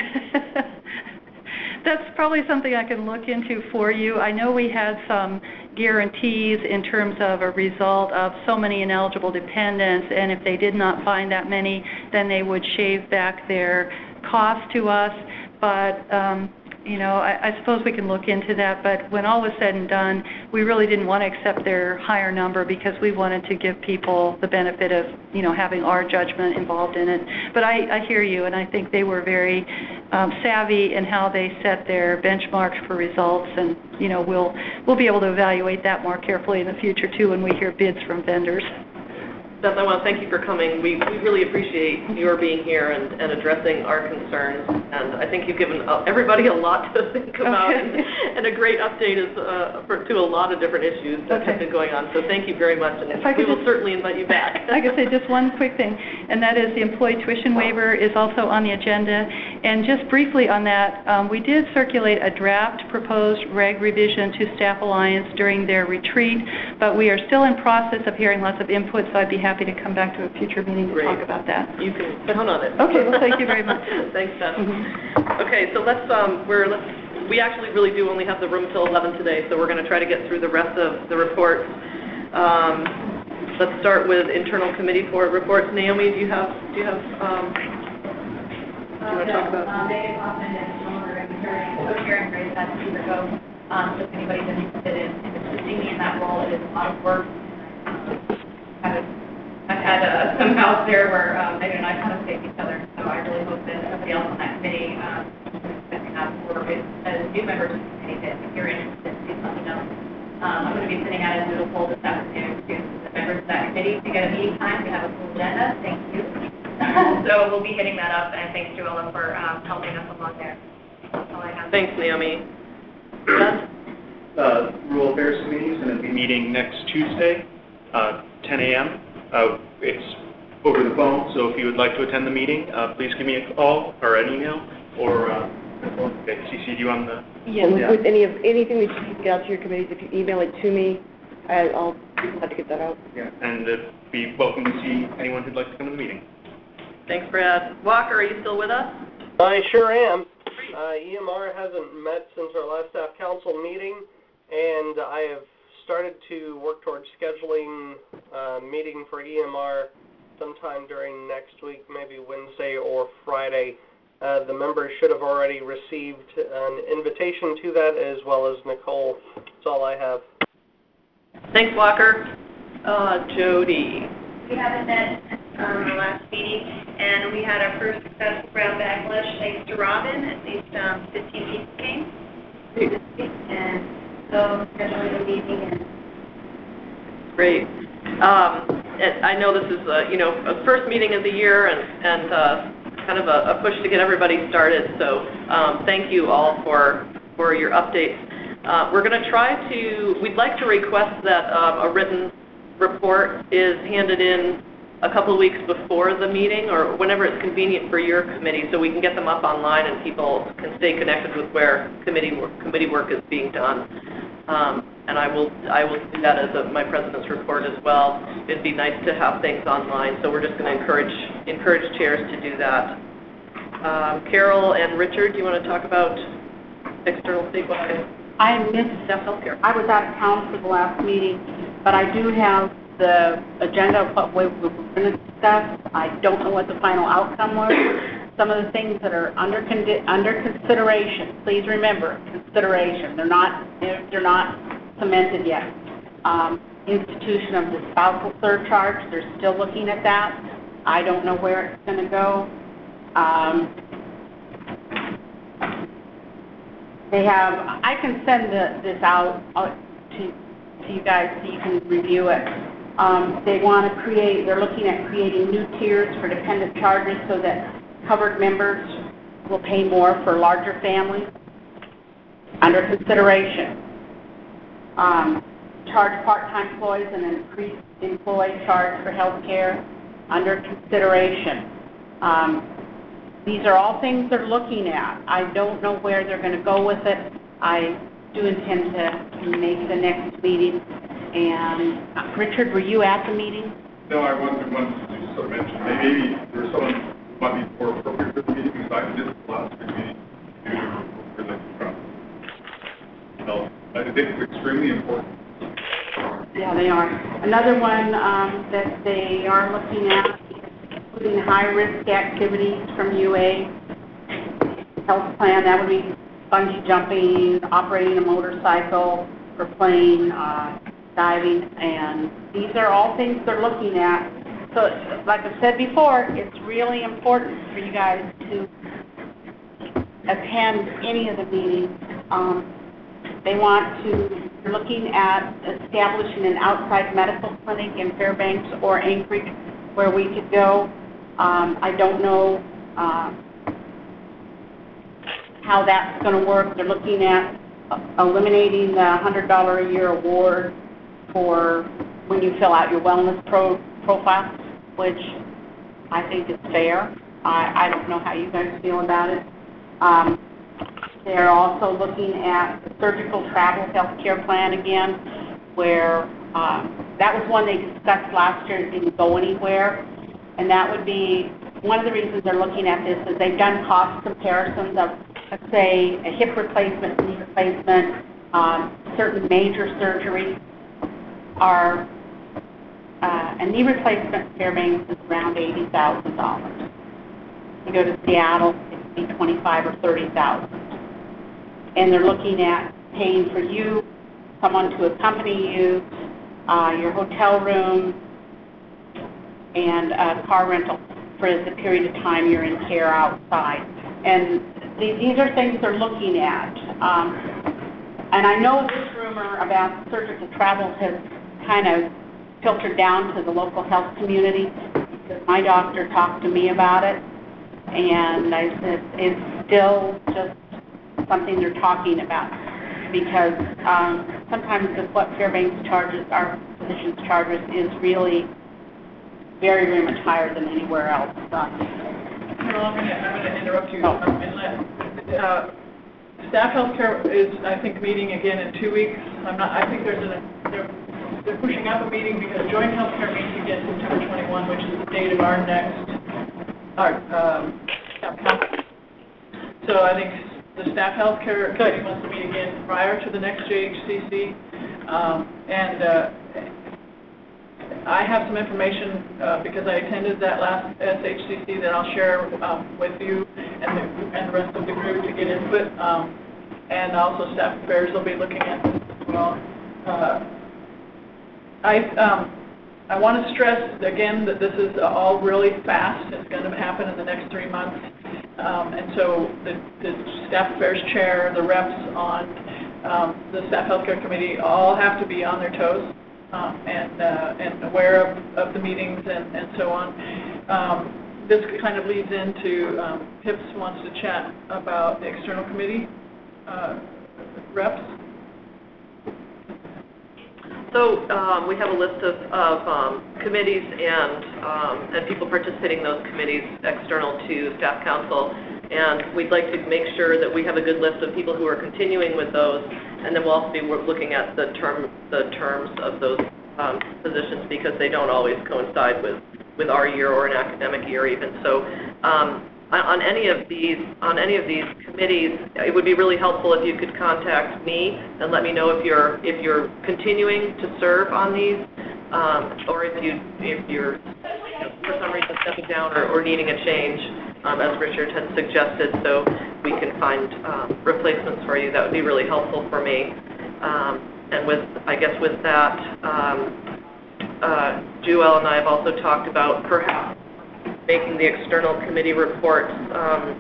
That's probably something I can look into for you. I know we had some guarantees in terms of a result of so many ineligible dependents, and if they did not find that many, then they would shave back their cost to us. But um, you know, I, I suppose we can look into that, but when all was said and done, we really didn't want to accept their higher number because we wanted to give people the benefit of, you know, having our judgment involved in it. But I, I hear you, and I think they were very um, savvy in how they set their benchmarks for results, and, you know, we'll, we'll be able to evaluate that more carefully in the future, too, when we hear bids from vendors. Beth, I want to thank you for coming. We, we really appreciate your being here and, and addressing our concerns. And I think you've given uh, everybody a lot to think about, Okay. and, and a great update is, uh, for, to a lot of different issues that Okay. have been going on. So thank you very much, and If I we could will just- certainly invite you back. I could say just one quick thing, and that is the employee tuition waiver is also on the agenda. And just briefly on that, um, we did circulate a draft proposed reg revision to Staff Alliance during their retreat, but we are still in process of hearing lots of input, so I'd be happy to come back to a future meeting to Great. talk about that. You can count on it. Okay, well, thank you very much. Thanks, Beth. Okay, so let's, um, we're, let's, we actually really do only have the room till eleven today, so we're going to try to get through the rest of the reports. Um, let's start with internal committee for reports. Naomi, do you have, do you have, um, do you want to talk about? Um, Megan Hoffman and Eleanor and Karen, so Karen Grace, that's two ago. Um, so if anybody's interested in, in assisting me in that role, it is a lot of work. Kind of, I've had uh, some bouts there where um, Megan and I kind of face each other, so I really hope that everybody else on that committee, um, that we have for as new members of the committee, that if you're interested, please let me know. Um, I'm going to be sending out a doodle poll this afternoon to the members of that committee to get a meeting time. We have a full agenda. Thank you. So we'll be hitting that up, and thanks to Ella for um, helping us along there. That's all I have. Thanks, Naomi. Beth? Uh, Rural Affairs Committee is going to be meeting next Tuesday, uh, ten a m Uh, it's over the phone, so if you would like to attend the meeting, uh, please give me a call or an email, or uh, okay, C C'd you on the... Yeah, with, with any of, anything that you can get out to your committees, if you email it to me, I- I'll be glad to get that out. Yeah, and uh, be welcome to see anyone who'd like to come to the meeting. Thanks, Brad. Walker, are you still with us? I sure am. Uh, E M R hasn't met since our last staff council meeting, and I have started to work towards scheduling a meeting for E M R sometime during next week, maybe Wednesday or Friday. Uh, the members should have already received an invitation to that, as well as Nicole. That's all I have. Thanks, Walker. Uh, Jody. We haven't met um, the last meeting, and we had our first successful brown bag lunch thanks to Robin. At least um, fifteen people came this week, and so scheduling the meeting. And Great. Um, and I know this is, uh, you know, a first meeting of the year, and, and uh, kind of a, a push to get everybody started. So um, thank you all for for your updates. Uh, we're going to try to. We'd like to request that um, a written report is handed in a couple of weeks before the meeting or whenever it's convenient for your committee, so we can get them up online and people can stay connected with where committee work, committee work is being done. Um, and I will I will do that as a, my president's report as well. It'd be nice to have things online, so we're just going to encourage encourage chairs to do that. Um, Carol and Richard, do you want to talk about external statewide? I missed healthcare. I was out of town for the last meeting, but I do have the agenda of what we we're going to discuss. I don't know what the final outcome was. Some of the things that are under condi under consideration. Please remember, consideration. They're not they're, they're not cemented yet. Um, institution of the spousal surcharge. They're still looking at that. I don't know where it's going to go. Um, they have. I can send the, this out uh, to to you guys so you can review it. Um, they want to create. They're looking at creating new tiers for dependent charges so that covered members will pay more for larger families. Under consideration. Um, charge part-time employees and increase employee charge for health care. Under consideration. Um, these are all things they're looking at. I don't know where they're going to go with it. I do intend to make the next meeting. And uh, Richard, were you at the meeting? No, I wasn't. Wanted to just sort of mention maybe there's someone who might be more appropriate for the meeting because I did the last week meeting for the Trump. So I think it's extremely important. Yeah, they are. Another one um, that they are looking at, including high-risk activities from U A health plan. That would be bungee jumping, operating a motorcycle, or playing, uh, diving, and these are all things they're looking at. So, like I said before, it's really important for you guys to attend any of the meetings. Um, they want to, they're looking at establishing an outside medical clinic in Fairbanks or Anchorage where we could go. Um, I don't know uh, how that's going to work. They're looking at uh, eliminating the one hundred dollars a year award for when you fill out your wellness pro profile, which I think is fair. I, I don't know how you guys feel about it. Um, they're also looking at the surgical travel health care plan again, where um, that was one they discussed last year. It didn't go anywhere. And that would be, one of the reasons they're looking at this is they've done cost comparisons of, let's say, a hip replacement, knee replacement, um, certain major surgeries are, uh, a knee replacement in Fairbanks is around eighty thousand dollars. You go to Seattle, it'd be twenty-five or thirty thousand. And they're looking at paying for you, someone to accompany you, uh, your hotel room, and uh, car rental for the period of time you're in care outside. And th these are things they're looking at. Um, and I know this rumor about surgical travel has kind of filtered down to the local health community because my doctor talked to me about it. And I said, it's still just something they're talking about because um, sometimes what Fairbanks charges, our physicians charges, is really very, very much higher than anywhere else. No, I'm going to interrupt you. Oh. Um, and let, uh, staff healthcare is, I think, meeting again in two weeks. I'm not. I think there's a they're, they're pushing up a meeting because joint healthcare meets again September twenty-first, which is the date of our next our um, staff conference. So I think the staff healthcare committee wants to meet again prior to the next J H C C. Um, and uh, I have some information uh, because I attended that last S H C C that I'll share um, with you and the, and the rest of the group to get input. Um, and also staff affairs will be looking at this as well. Uh, I, um, I want to stress again that this is all really fast. It's going to happen in the next three months. Um, and so the, the staff affairs chair, the reps on um, the staff healthcare committee all have to be on their toes um, and, uh, and aware of, of the meetings and, and so on. Um, this kind of leads into um, Pips wants to chat about the external committee uh, reps. So um, we have a list of, of um, committees and, um, and people participating in those committees external to staff council, and we'd like to make sure that we have a good list of people who are continuing with those, and then we'll also be looking at the term, the terms of those um, positions because they don't always coincide with, with our year or an academic year even. So um, on any of these on any of these committees, it would be really helpful if you could contact me and let me know if you're if you're continuing to serve on these, um, or if you if you're you know, for some reason stepping down or, or needing a change, um, as Richard had suggested, so we can find um, replacements for you. That would be really helpful for me. Um, and with I guess with that, um, uh, Jewel and I have also talked about perhaps making the external committee reports um,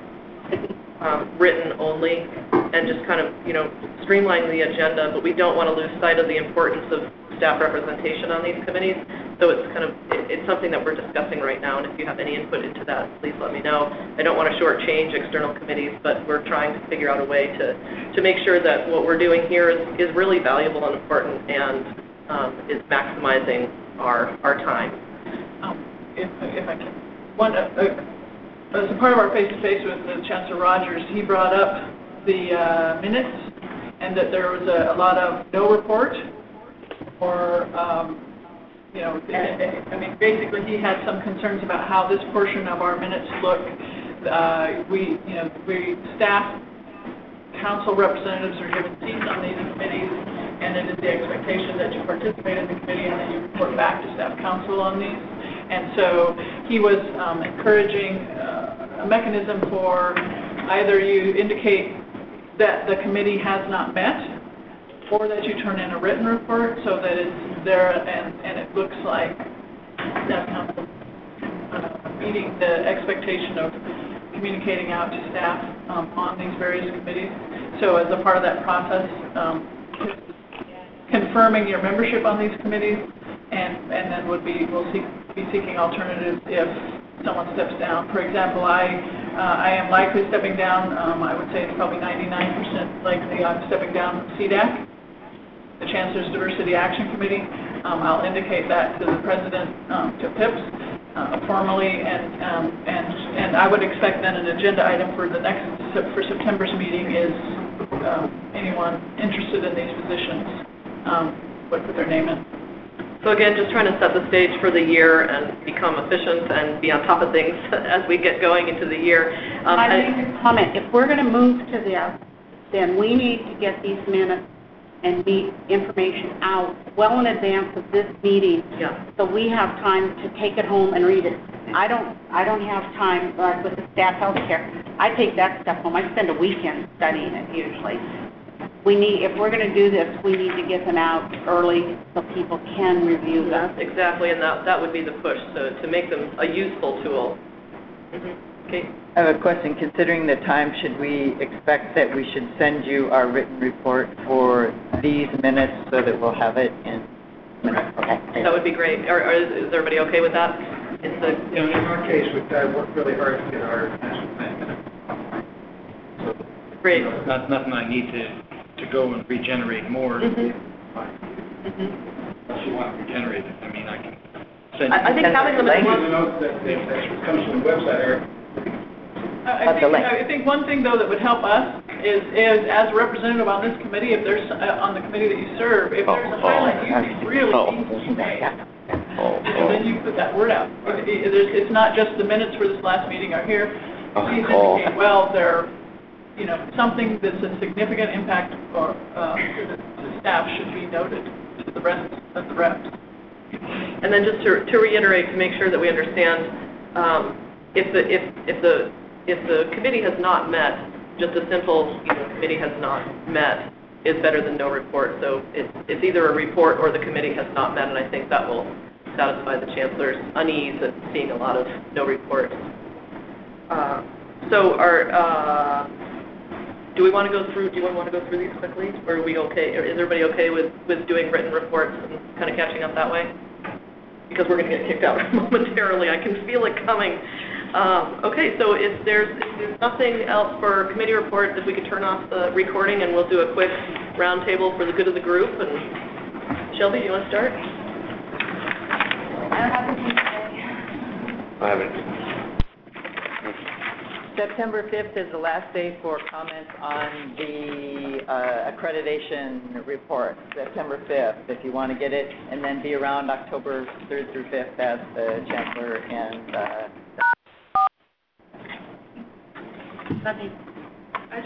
um, written only and just kind of, you know, streamline the agenda, but we don't want to lose sight of the importance of staff representation on these committees. So it's kind of, it, it's something that we're discussing right now, and if you have any input into that, please let me know. I don't want to shortchange external committees, but we're trying to figure out a way to, to make sure that what we're doing here is, is really valuable and important and um, is maximizing our, our time. Um, if, if I can. One, uh, uh, as a part of our face-to-face with uh, Chancellor Rogers, he brought up the uh, minutes and that there was a, a lot of no report or, um, you know, I mean, basically he had some concerns about how this portion of our minutes look. Uh, we, you know, we staff council representatives are given seats on these committees, and it is the expectation that you participate in the committee and that you report back to staff council on these. And so he was um, encouraging uh, a mechanism for either you indicate that the committee has not met or that you turn in a written report so that it's there and, and it looks like staff council uh, meeting the expectation of communicating out to staff um, on these various committees. So as a part of that process, um, confirming your membership on these committees, and, and then would be, we'll seek, be seeking alternatives if someone steps down. For example, I, uh, I am likely stepping down, um, I would say it's probably ninety-nine percent likely I'm stepping down from C D A C, the Chancellor's Diversity Action Committee. Um, I'll indicate that to the President, um, to Pips, uh, formally, and, um, and, and I would expect then an agenda item for the next, for September's meeting is um, anyone interested in these positions um, would put their name in. So again, just trying to set the stage for the year and become efficient and be on top of things as we get going into the year. Um, I need to comment. If we're going to move to this, then we need to get these minutes and meet information out well in advance of this meeting, yeah. So we have time to take it home and read it. I don't. I don't have time like with the staff health care. I take that stuff home. I spend a weekend studying it usually. We need, if we're going to do this, we need to get them out early so people can review them. Exactly, and that, that would be the push, so to make them a useful tool. Mm-hmm. Okay. I have a question. Considering the time, should we expect that we should send you our written report for these minutes so that we'll have it in minutes? Okay. That would be great. Are, are, is everybody okay with that? Is the, you know, in our case, we've uh, worked really hard to get our master plan minutes. So, great. You know, it's not nothing I need to to go and regenerate more. Mm-hmm. Fine. Mm-hmm. Unless you want to regenerate it, I mean, I can send I, I think having them in one... notes that, that comes from the website are... I, I, think, I think one thing, though, that would help us is, is as a representative on this committee, if there's, uh, on the committee that you serve, if there's a highlight you think really needs to be made, and then you put that word out. It, it, it's not just the minutes for this last meeting are here. Please indicate, well, they're you know, something that's a significant impact or, uh, to the, to the staff should be noted to the rest of the reps. And then just to, to reiterate, to make sure that we understand, um, if the, if, if the, if the committee has not met, just a simple, you know, committee has not met is better than no report. So it's, it's either a report or the committee has not met, and I think that will satisfy the chancellor's unease at seeing a lot of no reports. Uh, so our, uh, do we want to go through, do you want to go through these quickly, or are we okay, or is everybody okay with, with doing written reports and kind of catching up that way? Because we're going to get kicked out momentarily, I can feel it coming. Um, okay, so if there's, if there's nothing else for committee reports, if we could turn off the recording and we'll do a quick roundtable for the good of the group. And Shelby, do you want to start? I don't have anything to say. I haven't. September fifth is the last day for comments on the uh, accreditation report, September fifth, if you want to get it, and then be around October third through fifth as the chancellor and uh, Nothing.